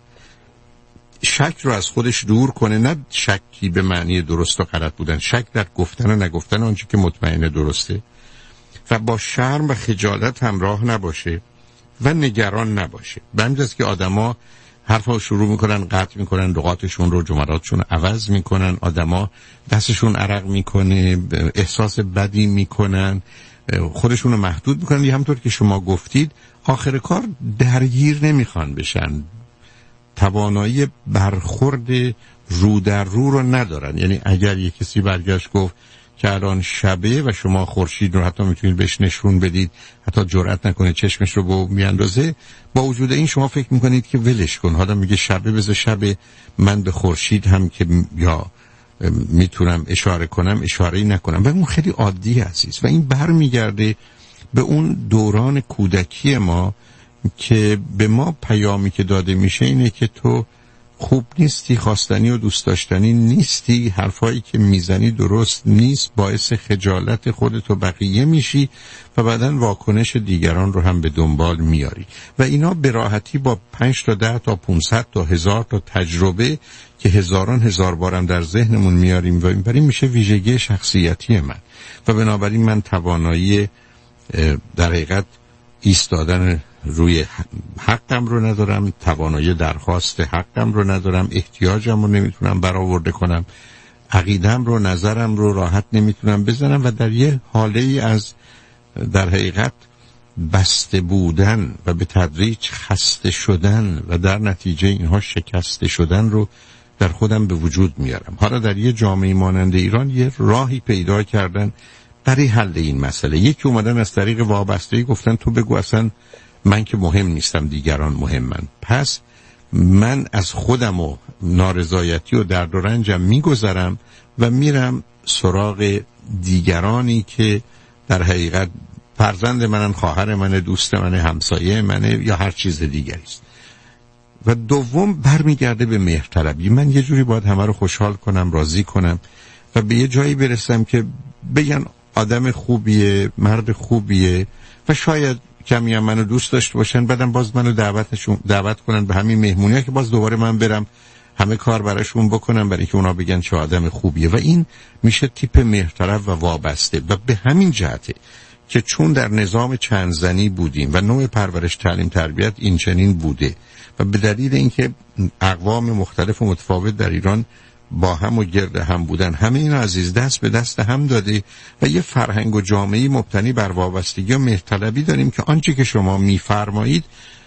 شک رو از خودش دور کنه. نه شکی به معنی درست و غلط بودن، شک در گفتن و نگفتن آنچه که مطمئنه درسته و با شرم و خجالت همراه نباشه و نگران نباشه. به همین جاست که آدما حرفا شروع میکنن، قطع میکنن، لغاتشون رو، جملاتشون عوض میکنن، آدما دستشون عرق میکنه، احساس بدی میکنن، خودشون رو محدود میکنن. یا همونطور که شما گفتید آخر کار درگیر نمیخوان بشن، توانایی برخورد رو در رو رو ندارن. یعنی اگر یک کسی برگشت گفت که الان شبه و شما خورشید رو حتی میتونید بهش نشون بدید، حتی جرئت نکنه چشمش رو به میاندازه، با وجود این شما فکر میکنید که ولش کن، حالا میگه شبه بذار شبه، من به خورشید هم که یا میتونم اشاره کنم اشاره‌ای نکنم. و اون خیلی عادی عزیز و این برمیگرده به اون دوران کودکی ما که به ما پیامی که داده میشه اینه که تو خوب نیستی، خواستنی و دوست داشتنی نیستی، حرفایی که میزنی درست نیست، باعث خجالت خودت و بقیه میشی و بعدن واکنش دیگران رو هم به دنبال میاری و اینا به راحتی با 5 تا 10 تا 500 تا 1000 تا تجربه که هزار بارم در ذهنمون میاریم و این میشه ویژگی شخصیتی من و بنابراین من توانایی در حقیقت ایستادن روی حقم رو ندارم، توانایی درخواست حقم رو ندارم، احتیاجم رو نمیتونم برآورده کنم، عقیدم رو نظرم رو راحت نمیتونم بزنم و در یه حاله از در حقیقت بسته بودن و به تدریج خسته شدن و در نتیجه اینها شکسته شدن رو در خودم به وجود میارم. حالا در یه جامعه مانند ایران یه راهی پیدا کردن برای حل این مسئله. یکی اومدن از طریق وابستگی گفتن تو بگو اصلا من که مهم نیستم، دیگران مهمن، پس من از خودم و نارضایتی و درد و رنجم میگذرم و میرم سراغ دیگرانی که در حقیقت فرزند منن، خواهر منه، دوست منه، همسایه منه یا هر چیز دیگری است. و دوم برمیگرده به مهرطلبی. من یه جوری باید همه رو خوشحال کنم، راضی کنم و به یه جایی برسم که بگن آدم خوبیه، مرد خوبیه و شاید کمی هم منو دوست داشته باشن، بعدم باز منو دعوت کنن به همین مهمونی‌ها که باز دوباره من برم همه کار براشون بکنم برای اینکه اونا بگن چه آدم خوبیه و این میشه تیپ مهرطلب و وابسته. و به همین جهته که چون در نظام چند زنی بودیم و نوع پرورش تعلیم تربیت این چنین بوده و به دلیل اینکه اقوام مختلف و متفاوت در ایران با هم و گرد هم بودن، همه این عزیز دست به دست هم داده و یه فرهنگ و جامعه‌ای مبتنی بر وابستگی و مهرطلبی داریم که آنچه که شما میفرمایید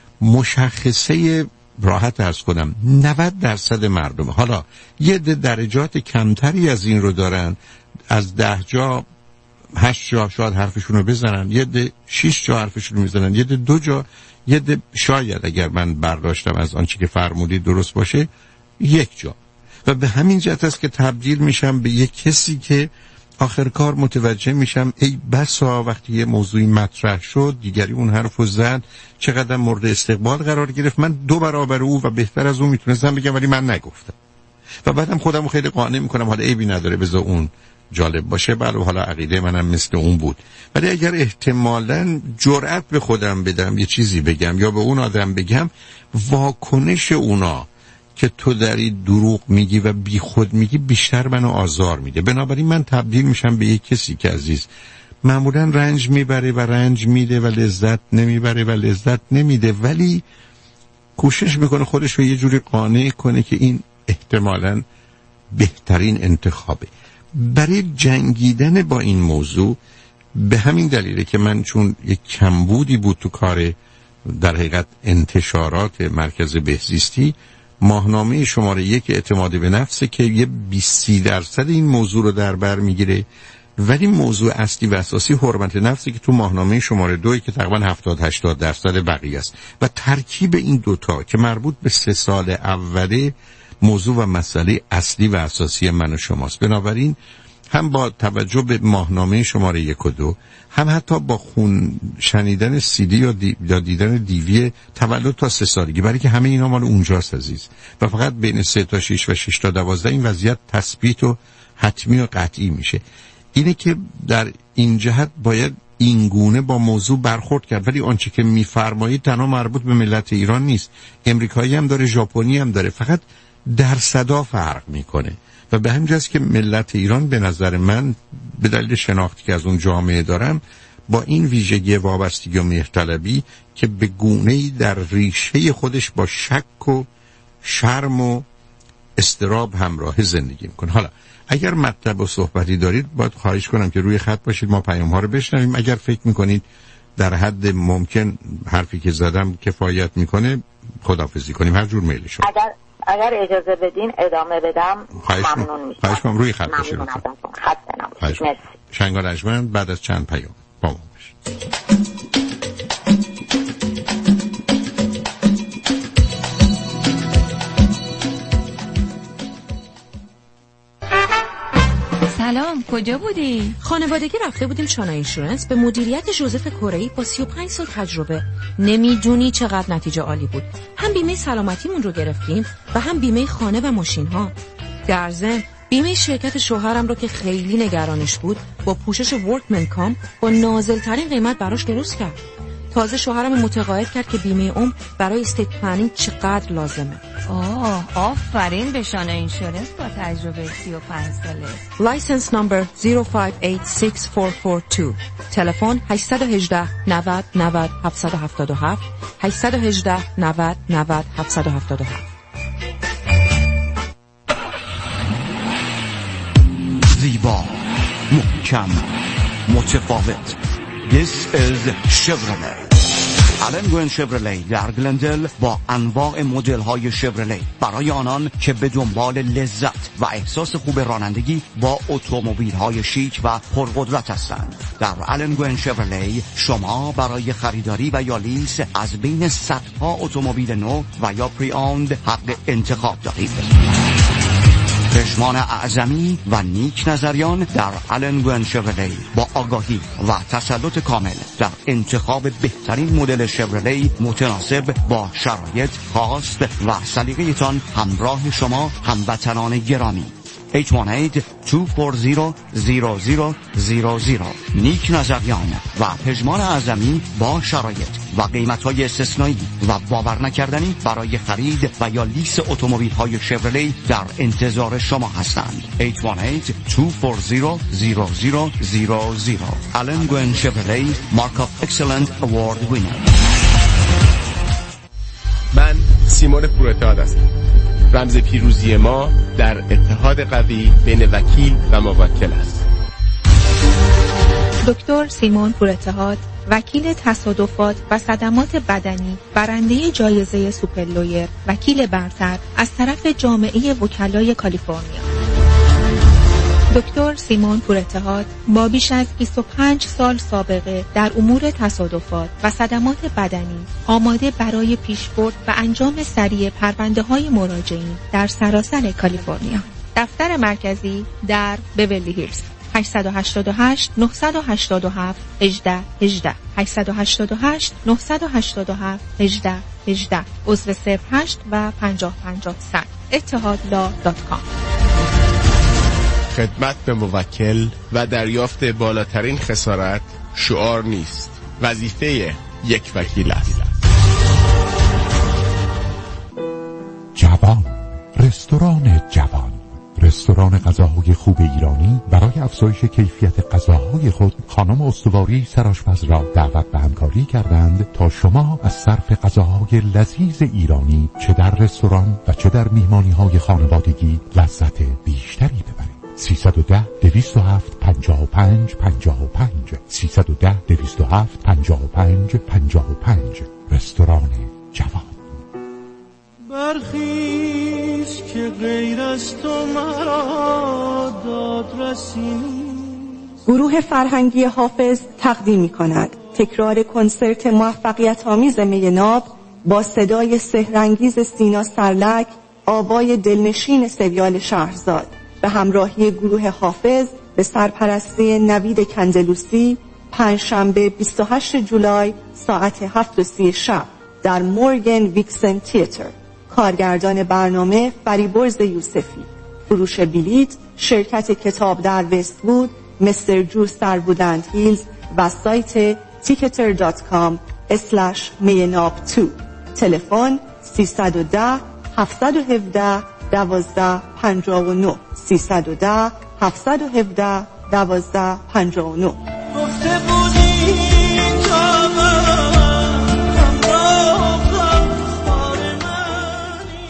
مشخصه راحت عرض کنم 90% مردم. حالا یه درجات کمتری از این رو دارن، از 10 جا 8 جا شاید حرفشون رو بزنن، یه 6 جا حرفشون رو میزنن، یه 2 جا، یه شاید اگر من برداشتم از آنچه که فرمودید درست باشه 1 جا. و به همین جهت است که تبدیل میشم به یک کسی که آخر کار متوجه میشم ای بسا وقتی یه موضوعی مطرح شد دیگری اون حرفو زد چقدر مورد استقبال قرار گرفت، من 2 برابر او و بهتر از اون میتونستم بگم ولی من نگفتم و بعدم خودمو خیلی قانع میکنم حالا عیبی نداره بذار اون جالب باشه، بله حالا عقیده منم مثل اون بود. ولی اگر احتمالاً جرأت به خودم بدم یه چیزی بگم یا به اون آدم بگم، واکنش اونا که تو داری دروغ میگی و بی خود میگی بیشتر منو آزار میده. بنابراین من تبدیل میشم به یک کسی که عزیز معمولا رنج میبره و رنج میده و لذت نمیبره و لذت نمیده، ولی کوشش میکنه خودش رو یه جوری قانع کنه که این احتمالاً بهترین انتخابه. برای جنگیدن با این موضوع به همین دلیله که من چون یک کمبودی بود تو کار در حقیقت انتشارات مرکز بهزیستی، ماهنامه شماره 1 اعتماد به نفسه که یه 20% این موضوع رو در بر میگیره، ولی موضوع اصلی و اساسی حرمت نفسی که تو ماهنامه شماره 2 که تقریبا 70-80% بقیه است و ترکیب این دوتا که مربوط به 3 سال اوله موضوع و مسئله اصلی و اساسی من و شماست. بنابراین هم با توجه به ماهنامه شماره 1 و 2 هم حتی با شنیدن CD یا دیدن دیوی تولد تا 3 سالگی، برای که همه اینا مال اونجاست عزیز و فقط بین 3 تا 6 و 6 تا 12 این وضعیت تثبیت و حتمی و قطعی میشه. اینه که در این جهت باید این گونه با موضوع برخورد کرد. ولی آنچه که میفرمایید تنها مربوط به ملت ایران نیست، امریکایی هم داره، ژاپنی هم داره، فقط درصدا فرق میکنه و به همین جاست که ملت ایران به نظر من به دلیل شناختی که از اون جامعه دارم با این ویژگی وابستگی و مهرطلبی که به گونه‌ای در ریشه خودش با شک و شرم و استراب همراه زندگی میکنه. حالا اگر مطلب و صحبتی دارید باید خواهش کنم که روی خط باشید، ما پیام‌ها رو بشنویم. اگر فکر میکنید در حد ممکن حرفی که زدم کفایت میکنه خداحافظی کنیم، هر جور میل شما. اگر اجازه بدین ادامه بدم ممنون میشم. خواهش می‌کنم روی خط باشید. ممنون ازتون. خسته نباشید. مرسی. شنگال اجمن بعد از چند پیام با ما باشید. سلام، کجا بودی؟ خانوادگی رفته بودیم چانا اینشورنس به مدیریت جوزف کره‌ای با 35 سال تجربه. نمیدونی چقدر نتیجه عالی بود. هم بیمه سلامتیمون رو گرفتیم و هم بیمه خانه و ماشین ها. در ضمن بیمه شرکت شوهرم رو که خیلی نگرانش بود با پوشش ورکمن کام با نازل ترین قیمت براش درست کرد. تازه شوهرم متقاعد کرد که بیمه برای استیت پلنینگ چقدر لازمه. آفرین به شانا اینشورنس با تجربه 35 ساله. لایسنس نمبر 05864442. تلفن 818 90 90 777 818 90 90 777. زیبا، محکم، متفاوت. This is Chevrolet. آلن گوین شفرلی در گلندل با انواع مدل های شفرلی برای آنان که به دنبال لذت و احساس خوب رانندگی با اتومبیل های شیک و پرقدرت هستند. در آلن گوین شفرلی شما برای خریداری و یا لیز از بین صدها اتومبیل نو و یا پری اوند حق انتخاب دارید. پشمان اعظمی و نیک نظریان در آلن گوین شفرلی با آگاهی و تسلط کامل در انتخاب بهترین مدل شفرلی متناسب با شرایط خاص و سلیقه‌تان همراه شما هموطنان گرامی. 818-240-0000 نیک نظریان و پژمان اعظمی با شرایط و قیمت‌های استثنایی و باور نکردنی برای خرید و یا لیز اتومبیل‌های شفرلی در انتظار شما هستند. 818-240-0000 آلن گوین شفرلی مارک آف اکسلنت اوارد وینر. من سیمون پورتاد هستم. رمز پیروزی ما در اتحاد قوی بین وکیل و موکل است. دکتر سیمون پورتهاد، وکیل تصادفات و صدمات بدنی، برنده جایزه سوپر لویر، وکیل برتر از طرف جامعه وکلای کالیفرنیا. دکتر سیمون پورتهاد با بیش از 25 سال سابقه در امور تصادفات و صدمات بدنی آماده برای پیشبرد و انجام سریع پرونده‌های مراجعین در سراسر کالیفرنیا. دفتر مرکزی در بیورلی هیلز. 888 987 1818 888 987 1818 عضو 08 و 5050 100 اتحادلا.com. خدمت به موکل و دریافت بالاترین خسارت شعار نیست، وظیفه یک وکیل است. جوان، رستوران جوان، رستوران غذاهای خوب ایرانی برای افزایش کیفیت غذاهای خود خانم استواری سرآشپز را دعوت به همکاری کردند تا شما از صرف غذاهای لذیذ ایرانی چه در رستوران و چه در میهمانی‌های خانوادگی لذت بیشتری ببرید. 310-207-55-55 310-207-55-55 رستوران جوان. برخیز که غیر از تو مرا دادرسی نیست. گروه فرهنگی حافظ تقدیم می‌کند تکرار کنسرت موفقیت آمیز می ناب با صدای سحرانگیز سینا سرلک، آوای دلنشین سریال شهرزاد به همراهی گروه حافظ به سرپرستی نوید کندلوسی، پنجشنبه 28 جولای ساعت 7:30 شب در مورگن ویکسن تیاتر. کارگردان برنامه فریبرز یوسفی. فروش بلیط شرکت کتاب در وست‌وود، مستر جوس در وودند هیلز و سایت ticketr.com/maynab2. تلفن 310-717-1259 310-717-1259. گفته بودی تا من همراه خار منی.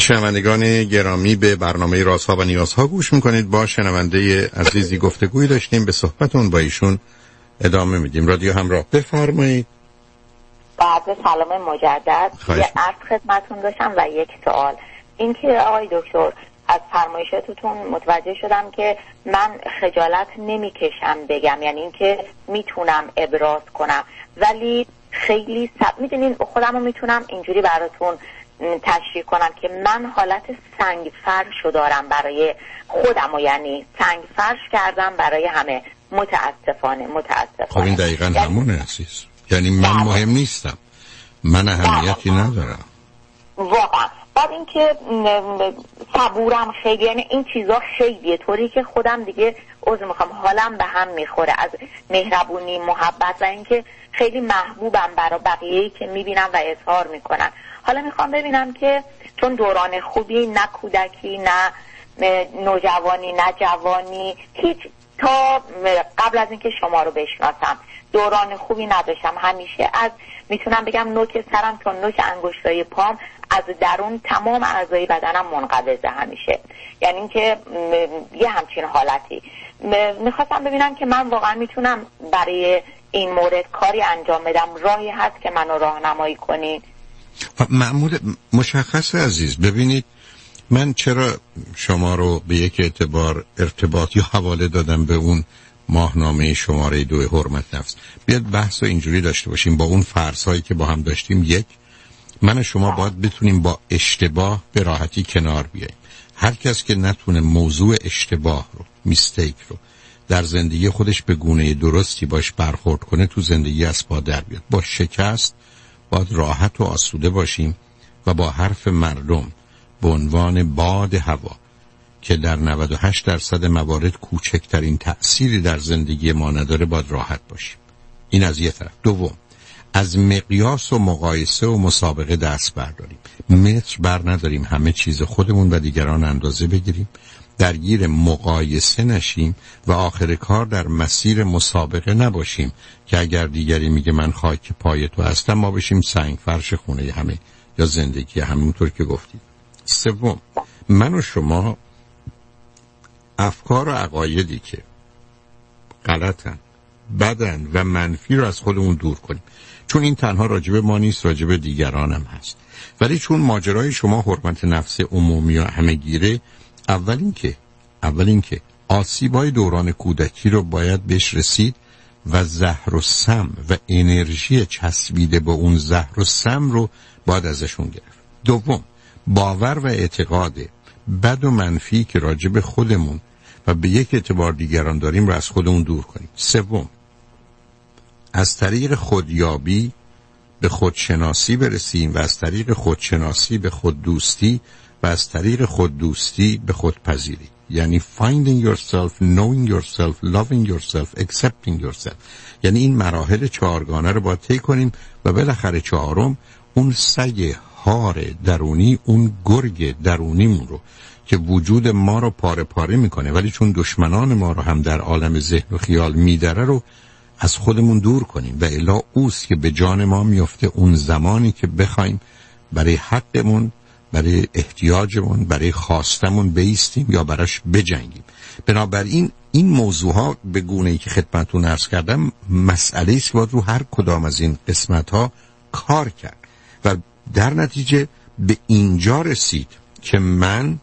شنوندگان گرامی، به برنامه رازها و نیازها گوش میکنید. با شنونده عزیزی گفتگوی داشتیم، به صحبتون با ایشون ادامه میدیم. رادیو همراه، بفرمایید. بعد سلام مجدد، یه عرض خدمتون داشتم و یک سوال. این که آقای دکتر، از فرمایشاتتون متوجه شدم که من خجالت نمیکشم بگم، یعنی این که میتونم ابراز کنم، ولی خیلی میدونین خودم رو میتونم اینجوری براتون تشریح کنم که من حالت سنگ فرشو دارم برای خودم، و یعنی سنگ فرش کردم برای همه. متاسفانه. خب این دقیقا همونه عزیز، یعنی من مهم نیستم، من اهمیتی ندارم واقعا. بعد اینکه صبورم خیلی، یعنی این چیزا خیلیه، طوری که خودم دیگه عذر میخوام حالم به هم میخوره از مهربونی، محبت و اینکه خیلی محبوبم برای بقیه‌ای که میبینم و اظهار میکنن. حالا میخوام ببینم که چون دوران خوبی، نه کودکی، نه نوجوانی، نه جوانی، هیچ تا قبل از اینکه شما رو بشناسم دوران خوبی نداشتم. همیشه از میتونم بگم نوک سرم تا نوک انگشتای پام از درون تمام اعضای بدنم منقبضه همیشه، یعنی اینکه یه همچین حالتی. میخواستم ببینم که من واقعا میتونم برای این مورد کاری انجام بدم، راهی هست که منو راهنمایی کنین؟ معمول مشخص عزیز. ببینید، من چرا شما رو به یک اعتبار ارتباط یا حواله دادم به اون ماهنامه شماره 2 حرمت نفس. بیاد بحث رو اینجوری داشته باشیم با اون فرض‌هایی که با هم داشتیم. یک، من و شما باید بتونیم با اشتباه به راحتی کنار بیاییم. هر کس که نتونه موضوع اشتباه رو، میستیک رو در زندگی خودش به گونه درستی باش برخورد کنه، تو زندگی از پا در بیاد. با شکست باید راحت و آسوده باشیم و با حرف مردم به عنوان باد هوا که در 98% موارد کوچکترین تأثیری در زندگی ما نداره باید راحت باشیم. این از یه طرف. دوم، از مقیاس و مقایسه و مسابقه دست برداریم. متر بر نداریم همه چیز خودمون و دیگران اندازه بگیریم، درگیر مقایسه نشیم و آخر کار در مسیر مسابقه نباشیم که اگر دیگری میگه من خاک پای تو هستم، ما بشیم سنگ فرش خونه همه یا زندگی همونطور که گفتید. سوم، من و شما افکار و عقایدی که غلطن، بدن و منفی رو از خودمون دور کنیم، چون این تنها راجب ما نیست، راجب دیگران هم هست. ولی چون ماجرای شما حرمت نفس عمومی و همه گیره، اول اینکه آسیبای دوران کودکی رو باید بهش رسید و زهر و سم و انرژی چسبیده به اون زهر و سم رو باید ازشون گرفت. دوم، باور و اعتقاد بد و منفی که راجب خودمون و به یک اعتبار دیگران داریم رو از خودمون دور کنیم. سوم، از طریق خودیابی به خودشناسی برسیم و از طریق خودشناسی به خوددوستی و از طریق خوددوستی به خودپذیری، یعنی finding yourself, knowing yourself, loving yourself, accepting yourself. یعنی این مراحل چهارگانه رو باید طی کنیم و بالاخره چهارم، اون سگ هار درونی، اون گرگ درونیمون رو که وجود ما رو پاره پاره میکنه ولی چون دشمنان ما رو هم در عالم ذهن و خیال میدره رو از خودمون دور کنیم و الا اوست که به جان ما میفته اون زمانی که بخوایم برای حقمون، برای احتیاجمون، برای خواستمون بیستیم یا براش بجنگیم. بنابراین این موضوع ها به گونه‌ای که خدمتتون عرض کردم مسئله است که باید رو هر کدام از این قسمت ها کار کرد و در نتیجه به اینجا رسید که من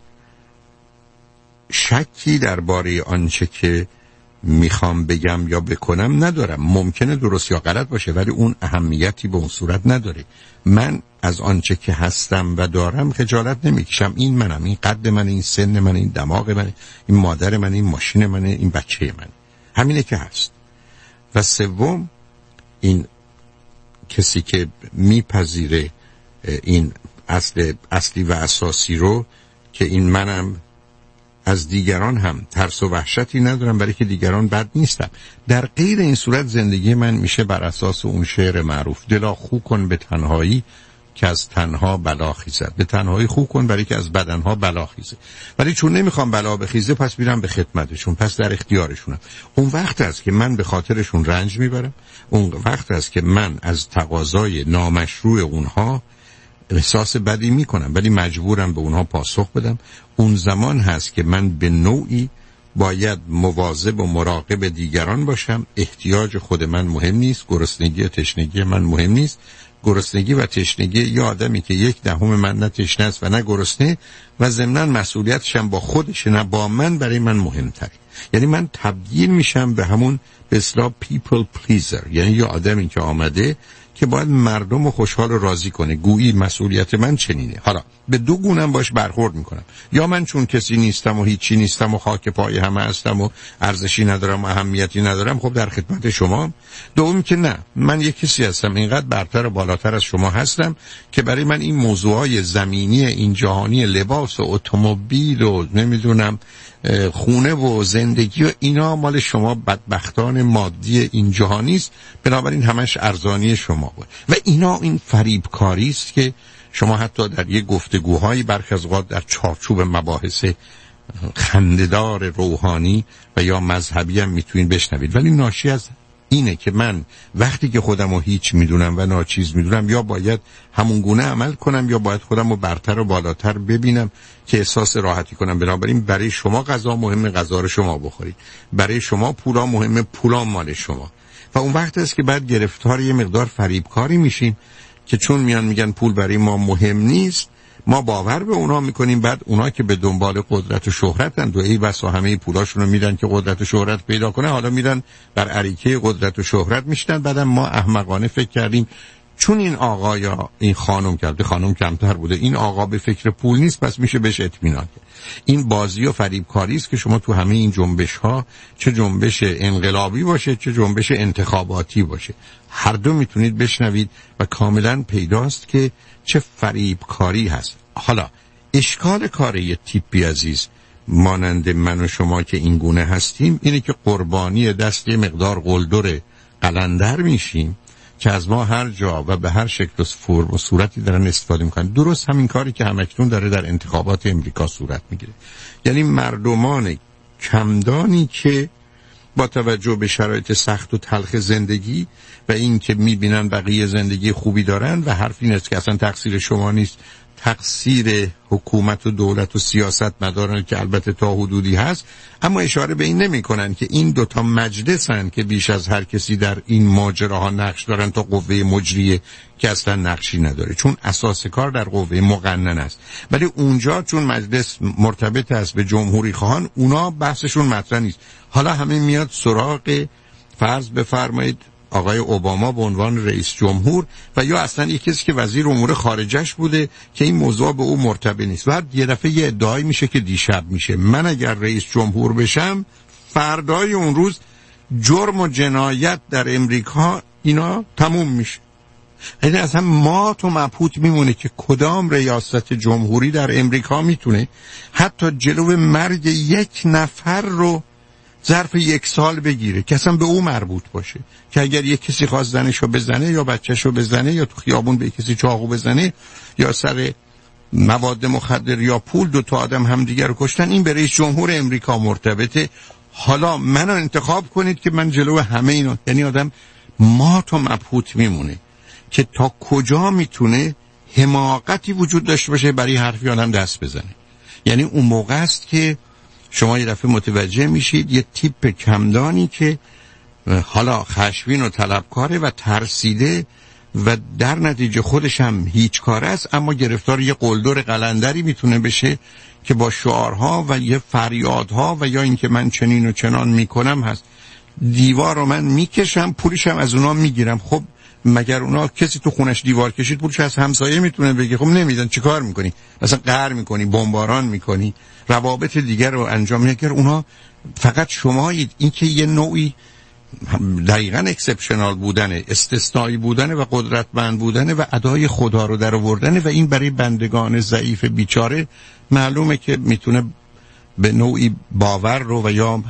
شکی درباره آنچه که میخوام بگم یا بکنم ندارم. ممکنه درست یا غلط باشه ولی اون اهمیتی به اون صورت نداره. من از آنچه که هستم و دارم خجالت نمیکشم. این منم، این قد من، این سن من، این دماغ من، این مادر من، این ماشین من، این بچه من، همینه که هست. و سوم، این کسی که میپذیره این اصلی و اساسی رو که این منم، از دیگران هم ترس و وحشتی ندارم برای که دیگران بد نیستم. در غیر این صورت زندگی من میشه بر اساس اون شعر معروف، دلا خو کن به تنهایی که از تنها بلا خیزد. به تنهایی خو کن برای که از بدنها بلا خیزه. ولی چون نمیخوام بلا بخیزه پس میرم به خدمتشون، پس در اختیارشونم. اون وقت است که من به خاطرشون رنج میبرم. اون وقت است که من از تقاضای نامشروع اونها احساس بدی میکنم ولی مجبورم به اونها پاسخ بدم. اون زمان هست که من به نوعی باید مواظب و مراقب دیگران باشم. احتیاج خود من مهم نیست، گرسنگی و تشنگی من مهم نیست. گرسنگی و تشنگی یه آدمی که 1/10 من نه تشنه است و نه گرسنه و ضمناً مسئولیتش هم با خودش نه با من، برای من مهمتره. یعنی من تبدیل میشم به همون به اصطلاح people pleaser، یعنی یه آدمی که آمده که باید مردم رو خوشحال و راضی کنه، گویی مسئولیت من چنینه. حالا به دو گونم باش برخورد میکنم، یا من چون کسی نیستم و هیچی نیستم و خاک پای همه هستم و ارزشی ندارم و اهمیتی ندارم، خب در خدمت شما. دوم که نه، من یک کسی هستم اینقدر برتر و بالاتر از شما هستم که برای من این موضوعای زمینی این جهانی، لباس و اتومبیل و نمیدونم خونه و زندگی و اینا مال شما بدبختان مادی این جهانی است، بنابراین همش ارزانی شما بود. و اینا این فریبکاری است که شما حتی در یک گفتگوهای برخی از اوقات در چارچوب مباحث خنده‌دار روحانی و یا مذهبی هم میتونید بشنوید، ولی ناشی از اینه که من وقتی که خودم رو هیچ میدونم و ناچیز میدونم، یا باید همون گونه عمل کنم یا باید خودم رو برتر و بالاتر ببینم که احساس راحتی کنم. بنابراین برای شما غذا مهمه، غذا رو شما بخورید. برای شما پولا مهمه، پولا مال شما. و اون وقت است که بعد گرفتار یه مقدار فریبکاری میشیم که چون میگن پول برای ما مهم نیست، ما باور به اونا میکنیم. بعد اونا که به دنبال قدرت و شهرتن و ای بسا همه پولاشون رو میدن که قدرت و شهرت پیدا کنه، حالا میدن بر اریکه قدرت و شهرت میشنن. بعدم ما احمقانه فکر کردیم چون این آقا یا این خانم کرده، خانم کمتر بوده، این آقا به فکر پول نیست، پس میشه بهش اطمینان کرد. این بازی و فریبکاری است که شما تو همه این جنبش ها، چه جنبش انقلابی باشه چه جنبش انتخاباتی باشه، هر دو میتونید بشنوید و کاملا پیداست که چه فریبکاری هست. حالا اشکال کاری تیپی عزیز مانند من و شما که این گونه هستیم اینه که قربانی دست یه مقدار قلدر قلندر میشیم که از ما هر جا و به هر شکل و فرم و صورتی دارن استفاده میکنن. درست همین کاری که همکنون داره در انتخابات امریکا صورت میگیره. یعنی مردمان کمدانی که با توجه به شرایط سخت و تلخ زندگی و این که میبینن بقیه زندگی خوبی دارن و حرف این است که اصلا تقصیر شما نیست، تقصیر حکومت و دولت و سیاست مدارن که البته تا حدودی هست، اما اشاره به این نمی کنن که این دوتا مجلسن که بیش از هر کسی در این ماجراها نقش دارن تا قوه مجریه که اصلا نقشی نداره، چون اساس کار در قوه مقنن است. ولی اونجا چون مجلس مرتبط است به جمهوری خواهان، اونا بحثشون مطرح نیست. حالا همه میاد سراغ فرض بفرمایید آقای اوباما به عنوان رئیس جمهور و یا اصلا یک کسی که وزیر امور خارجش بوده که این موضوع به او مرتبط نیست. بعد یه دفعه یه ادعایی میشه که دیشب میشه من اگر رئیس جمهور بشم فردای اون روز جرم و جنایت در امریکا اینا تموم میشه. یعنی اصلا ما تو مبهوت میمونه که کدام ریاست جمهوری در امریکا میتونه حتی جلو مرگ یک نفر رو ظرف 1 سال بگیره که اصلا به او مربوط باشه، که اگر یک کسی خواست زنشو بزنه یا بچهشو بزنه یا تو خیابون به کسی چاقو بزنه یا سر مواد مخدر یا پول 2 تا آدم همدیگر رو کشتن، این به رئیس جمهور امریکا مرتبطه. حالا منو انتخاب کنید که من جلو همه اینا. یعنی آدم ما تو مبهوت میمونه که تا کجا میتونه حماقتی وجود داشته باشه برای حرفی آدم دست بزنه. یعنی اون موقع است که شما یه دفعه متوجه میشید یه تیپ کمدانی که حالا خشمگین و طلبکاره و ترسیده و در نتیجه خودش هم هیچ کار است، اما گرفتار یه قلدر قلندری میتونه بشه که با شعارها و یه فریادها و یا اینکه من چنین و چنان میکنم هست. دیوار رو من میکشم، پولشم از اونا میگیرم. خب مگر اونا کسی تو خونش دیوار کشید پولش از همسایه میتونه بگه؟ خب نمیدن. چیکار میکنی؟ مثلا قهر میکنی، بمباران میکنی، روابط دیگر رو انجام میدن. اونا فقط شمایید. این که یه نوعی دقیقاً اکسپشنال بودنه، استثنایی بودنه و قدرتمند بودنه و ادای خدا رو در آوردنه و این برای بندگان ضعیف بیچاره معلومه که میتونه به نوعی باور رو و یا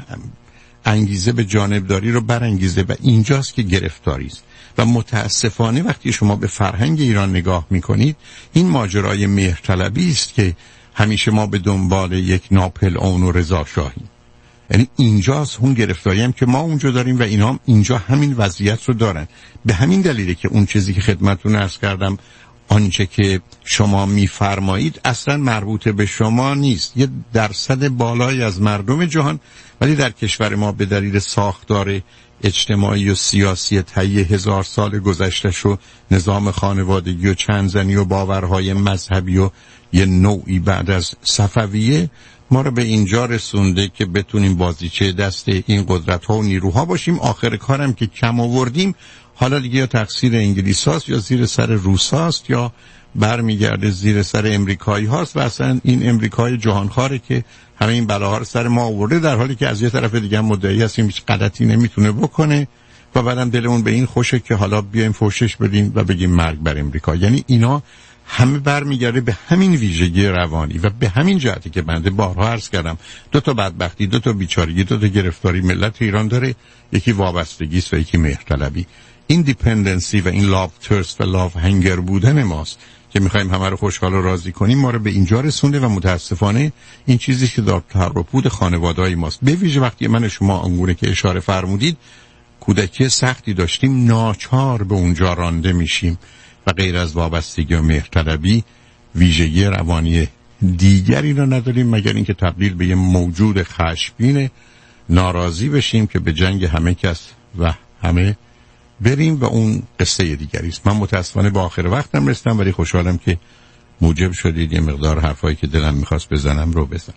انگیزه به جانبداری رو برانگیزه و اینجاست که گرفتاری است. و متاسفانه وقتی شما به فرهنگ ایران نگاه میکنید این ماجرای مهرطلبی است که همیشه ما به دنبال یک ناپل اون و رضا شاهیم. یعنی اینجاست اون گرفتاری هم که ما اونجا داریم و اینا اینجا همین وضعیت رو دارن. به همین دلیله که اون چیزی که خدمتتون عرض کردم آنچه که شما میفرمایید اصلا مربوط به شما نیست. یه درصد بالایی از مردم جهان، ولی در کشور ما به دلیل ساختار اجتماعی و سیاسی طی 1000 سال گذشته‌ش و نظام خانوادگی و چند زنی و باورهای مذهبی و یه نوعی بعد از صفویه ما رو به اینجا رسونده که بتونیم بازیچه دست این قدرت‌ها و نیروها باشیم. آخر کارم که کم آوردیم، حالا دیگه یا تقصیر انگلیس هاست یا زیر سر روس هاست یا برمیگرده زیر سر امریکایی هاست و اصلا این امریکای جهانخواره که همه این بلاها رو سر ما آورده، در حالی که از یه طرف دیگه هم مدعی هستیم هیچ غلطی نمیتونه بکنه و بعدم دلمون به این خوشه که حالا بیایم فوشش بدیم و بگیم مرگ بر امریکا. یعنی اینا همه برمیگرده به همین ویژگی روانی و به همین جهتی که بنده بارها عرض کردم، 2 تا بدبختی، 2 تا بیچارگی، 2 تا گرفتاری ملت ایران داره، یکی وابستگی است و یکی مهرطلبی. این دیپندنسی و این لاو ترست و لاو هنگر بودن ماست که میخوایم همه رو خوشحال و راضی کنیم، ما رو به اینجا رسونده و متاسفانه این چیزی که در تربود خانواده‌های ماست. به ویژه وقتی من شما آنگونه که اشاره فرمودید کودکی سختی داشتیم، ناچار به اونجا رانده میشیم و غیر از وابستگی و مهرطلبی ویژگی روانی دیگری را نداریم مگر اینکه تبدیل به یه موجود خشمگین ناراضی بشیم که به جنگ همه کس و همه بریم و اون قصه دیگری است. من متاسفانه با آخر وقتم رسیدم، ولی خوشحالم که موجب شدید یه مقدار حرفایی که دلم میخواست بزنم رو بزنم.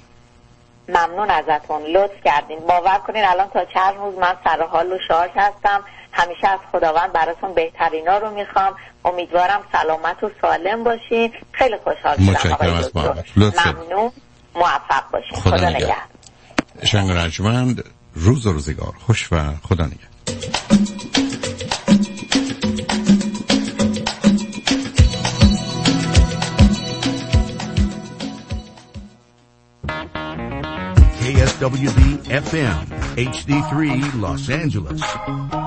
ممنون ازتون، لطف کردین. باور کنین الان تا چند روز من سر حال و شارژ هستم. همیشه از خداوند براتون بهترینا رو میخوام. امیدوارم سلامت و سالم باشین. خیلی خوشحال شدم آقای دکتر. ممنون، موفق باشین. خدا نگهدار. شنگ رجمند، روز و روزگار خوش و خدا نگهدار. KSWB FM HD3 Los Angeles.